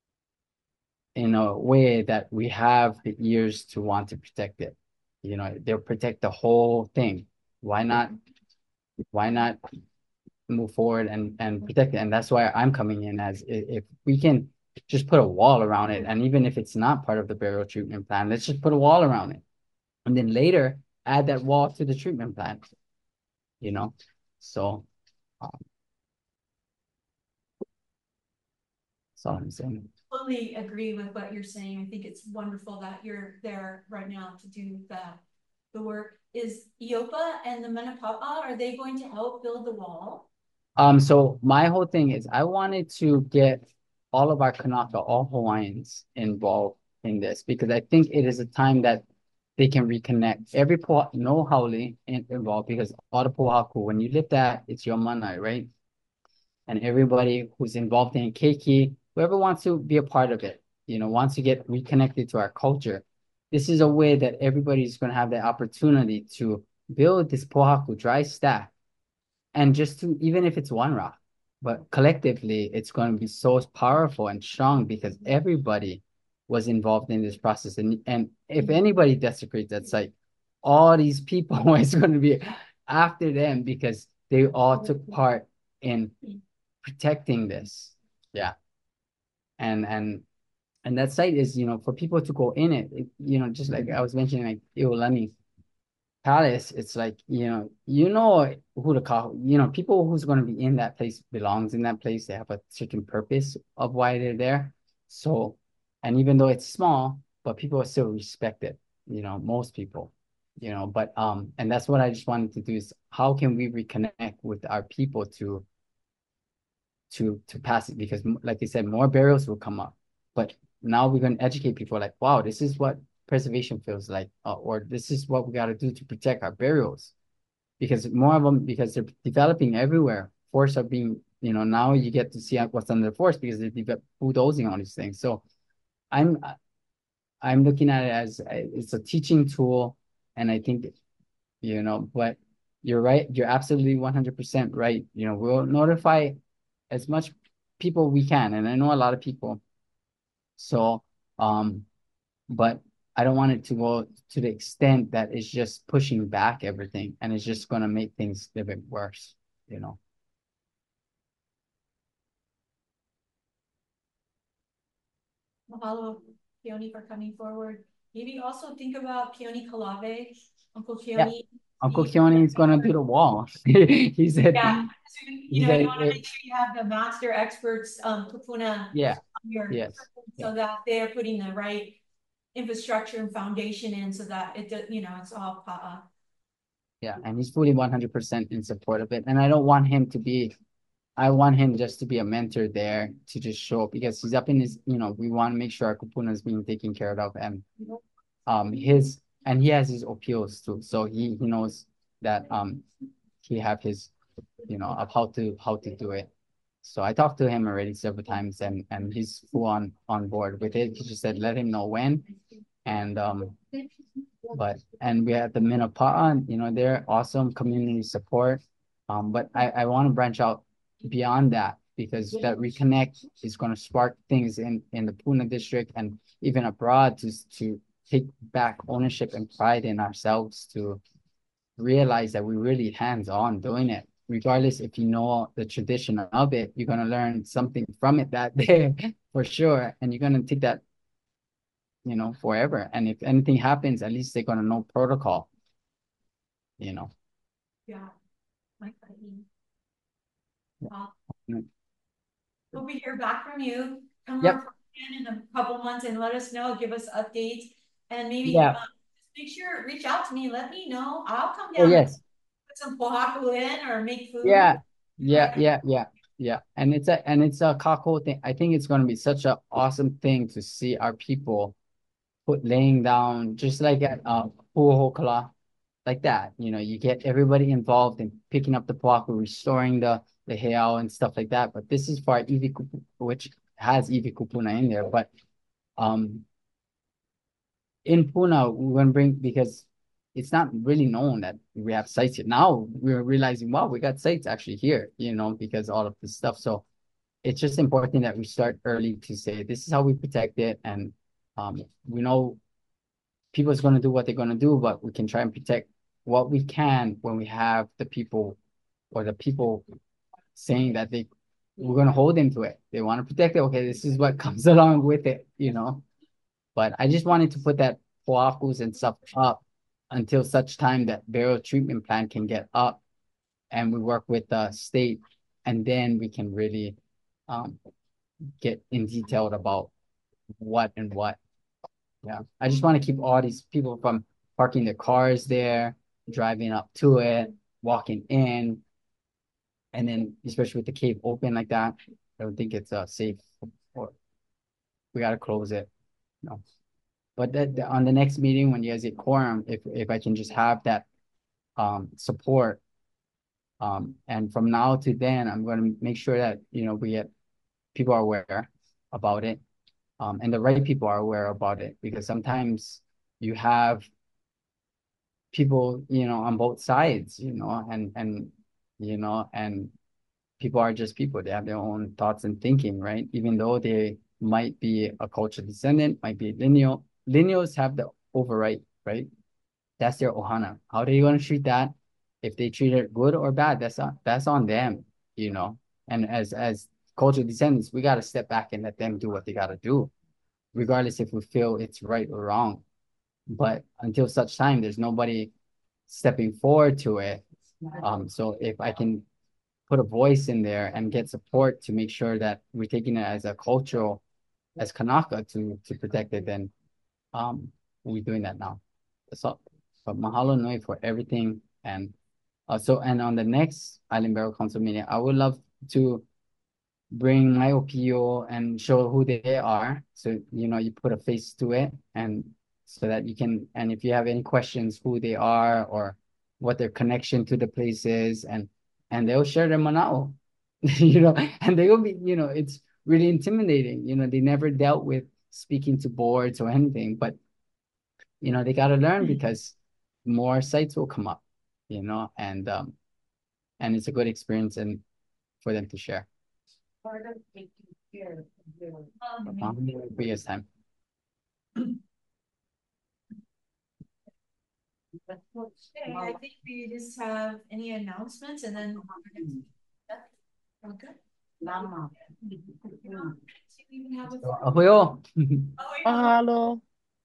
in a way that we have the years to want to protect it. You know, they'll protect the whole thing. Why not, why not move forward and, and protect it? And that's why I'm coming in as, if we can just put a wall around it, and even if it's not part of the burial treatment plan, let's just put a wall around it. And then later add that wall to the treatment plan, you know? So, um, that's all I'm saying. Totally agree with what you're saying. I think it's wonderful that you're there right now to do that. The work is Iopa and the Manapapa, are they going to help build the wall? Um, so my whole thing is I wanted to get all of our Kanaka, all Hawaiians involved in this, because I think it is a time that they can reconnect. Every po no haole involved, because all the pohaku, when you live that, it's your manai, right? And everybody who's involved in keiki, whoever wants to be a part of it, you know, wants to get reconnected to our culture. This is a way that everybody's going to have the opportunity to build this pohaku dry stack, and just to, even if it's one rock, but collectively, it's going to be so powerful and strong because everybody was involved in this process. And, and if anybody desecrates that site, all these people is going to be after them because they all took part in protecting this. Yeah. And and and that site is, you know, for people to go in it, it you know, just like I was mentioning, like Iolani Palace, it's like, you know, you know who to call, you know, people who's going to be in that place belongs in that place. They have a certain purpose of why they're there. So, and even though it's small, but people still respect it, you know, most people, you know, but, um, and that's what I just wanted to do is how can we reconnect with our people to, to, to pass it? Because like I said, more burials will come up, but now we're going to educate people like, wow, this is what preservation feels like, uh, or this is what we got to do to protect our burials, because more of them, because they're developing everywhere. Forests are being, you know, now you get to see what's under the forest because they're bulldozing all these things. So I'm, I'm looking at it as it's a teaching tool, and I think, you know, but you're right, you're absolutely one hundred percent right. You know, we'll notify as much people we can, and I know a lot of people. So, um, but I don't want it to go to the extent that it's just pushing back everything and it's just going to make things a bit worse, you know. Mahalo, Keone, for coming forward. Maybe also think about Keone Kalave, Uncle Keone. Yeah. Uncle Keone is going to do the wall. He said, yeah, he you know, said, you want to make sure you have the master experts, um, kupuna, yeah, here, yes, so yeah. that they're putting the right infrastructure and foundation in, so that it, you know, it's all pa'a. Yeah, and he's fully one hundred percent in support of it. And I don't want him to be, I want him just to be a mentor there to just show up, because he's up in his, you know, we want to make sure our kupuna is being taken care of, and um his, and he has his appeals too. So he, he knows that um he have his, you know, of how to, how to do it. So I talked to him already several times, and, and he's full on, on board with it. He just said, let him know when. And, um, but, and we have the Minapa'a, you know, they're awesome community support. Um, but I, I want to branch out beyond that, because that reconnect is going to spark things in, in the Puna district and even abroad to, to take back ownership and pride in ourselves, to realize that we're really hands-on doing it. Regardless if you know the tradition of it, you're going to learn something from it that day for sure. And you're going to take that, you know, forever. And if anything happens, at least they're going to know protocol, you know. Yeah. Uh, we'll be hear back from you. Come Yep. over again in a couple months and let us know, give us updates, and maybe Yeah. um, make sure, reach out to me, let me know. I'll come Oh, down yes. and put some pohaku in or make food. Yeah, yeah, yeah, yeah, yeah. And it's a, and it's a kako thing. I think it's going to be such an awesome thing to see our people put laying down, just like at uh Pu'uhokala, like that. You know, you get everybody involved in picking up the pohaku, restoring the the heiau and stuff like that. But this is for our iwi kupu, which has iwi kupuna in there. But um, in Puna, we're gonna bring, because it's not really known that we have sites here. Now we're realizing, wow, we got sites actually here, you know, because all of this stuff. So it's just important that we start early to say, this is how we protect it. And um, we know people's going to do what they're going to do, but we can try and protect what we can when we have the people, or the people saying that they, we're going to hold them to it. They want to protect it. Okay, this is what comes along with it, you know. But I just wanted to put that pohakus and stuff up until such time that burial treatment plan can get up, and we work with the state, and then we can really um, get in detail about what and what. Yeah, I just want to keep all these people from parking their cars there, driving up to it, walking in, and then especially with the cave open like that, I don't think it's uh, safe, or we got to close it. No. But that, that on the next meeting, when you guys get quorum, if if I can just have that um support, um and from now to then, I'm going to make sure that, you know, we get people are aware about it, um and the right people are aware about it, because sometimes you have people, you know, on both sides, you know, and and you know, and people are just people. They have their own thoughts and thinking, right? Even though they might be a cultural descendant, might be lineal. Lineals have the overright, right? That's their ohana. How they gonna treat that? If they treat it good or bad, that's on that's on them, you know. And as as cultural descendants, we gotta step back and let them do what they gotta do, regardless if we feel it's right or wrong. But until such time, there's nobody stepping forward to it. Um, so if I can put a voice in there and get support to make sure that we're taking it as a cultural, as Kanaka to to protect it, then um we're doing that now. That's all. But mahalo nui for everything. And uh, so, and on the next Island Burial Council meeting, I would love to bring my opio and show who they are. So, you know, you put a face to it, and so that you can, and if you have any questions, who they are or what their connection to the place is, and and they'll share their manao, you know, and they will be, you know, it's really intimidating. You know, they never dealt with speaking to boards or anything, but you know, they got to learn because more sites will come up, you know, and um, and it's a good experience and for them to share. Part of taking care of the- Um, biggest time. Okay, I think we just have any announcements and then. Okay. Lama. Ahoyo. Mahalo.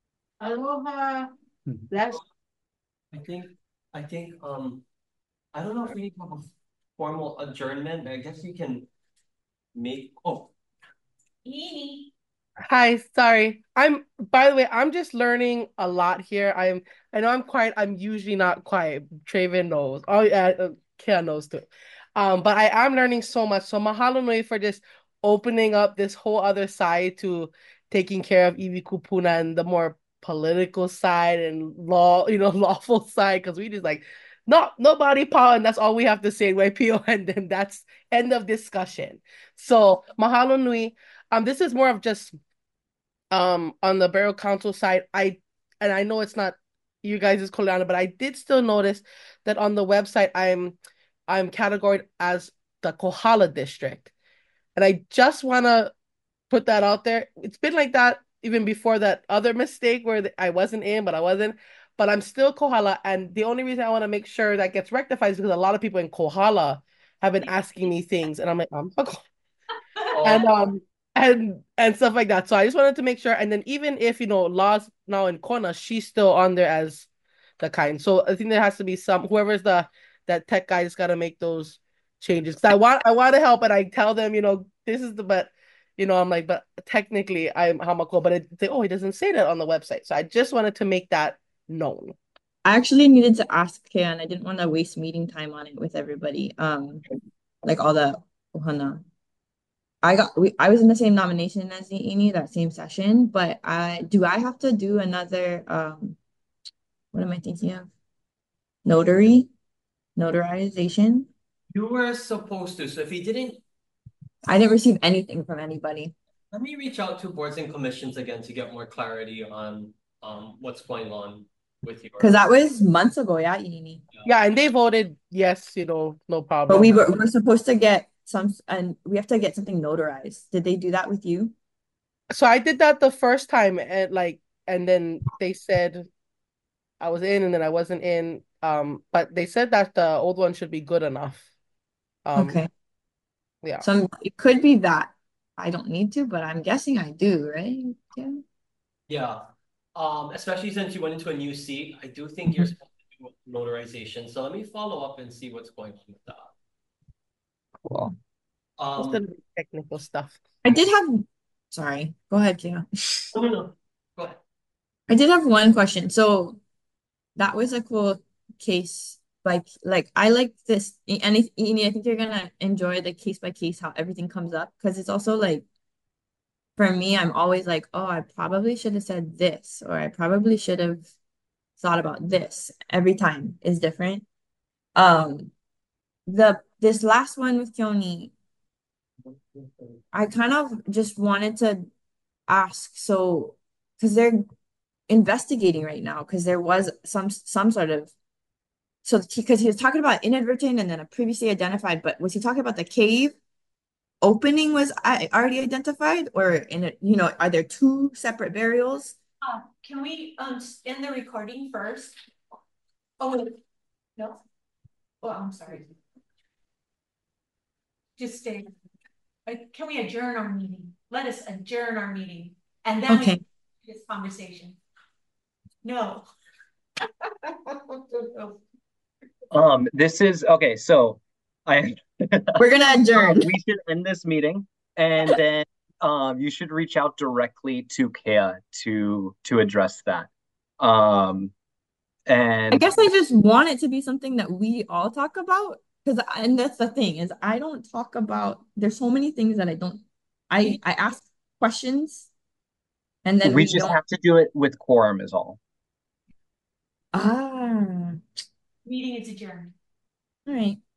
Aloha. That's I think, I think, um, I don't know if we need to have a formal adjournment. I guess you can make, oh. Eenie. Hi, sorry. I'm, by the way, I'm just learning a lot here. I'm, I know I'm quiet. I'm usually not quiet. Traven knows. Oh, yeah, uh, Kia knows too. Um, but I am learning so much. So mahalo nui for just opening up this whole other side to taking care of iwi kupuna and the more political side and law, you know, lawful side. Because we just like, no, no body power, and that's all we have to say, right, Pio? And then that's end of discussion. So mahalo nui. Um, this is more of just um on the burial council side. I and I know it's not you guys' Koleana, but I did still notice that on the website I'm I'm categorized as the Kohala district. And I just want to put that out there. It's been like that even before that other mistake where I wasn't in, but I wasn't. But I'm still Kohala. And the only reason I want to make sure that gets rectified is because a lot of people in Kohala have been asking me things. And I'm like, I'm oh. and um and and stuff like that. So I just wanted to make sure. And then even if, you know, Law's now in Kona, she's still on there as the kind. So I think there has to be some, whoever's the that tech guy just got to make those changes. Because I want I want to help, and I tell them, you know, this is the, but you know, I'm like, but technically I'm Hamako, but it, they, oh, it doesn't say that on the website. So I just wanted to make that known. I actually needed to ask Ken. I didn't want to waste meeting time on it with everybody. Um, like all the ohana. I got we I was in the same nomination as Iini, that same session, but I do I have to do another um what am I thinking of? Notary? Notarization? You were supposed to, so if you didn't, I didn't receive anything from anybody. let me reach out to boards and commissions again to get more clarity on um what's going on with your. Because that was months ago, yeah, Iini. Yeah, and they voted yes, you know, no problem. But we were we're supposed to get some, and we have to get something notarized. Did they do that with you? So I did that the first time, and like, and then they said I was in, and then I wasn't in. Um, but they said that the old one should be good enough. Um, Okay. Yeah. So it could be that I don't need to, but I'm guessing I do, right? Yeah. Yeah. Um, especially since you went into a new seat, I do think you're supposed to do notarization. So let me follow up and see what's going on with that. Cool. Most Um, of the technical stuff. I did have, sorry, go ahead, Kia. no, no, no. Go ahead. I did have one question. So that was a cool case. Like, like I like this, and I, I think you're gonna enjoy the case by case how everything comes up, because it's also like, for me, I'm always like, oh, I probably should have said this, or I probably should have thought about this. Every time is different. Um, the this last one with Keone, I kind of just wanted to ask, so because they're investigating right now, because there was some some sort of, so because he was talking about inadvertent and then a previously identified, but was he talking about the cave opening was I already identified, or in it, you know, are there two separate burials? Uh, can we um end the recording first? Oh, wait, no? Oh, I'm sorry. Just stay. Uh, Can we adjourn our meeting? Let us adjourn our meeting and then we Okay. can have this conversation. No. Um, this is, okay, so I. We're gonna adjourn. We should end this meeting and then um, you should reach out directly to Kea to, to address that. Um, I and guess I just want it to be something that we all talk about because, and that's the thing is I don't talk about. There's so many things that I don't. I I ask questions, and then we we just don't. have to do it with quorum is all. Ah, Meeting is adjourned. all right.